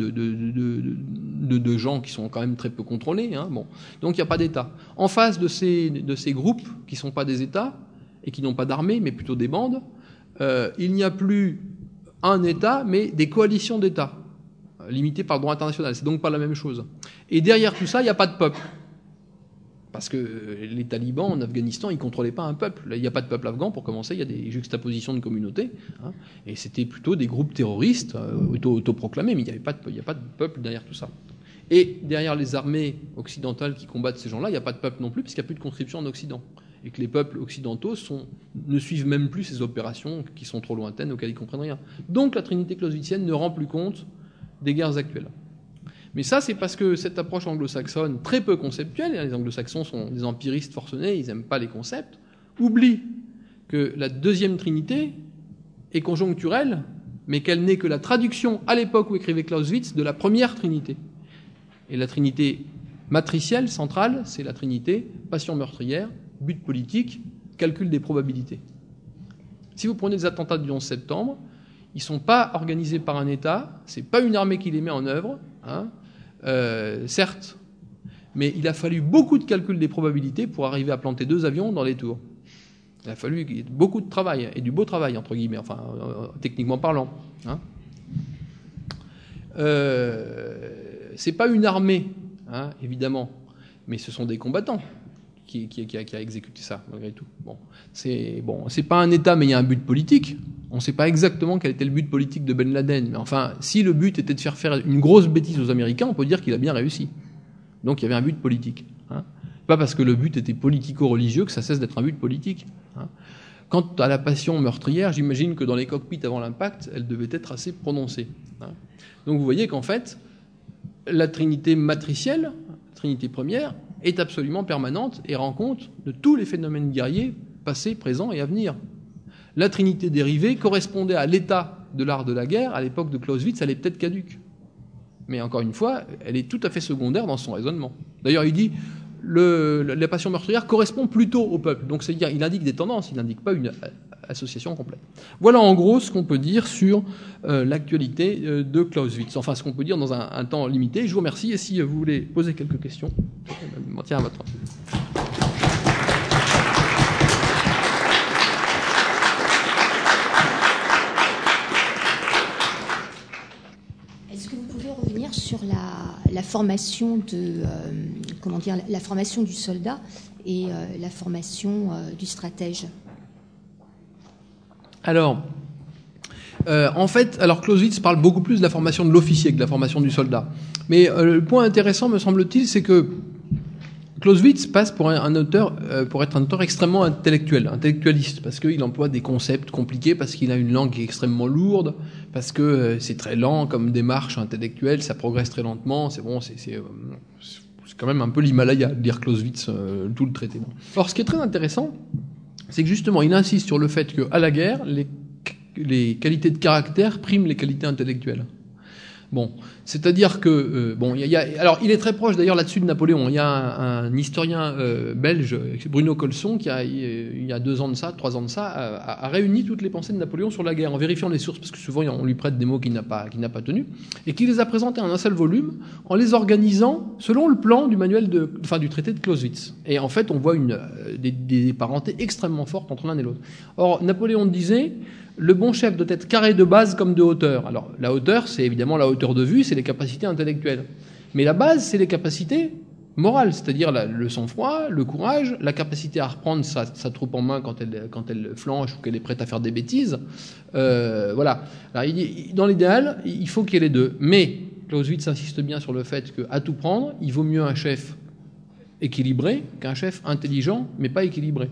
de gens qui sont quand même très peu contrôlés. Donc, il n'y a pas d'État. En face de ces groupes qui ne sont pas des États et qui n'ont pas d'armée, mais plutôt des bandes, il n'y a plus un État, mais des coalitions d'États, limitées par le droit international. C'est donc pas la même chose. Et derrière tout ça, il n'y a pas de peuple. Parce que les talibans en Afghanistan, ils ne contrôlaient pas un peuple. Là, il n'y a pas de peuple afghan, pour commencer, il y a des juxtapositions de communautés. Et c'était plutôt des groupes terroristes autoproclamés, mais il n'y a pas de peuple derrière tout ça. Et derrière les armées occidentales qui combattent ces gens-là, il n'y a pas de peuple non plus, puisqu'il n'y a plus de conscription en Occident. Et que les peuples occidentaux ne suivent même plus ces opérations qui sont trop lointaines, auxquelles ils ne comprennent rien. Donc la trinité clausewitzienne ne rend plus compte des guerres actuelles. Mais ça, c'est parce que cette approche anglo-saxonne, très peu conceptuelle, les anglo-saxons sont des empiristes forcenés, ils n'aiment pas les concepts, oublie que la deuxième trinité est conjoncturelle, mais qu'elle n'est que la traduction, à l'époque où écrivait Clausewitz, de la première trinité. Et la trinité matricielle, centrale, c'est la trinité passion meurtrière, but politique, calcul des probabilités. Si vous prenez les attentats du 11 septembre, ils ne sont pas organisés par un État, ce n'est pas une armée qui les met en œuvre, certes, mais il a fallu beaucoup de calculs des probabilités pour arriver à planter 2 avions dans les tours. Il a fallu beaucoup de travail, et du beau travail, entre guillemets, techniquement parlant. C'est pas une armée, évidemment, mais ce sont des combattants qui a exécuté ça, malgré tout. C'est pas un État, mais il y a un but politique. On ne sait pas exactement quel était le but politique de Ben Laden, mais enfin, si le but était de faire une grosse bêtise aux Américains, on peut dire qu'il a bien réussi. Donc il y avait un but politique. Pas parce que le but était politico-religieux que ça cesse d'être un but politique. Quant à la passion meurtrière, j'imagine que dans les cockpits avant l'impact, elle devait être assez prononcée. Donc vous voyez qu'en fait, la trinité matricielle, la trinité première, est absolument permanente et rend compte de tous les phénomènes guerriers, passés, présents et à venir. La trinité dérivée correspondait à l'état de l'art de la guerre. À l'époque de Clausewitz, elle est peut-être caduque. Mais encore une fois, elle est tout à fait secondaire dans son raisonnement. D'ailleurs, il dit la passion meurtrière correspond plutôt au peuple. Donc, c'est-à-dire, il indique des tendances, il n'indique pas association complète. Voilà en gros ce qu'on peut dire sur l'actualité de Clausewitz. Enfin, ce qu'on peut dire dans un temps limité. Je vous remercie et si vous voulez poser quelques questions, je m'en tiens à votre. Est-ce que vous pouvez revenir sur la formation la formation du soldat et la formation du stratège? Alors, en fait, Clausewitz parle beaucoup plus de la formation de l'officier que de la formation du soldat. Mais le point intéressant, me semble-t-il, c'est que Clausewitz passe pour être un auteur extrêmement intellectualiste, parce qu'il emploie des concepts compliqués, parce qu'il a une langue qui est extrêmement lourde, parce que c'est très lent comme démarche intellectuelle, ça progresse très lentement. C'est quand même un peu l'Himalaya de lire Clausewitz, tout le traité. Alors, ce qui est très intéressant, c'est que justement, il insiste sur le fait qu'à la guerre, les qualités de caractère priment les qualités intellectuelles. Bon, c'est-à-dire que alors il est très proche d'ailleurs là-dessus de Napoléon. Il y a un historien belge, Bruno Colson, qui il y a 3 ans de ça, a réuni toutes les pensées de Napoléon sur la guerre en vérifiant les sources, parce que souvent on lui prête des mots qu'il n'a pas tenus, et qui les a présentés en un seul volume en les organisant selon le plan du manuel du traité de Clausewitz. Et en fait, on voit des parentés extrêmement fortes entre l'un et l'autre. Or, Napoléon disait: le bon chef doit être carré de base comme de hauteur. Alors, la hauteur, c'est évidemment la hauteur de vue, c'est les capacités intellectuelles. Mais la base, c'est les capacités morales, c'est-à-dire le sang-froid, le courage, la capacité à reprendre sa troupe en main quand elle flanche ou qu'elle est prête à faire des bêtises. Voilà. Alors, dans l'idéal, il faut qu'il y ait les deux. Mais Clausewitz insiste bien sur le fait qu'à tout prendre, il vaut mieux un chef équilibré qu'un chef intelligent, mais pas équilibré.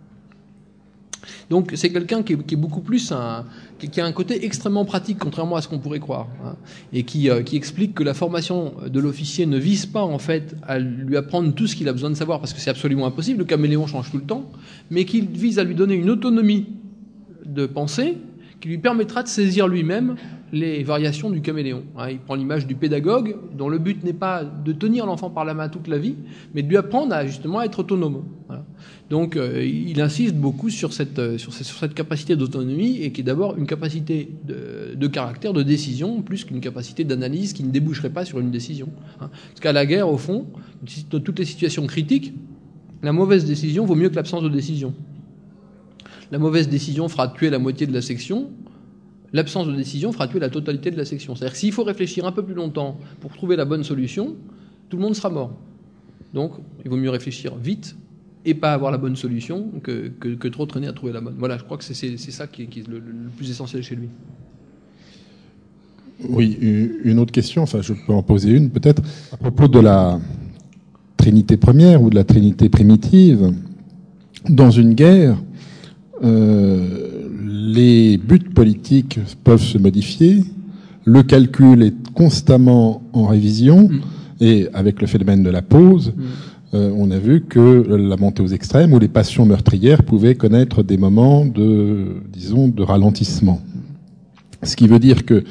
Donc c'est quelqu'un qui est beaucoup plus qui a un côté extrêmement pratique, contrairement à ce qu'on pourrait croire, hein, et qui explique que la formation de l'officier ne vise pas en fait à lui apprendre tout ce qu'il a besoin de savoir, parce que c'est absolument impossible, le caméléon change tout le temps, mais qu'il vise à lui donner une autonomie de pensée qui lui permettra de saisir lui-même les variations du caméléon. Il prend l'image du pédagogue dont le but n'est pas de tenir l'enfant par la main toute la vie, mais de lui apprendre à justement être autonome. Voilà. Donc il insiste beaucoup sur cette capacité d'autonomie, et qui est d'abord une capacité de caractère, de décision, plus qu'une capacité d'analyse qui ne déboucherait pas sur une décision. Parce qu'à la guerre, au fond, dans toutes les situations critiques, la mauvaise décision vaut mieux que l'absence de décision. La mauvaise décision fera tuer la moitié de la section. L'absence de décision fera tuer la totalité de la section. C'est-à-dire que s'il faut réfléchir un peu plus longtemps pour trouver la bonne solution, tout le monde sera mort. Donc, il vaut mieux réfléchir vite et pas avoir la bonne solution que trop traîner à trouver la bonne. Voilà, je crois que c'est ça qui est le plus essentiel chez lui. Oui, une autre question, enfin je peux en poser une peut-être, à propos de la Trinité première ou de la Trinité primitive. Dans une guerre, les buts politiques peuvent se modifier, le calcul est constamment en révision, et avec le phénomène de la pause, on a vu que la montée aux extrêmes ou les passions meurtrières pouvaient connaître des moments de ralentissement. Ce qui veut dire que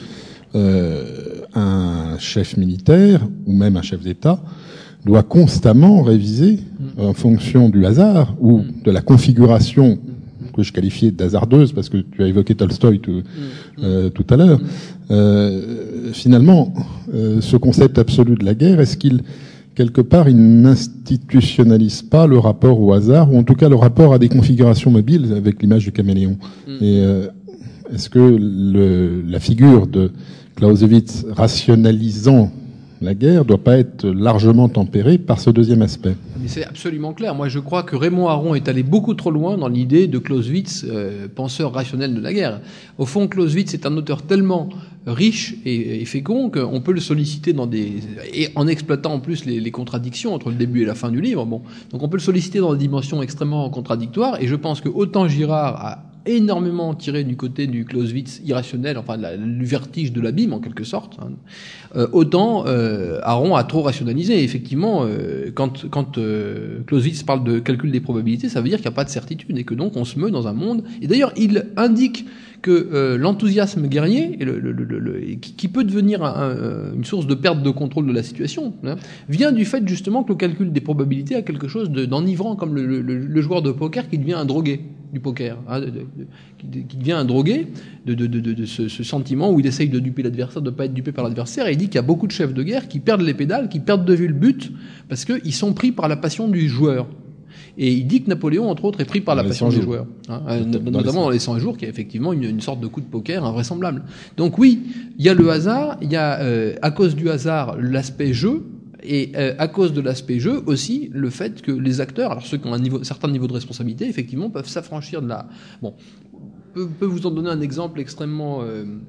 un chef militaire ou même un chef d'État doit constamment réviser en fonction du hasard ou de la configuration que je qualifiais d'hasardeuse, parce que tu as évoqué Tolstoï tout à l'heure. Finalement, ce concept absolu de la guerre, est-ce qu'il, quelque part, il n'institutionnalise pas le rapport au hasard, ou en tout cas le rapport à des configurations mobiles, avec l'image du caméléon? Et est-ce que la figure de Clausewitz rationalisant la guerre doit pas être largement tempérée par ce deuxième aspect? Mais c'est absolument clair. Moi, je crois que Raymond Aron est allé beaucoup trop loin dans l'idée de Clausewitz, penseur rationnel de la guerre. Au fond, Clausewitz est un auteur tellement riche et fécond qu'on peut le solliciter et en exploitant en plus les contradictions entre le début et la fin du livre. Bon, donc on peut le solliciter dans des dimensions extrêmement contradictoires. Et je pense que autant Girard a énormément tiré du côté du Clausewitz irrationnel, enfin du vertige de l'abîme en quelque sorte, autant Aron a trop rationalisé. Effectivement, quand Clausewitz parle de calcul des probabilités, ça veut dire qu'il n'y a pas de certitude et que donc on se meut dans un monde. Et d'ailleurs, il indique que l'enthousiasme guerrier, qui peut devenir une source de perte de contrôle de la situation, vient du fait justement que le calcul des probabilités a quelque chose d'enivrant, comme le joueur de poker qui devient un drogué du poker, hein, qui devient un drogué de ce sentiment où il essaye de duper l'adversaire, de ne pas être dupé par l'adversaire, et il dit qu'il y a beaucoup de chefs de guerre qui perdent les pédales, qui perdent de vue le but, parce qu'ils sont pris par la passion du joueur. Et il dit que Napoléon, entre autres, est pris par la passion des joueurs, hein, notamment dans les 100 jours, qui est effectivement une sorte de coup de poker invraisemblable. Donc oui, il y a le hasard, il y a à cause du hasard l'aspect jeu, et à cause de l'aspect jeu aussi le fait que les acteurs, alors ceux qui ont un certain niveau de responsabilité, effectivement, peuvent s'affranchir de la... Bon, peut vous en donner un exemple extrêmement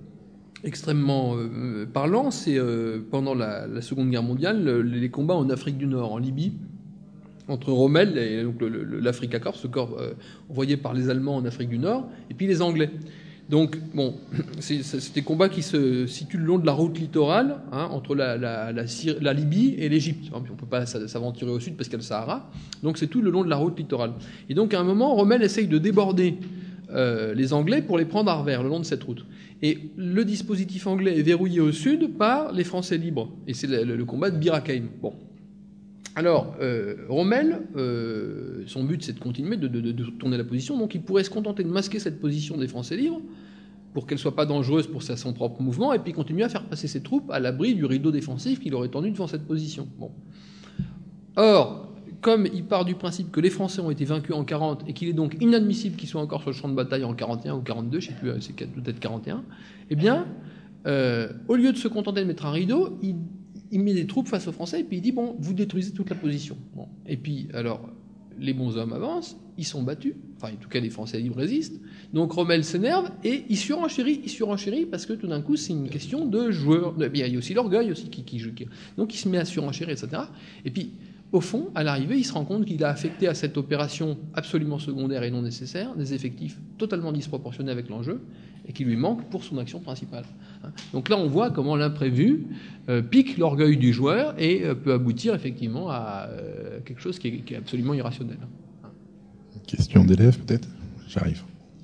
parlant, c'est pendant la Seconde Guerre mondiale, les combats en Afrique du Nord, en Libye, entre Rommel et donc l'Africa Corps, ce corps envoyé par les Allemands en Afrique du Nord, et puis les Anglais. Donc, bon, c'est des combats qui se situent le long de la route littorale, hein, entre la Libye et l'Égypte. On ne peut pas s'aventurer au sud parce qu'il y a le Sahara. Donc, c'est tout le long de la route littorale. Et donc, à un moment, Rommel essaye de déborder les Anglais pour les prendre à revers le long de cette route. Et le dispositif anglais est verrouillé au sud par les Français libres. Et c'est le combat de Bir Hakeim. Bon. Alors, Rommel, son but, c'est de continuer, de tourner la position. Donc, il pourrait se contenter de masquer cette position des Français libres pour qu'elle soit pas dangereuse pour son propre mouvement, et puis continuer à faire passer ses troupes à l'abri du rideau défensif qu'il aurait tendu devant cette position. Bon. Or, comme il part du principe que les Français ont été vaincus en 40 et qu'il est donc inadmissible qu'ils soient encore sur le champ de bataille en 41 ou 42, je ne sais plus, c'est peut-être 41, eh bien, au lieu de se contenter de mettre un rideau, il met des troupes face aux Français et puis il dit, bon, vous détruisez toute la position. Bon. Et puis, alors, les bons hommes avancent, ils sont battus, enfin, en tout cas, les Français libres résistent. Donc, Rommel s'énerve et il surenchérit parce que tout d'un coup, c'est une question de joueurs. Il y a aussi l'orgueil aussi qui joue. Donc, il se met à surenchérir, etc. Et puis, au fond, à l'arrivée, il se rend compte qu'il a affecté à cette opération absolument secondaire et non nécessaire des effectifs totalement disproportionnés avec l'enjeu et qui lui manquent pour son action principale. Donc là, on voit comment l'imprévu pique l'orgueil du joueur et peut aboutir effectivement à quelque chose qui est absolument irrationnel. Question d'élève, peut-être ? J'arrive.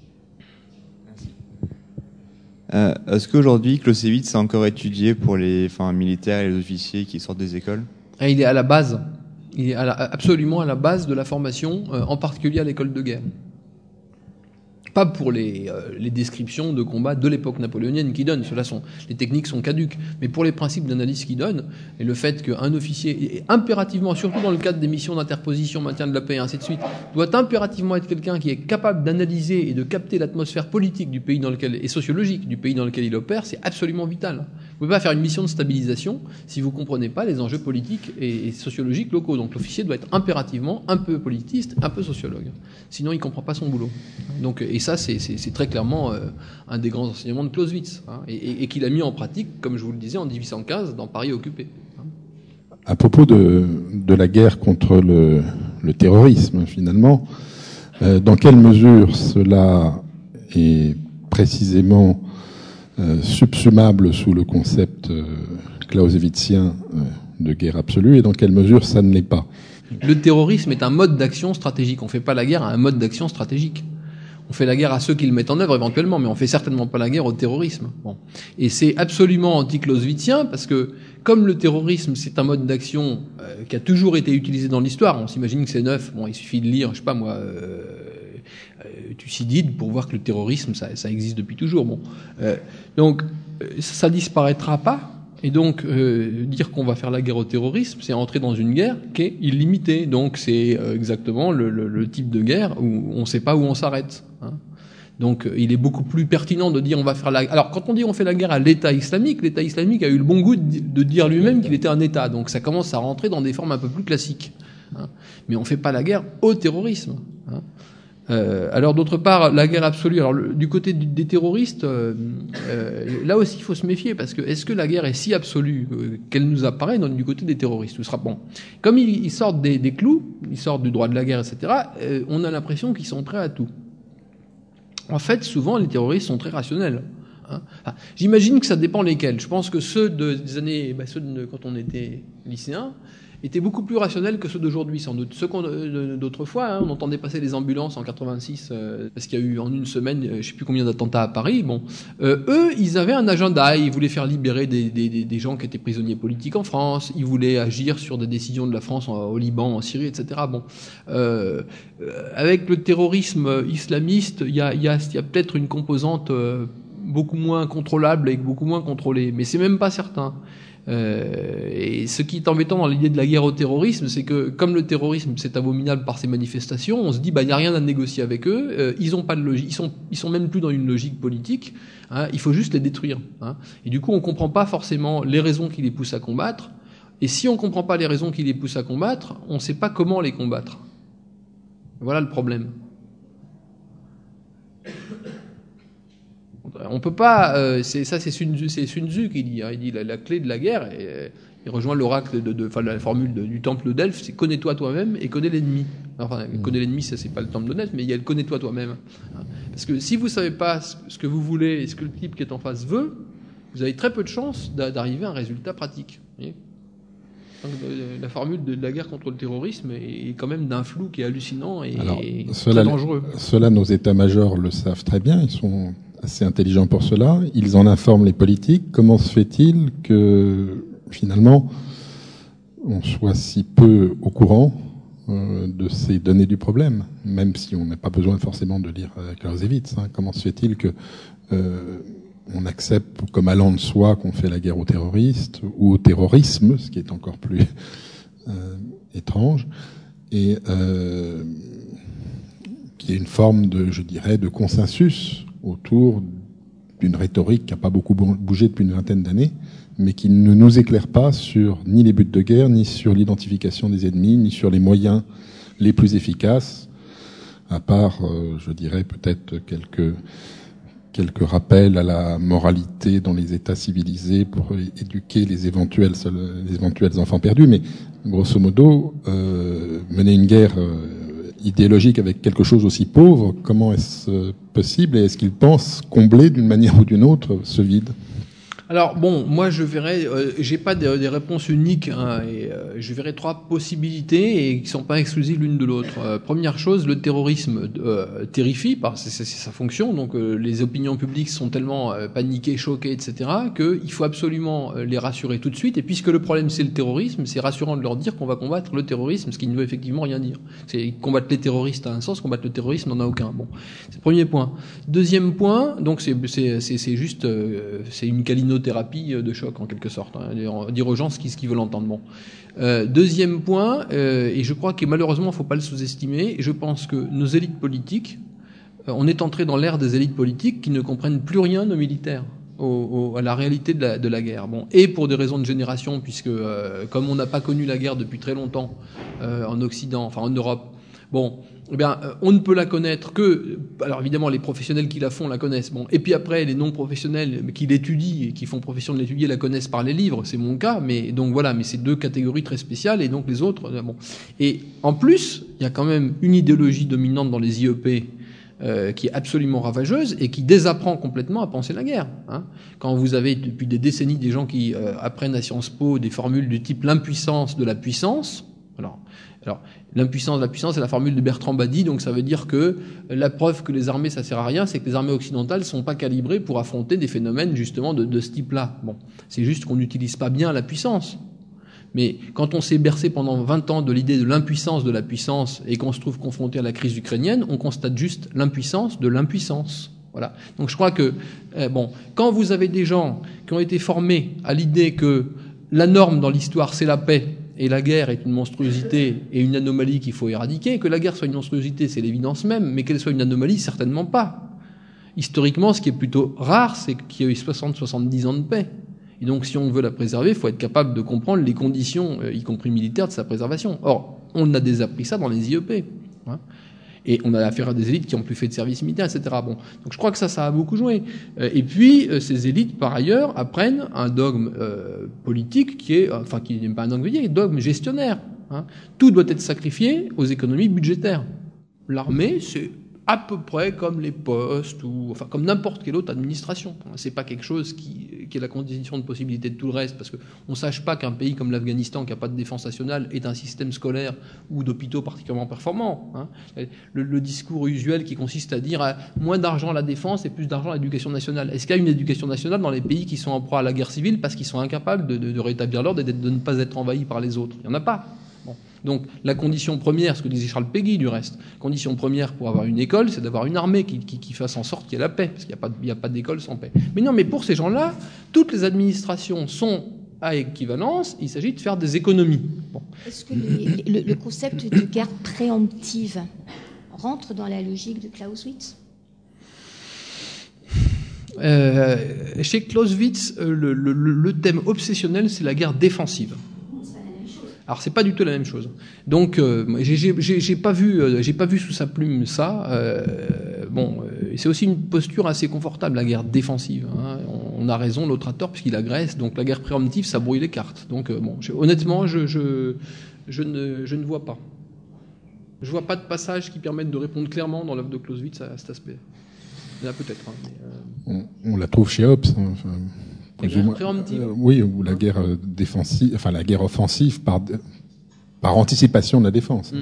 Est-ce qu'aujourd'hui, Clausewitz est encore étudié pour les militaires et les officiers qui sortent des écoles ? Il est à la base. Il est absolument à la base de la formation, en particulier à l'école de guerre. Pas pour les descriptions de combat de l'époque napoléonienne qu'il donne, les techniques sont caduques, mais pour les principes d'analyse qu'il donne, et le fait qu'un officier, et impérativement, surtout dans le cadre des missions d'interposition, maintien de la paix et ainsi de suite, doit impérativement être quelqu'un qui est capable d'analyser et de capter l'atmosphère politique du pays et sociologique du pays dans lequel il opère, c'est absolument vital. Vous ne pouvez pas faire une mission de stabilisation si vous ne comprenez pas les enjeux politiques et sociologiques locaux. Donc l'officier doit être impérativement un peu politiste, un peu sociologue. Sinon, il ne comprend pas son boulot. Donc, et ça, c'est très clairement un des grands enseignements de Clausewitz, hein, et qu'il a mis en pratique, comme je vous le disais, en 1815, dans Paris occupé. À propos de la guerre contre le terrorisme, finalement, dans quelle mesure cela est précisément subsumable sous le concept clausewitzien de guerre absolue, et dans quelle mesure ça ne l'est pas ? Le terrorisme est un mode d'action stratégique. On ne fait pas la guerre à un mode d'action stratégique. On fait la guerre à ceux qui le mettent en œuvre éventuellement, mais on fait certainement pas la guerre au terrorisme. Bon. Et c'est absolument anti-clausewitzien parce que comme le terrorisme c'est un mode d'action qui a toujours été utilisé dans l'histoire, on s'imagine que c'est neuf. Bon, il suffit de lire, je sais pas moi, Thucydide pour voir que le terrorisme ça existe depuis toujours. Bon, donc ça disparaîtra pas. Et donc, dire qu'on va faire la guerre au terrorisme, c'est entrer dans une guerre qui est illimitée. Donc, c'est exactement le type de guerre où on ne sait pas où on s'arrête. Hein. Donc, il est beaucoup plus pertinent de dire on va faire la... Alors, quand on dit on fait la guerre à l'État islamique a eu le bon goût de dire lui-même qu'il était un État. Donc, ça commence à rentrer dans des formes un peu plus classiques. Hein. Mais on ne fait pas la guerre au terrorisme. Hein. Alors d'autre part, la guerre absolue. Alors du côté des terroristes, là aussi il faut se méfier parce que est-ce que la guerre est si absolue qu'elle nous apparaît du côté des terroristes ? Ce sera bon. Comme ils sortent des clous, ils sortent du droit de la guerre, etc. On a l'impression qu'ils sont prêts à tout. En fait, souvent les terroristes sont très rationnels. Hein. Enfin, j'imagine que ça dépend lesquels. Je pense que ceux des années, quand on était lycéen, étaient beaucoup plus rationnels que ceux d'aujourd'hui, sans doute. Ceux d'autrefois, hein, on entendait passer les ambulances en 86, parce qu'il y a eu en une semaine, je sais plus combien d'attentats à Paris. Bon, eux, ils avaient un agenda. Ils voulaient faire libérer des gens qui étaient prisonniers politiques en France. Ils voulaient agir sur des décisions de la France au Liban, en Syrie, etc. Bon, avec le terrorisme islamiste, il y a peut-être une composante beaucoup moins contrôlable et beaucoup moins contrôlée, mais c'est même pas certain. Et ce qui est embêtant dans l'idée de la guerre au terrorisme, c'est que comme le terrorisme c'est abominable par ses manifestations, on se dit il n'y a rien à négocier avec eux, ils ont pas de logique, ils sont même plus dans une logique politique, hein, il faut juste les détruire, hein. Et du coup on comprend pas forcément les raisons qui les poussent à combattre, et si on comprend pas les raisons qui les poussent à combattre, on sait pas comment les combattre. Voilà le problème. On peut pas. C'est Sun Tzu qui dit. Hein, il dit la clé de la guerre. Et il rejoint l'oracle la formule du temple de Delphes, c'est connais-toi toi-même et connais l'ennemi. Enfin, connais l'ennemi, ça c'est pas le temple de Delphes, mais il y a le connais-toi toi-même. Parce que si vous savez pas ce que vous voulez et ce que le type qui est en face veut, vous avez très peu de chances d'arriver à un résultat pratique. Vous voyez. Donc, la formule de la guerre contre le terrorisme est quand même d'un flou qui est hallucinant et très dangereux. Cela, nos états-majors le savent très bien. Ils sont assez intelligents pour cela. Ils en informent les politiques. Comment se fait-il que, finalement, on soit si peu au courant de ces données du problème, même si on n'a pas besoin forcément de lire Clausewitz, hein. Comment se fait-il que on accepte comme allant de soi qu'on fait la guerre aux terroristes ou au terrorisme, ce qui est encore plus étrange, et qu'il y ait une forme de consensus autour d'une rhétorique qui n'a pas beaucoup bougé depuis une vingtaine d'années, mais qui ne nous éclaire pas sur ni les buts de guerre, ni sur l'identification des ennemis, ni sur les moyens les plus efficaces, à part, peut-être quelques rappels à la moralité dans les États civilisés pour éduquer les éventuels enfants perdus. Mais grosso modo, mener une guerre idéologique avec quelque chose aussi pauvre, comment est-ce possible, et est-ce qu'ils pensent combler d'une manière ou d'une autre ce vide ? Alors bon, moi je verrais, j'ai pas des réponses uniques, hein, et je verrais trois possibilités et qui sont pas exclusives l'une de l'autre. Première chose, le terrorisme terrifie, c'est sa fonction, donc les opinions publiques sont tellement paniquées, choquées, etc., qu'il faut absolument les rassurer tout de suite. Et puisque le problème c'est le terrorisme, c'est rassurant de leur dire qu'on va combattre le terrorisme, ce qui ne veut effectivement rien dire. C'est combattre les terroristes a un sens, combattre le terrorisme n'en a aucun. Bon, c'est le premier point. Deuxième point, donc c'est juste c'est une calinothérapie de choc en quelque sorte, hein, dire aux gens ce qu'ils veulent entendre. Bon. Deuxième point, et je crois que malheureusement il ne faut pas le sous-estimer, je pense que nos élites politiques, on est entré dans l'ère des élites politiques qui ne comprennent plus rien aux militaires, à la réalité de la guerre. Bon, et pour des raisons de génération, puisque comme on n'a pas connu la guerre depuis très longtemps en Occident, enfin en Europe, bon, eh bien, on ne peut la connaître que, alors évidemment, les professionnels qui la font la connaissent. Bon, et puis après, les non-professionnels qui l'étudient et qui font profession de l'étudier la connaissent par les livres. C'est mon cas, mais donc voilà, mais c'est deux catégories très spéciales et donc les autres, bon. Et en plus, il y a quand même une idéologie dominante dans les IEP qui est absolument ravageuse et qui désapprend complètement à penser la guerre. Hein. Quand vous avez depuis des décennies des gens qui apprennent à Sciences Po des formules du type l'impuissance de la puissance. Alors, l'impuissance de la puissance, c'est la formule de Bertrand Badi, donc ça veut dire que la preuve que les armées, ça sert à rien, c'est que les armées occidentales sont pas calibrées pour affronter des phénomènes, justement, de ce type-là. Bon. C'est juste qu'on n'utilise pas bien la puissance. Mais quand on s'est bercé pendant 20 ans de l'idée de l'impuissance de la puissance et qu'on se trouve confronté à la crise ukrainienne, on constate juste l'impuissance de l'impuissance. Voilà. Donc je crois que, quand vous avez des gens qui ont été formés à l'idée que la norme dans l'histoire, c'est la paix, et la guerre est une monstruosité et une anomalie qu'il faut éradiquer, que la guerre soit une monstruosité, c'est l'évidence même, mais qu'elle soit une anomalie, certainement pas. Historiquement, ce qui est plutôt rare, c'est qu'il y a eu 60-70 ans de paix. Et donc, si on veut la préserver, il faut être capable de comprendre les conditions, y compris militaires, de sa préservation. Or, on a désappris ça dans les IEP. Hein. Et on a affaire à des élites qui n'ont plus fait de service militaire, etc. Bon, donc je crois que ça a beaucoup joué. Et puis, ces élites, par ailleurs, apprennent un dogme politique qui n'est pas un dogme politique, un dogme gestionnaire. Hein. Tout doit être sacrifié aux économies budgétaires. L'armée, c'est à peu près comme les postes ou enfin comme n'importe quelle autre administration. C'est pas quelque chose qui est la condition de possibilité de tout le reste, parce que on sache pas qu'un pays comme l'Afghanistan, qui a pas de défense nationale, est un système scolaire ou d'hôpitaux particulièrement performant. Le discours usuel qui consiste à dire moins d'argent à la défense et plus d'argent à l'éducation nationale. Est-ce qu'il y a une éducation nationale dans les pays qui sont en proie à la guerre civile parce qu'ils sont incapables de rétablir l'ordre et de ne pas être envahis par les autres? Il y en a pas. Bon. Donc la condition première, ce que disait Charles Péguy du reste, condition première pour avoir une école, c'est d'avoir une armée qui fasse en sorte qu'il y ait la paix, parce qu'il n'y a pas d'école sans paix. Mais non, mais pour ces gens-là, toutes les administrations sont à équivalence, il s'agit de faire des économies. Bon. Est-ce que le concept de guerre préemptive rentre dans la logique de Clausewitz? Chez Clausewitz, le thème obsessionnel, c'est la guerre défensive. Alors c'est pas du tout la même chose. Donc j'ai pas vu sous sa plume ça. C'est aussi une posture assez confortable, la guerre défensive. On a raison, l'autre a tort puisqu'il agresse. Donc la guerre préemptive, ça brouille les cartes. Donc honnêtement, je ne vois pas. Je vois pas de passage qui permette de répondre clairement dans l'œuvre de Clausewitz à cet aspect. Il y en a peut-être. On la trouve chez Hobbes. La guerre préemptive. Oui, ou la guerre défensive, enfin la guerre offensive par anticipation de la défense.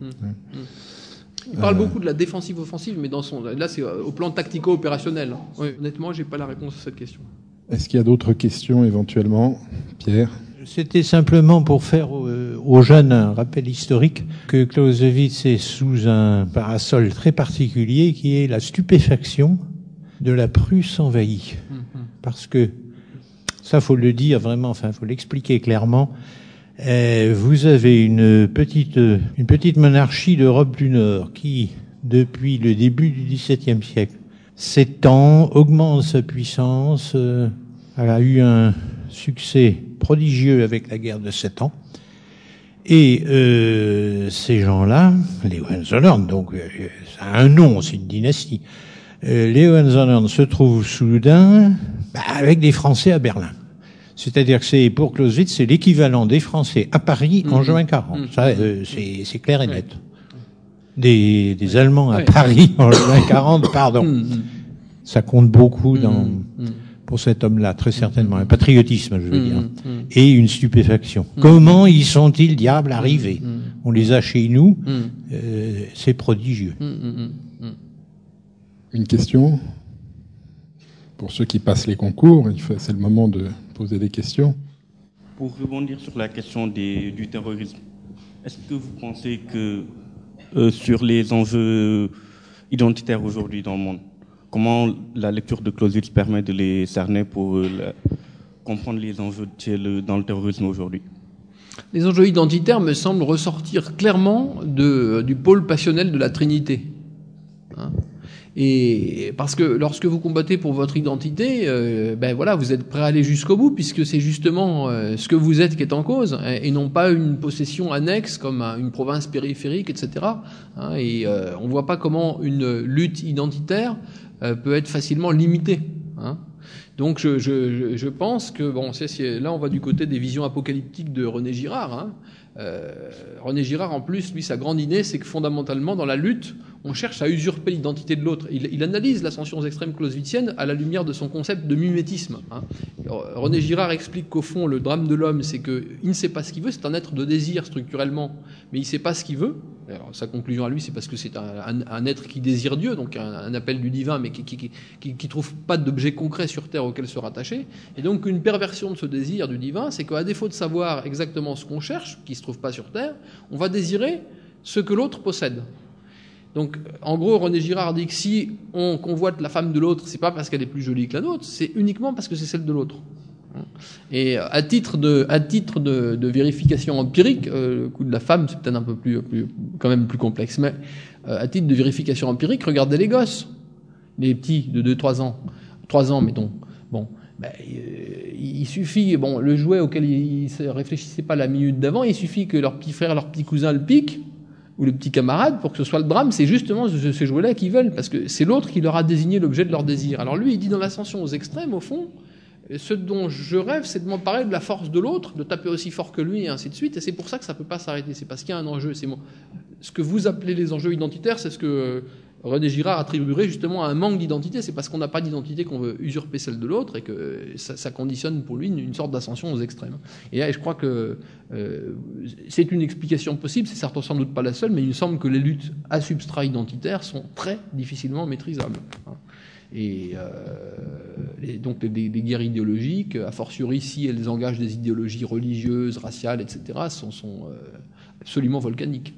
Il parle beaucoup de la défensive offensive, mais là c'est au plan tactico-opérationnel. Oui, honnêtement, j'ai pas la réponse à cette question. Est-ce qu'il y a d'autres questions éventuellement, Pierre? C'était simplement pour faire aux jeunes un rappel historique que Clausewitz est sous un parasol très particulier qui est la stupéfaction de la Prusse envahie. Parce que ça, faut le dire vraiment, enfin, faut l'expliquer clairement. Vous avez une petite monarchie d'Europe du Nord qui, depuis le début du XVIIe siècle, s'étend, augmente sa puissance, a eu un succès prodigieux avec la guerre de 7 ans. Et ces gens-là, les Hohenzollern, donc ça a un nom, c'est une dynastie. Les Hohenzollern se trouvent soudain avec des Français à Berlin. C'est-à-dire que pour Clausewitz, c'est l'équivalent des Français à Paris en juin 40. Ça, c'est clair et net. Des Allemands à Paris en juin 40, pardon. Ça compte beaucoup pour cet homme-là, très certainement. Un patriotisme, je veux dire. Et une stupéfaction. Comment y sont-ils, diable, arrivés? On les a chez nous. C'est prodigieux. Une question? Pour ceux qui passent les concours, c'est le moment de poser des questions. Pour rebondir sur la question du terrorisme, est-ce que vous pensez que sur les enjeux identitaires aujourd'hui dans le monde, comment la lecture de Clausewitz permet de les cerner pour comprendre les enjeux dans le terrorisme aujourd'hui? Les enjeux identitaires me semblent ressortir clairement du pôle passionnel de la Trinité. Et parce que lorsque vous combattez pour votre identité, vous êtes prêt à aller jusqu'au bout, puisque c'est justement ce que vous êtes qui est en cause, et non pas une possession annexe comme une province périphérique, etc. Et on voit pas comment une lutte identitaire peut être facilement limitée. Donc je pense que là on va du côté des visions apocalyptiques de René Girard. René Girard, en plus, lui, sa grande idée, c'est que fondamentalement, dans la lutte, on cherche à usurper l'identité de l'autre. Il analyse l'ascension aux extrêmes clausewitziennes à la lumière de son concept de mimétisme. René Girard explique qu'au fond, le drame de l'homme, c'est qu'il ne sait pas ce qu'il veut, c'est un être de désir structurellement, mais il ne sait pas ce qu'il veut. Alors, sa conclusion à lui, c'est parce que c'est un être qui désire Dieu, donc un appel du divin, mais qui trouve pas d'objet concret sur Terre auquel se rattacher. Et donc, une perversion de ce désir du divin, c'est qu'à défaut de savoir exactement ce qu'on cherche, qui se trouve pas sur Terre, on va désirer ce que l'autre possède. Donc, en gros, René Girard dit que si on convoite la femme de l'autre, c'est pas parce qu'elle est plus jolie que la nôtre, c'est uniquement parce que c'est celle de l'autre. Et à titre de vérification empirique, le coup de la femme, c'est peut-être un peu quand même plus complexe, mais à titre de vérification empirique, regardez les gosses, les petits de 2-3 ans, 3 ans, mettons. Bon, il suffit, le jouet auquel ils ne réfléchissaient pas la minute d'avant, il suffit que leur petit frère, leur petit cousin le pique, ou le petit camarade, pour que ce soit le drame. C'est justement ce jouet-là qu'ils veulent, parce que c'est l'autre qui leur a désigné l'objet de leur désir. Alors lui, il dit dans l'ascension aux extrêmes, au fond, ce dont je rêve, c'est de m'emparer de la force de l'autre, de taper aussi fort que lui, et ainsi de suite, et c'est pour ça que ça ne peut pas s'arrêter. C'est parce qu'il y a un enjeu. Ce que vous appelez les enjeux identitaires, c'est ce que René Girard attribuerait justement à un manque d'identité. C'est parce qu'on n'a pas d'identité qu'on veut usurper celle de l'autre et que ça conditionne pour lui une sorte d'ascension aux extrêmes. Et là, je crois que c'est une explication possible, c'est certes sans doute pas la seule, mais il me semble que les luttes à substrat identitaire sont très difficilement maîtrisables. Et donc des guerres idéologiques, a fortiori si elles engagent des idéologies religieuses, raciales, etc., sont absolument volcaniques.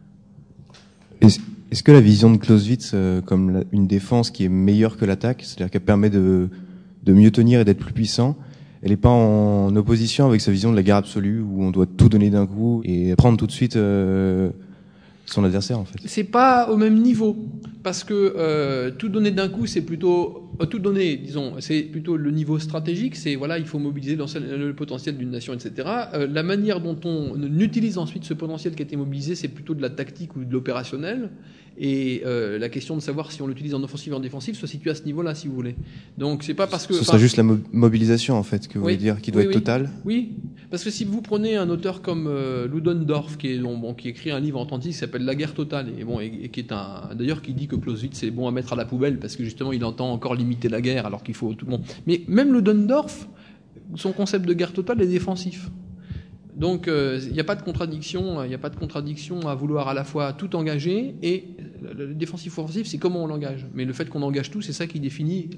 Est-ce que la vision de Clausewitz comme une défense qui est meilleure que l'attaque, c'est-à-dire qu'elle permet de mieux tenir et d'être plus puissant, elle n'est pas en opposition avec sa vision de la guerre absolue où on doit tout donner d'un coup et prendre tout de suite son adversaire en fait? C'est pas au même niveau parce que tout donner d'un coup, c'est plutôt tout donner, disons, c'est plutôt le niveau stratégique. C'est voilà, il faut mobiliser le potentiel d'une nation, etc. La manière dont on utilise ensuite ce potentiel qui a été mobilisé, c'est plutôt de la tactique ou de l'opérationnel. Et la question de savoir si on l'utilise en offensive ou en défensive se situe à ce niveau-là, si vous voulez. Donc c'est pas parce que ce sera juste la mobilisation en fait que vous voulez dire qui doit être totale. Oui, parce que si vous prenez un auteur comme Ludendorff qui écrit un livre en 36 qui s'appelle La guerre totale et qui est d'ailleurs qui dit que Clausewitz c'est bon à mettre à la poubelle parce que justement il entend encore limiter la guerre alors qu'il faut tout bon. Mais même Ludendorff, son concept de guerre totale est défensif. Donc il n'y a pas de contradiction, à vouloir à la fois tout engager et le défensif offensif, c'est comment on l'engage. Mais le fait qu'on engage tout, c'est ça qui définit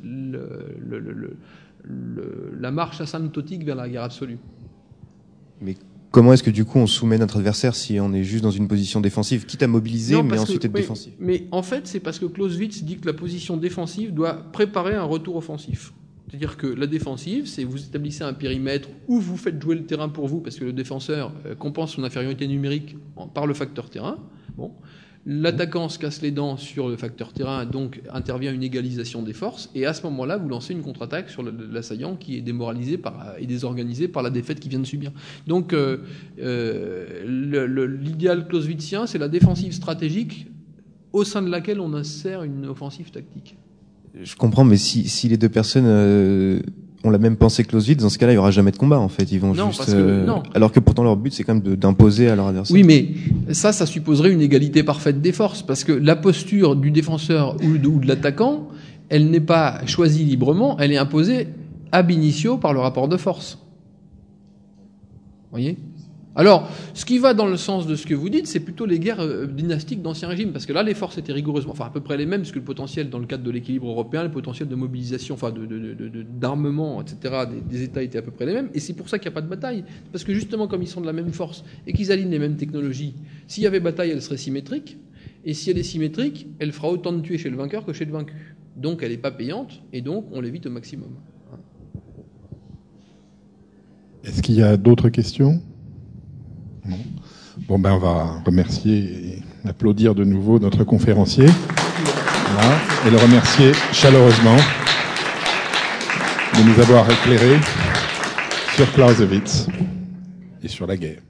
la marche asymptotique vers la guerre absolue. Mais comment est-ce que du coup on soumet notre adversaire si on est juste dans une position défensive, quitte à mobiliser mais ensuite être défensif? Mais en fait, c'est parce que Clausewitz dit que la position défensive doit préparer un retour offensif. C'est-à-dire que la défensive, c'est vous établissez un périmètre où vous faites jouer le terrain pour vous, parce que le défenseur compense son infériorité numérique par le facteur terrain. Bon. L'attaquant se casse les dents sur le facteur terrain, donc intervient une égalisation des forces, et à ce moment-là, vous lancez une contre-attaque sur l'assaillant qui est démoralisé et désorganisé par la défaite qu'il vient de subir. Donc l'idéal clausewitzien, c'est la défensive stratégique au sein de laquelle on insère une offensive tactique. Je comprends, mais si les deux personnes ont la même pensée que Clausewitz, dans ce cas-là, il y aura jamais de combat en fait. Ils vont alors que pourtant leur but c'est quand même d'imposer à leur adversaire. Oui, mais ça supposerait une égalité parfaite des forces, parce que la posture du défenseur ou de l'attaquant, elle n'est pas choisie librement, elle est imposée ab initio par le rapport de force. Vous voyez ? Alors, ce qui va dans le sens de ce que vous dites, c'est plutôt les guerres dynastiques d'Ancien Régime, parce que là, les forces étaient rigoureusement, à peu près les mêmes, parce que le potentiel, dans le cadre de l'équilibre européen, le potentiel de mobilisation, d'armement, etc., des États étaient à peu près les mêmes, et c'est pour ça qu'il n'y a pas de bataille, parce que justement, comme ils sont de la même force, et qu'ils alignent les mêmes technologies, s'il y avait bataille, elle serait symétrique, et si elle est symétrique, elle fera autant de tués chez le vainqueur que chez le vaincu. Donc, elle n'est pas payante, et donc, on l'évite au maximum. Est-ce qu'il y a d'autres questions ? Non. Bon, on va remercier et applaudir de nouveau notre conférencier. Voilà, et le remercier chaleureusement de nous avoir éclairé sur Clausewitz et sur la guerre.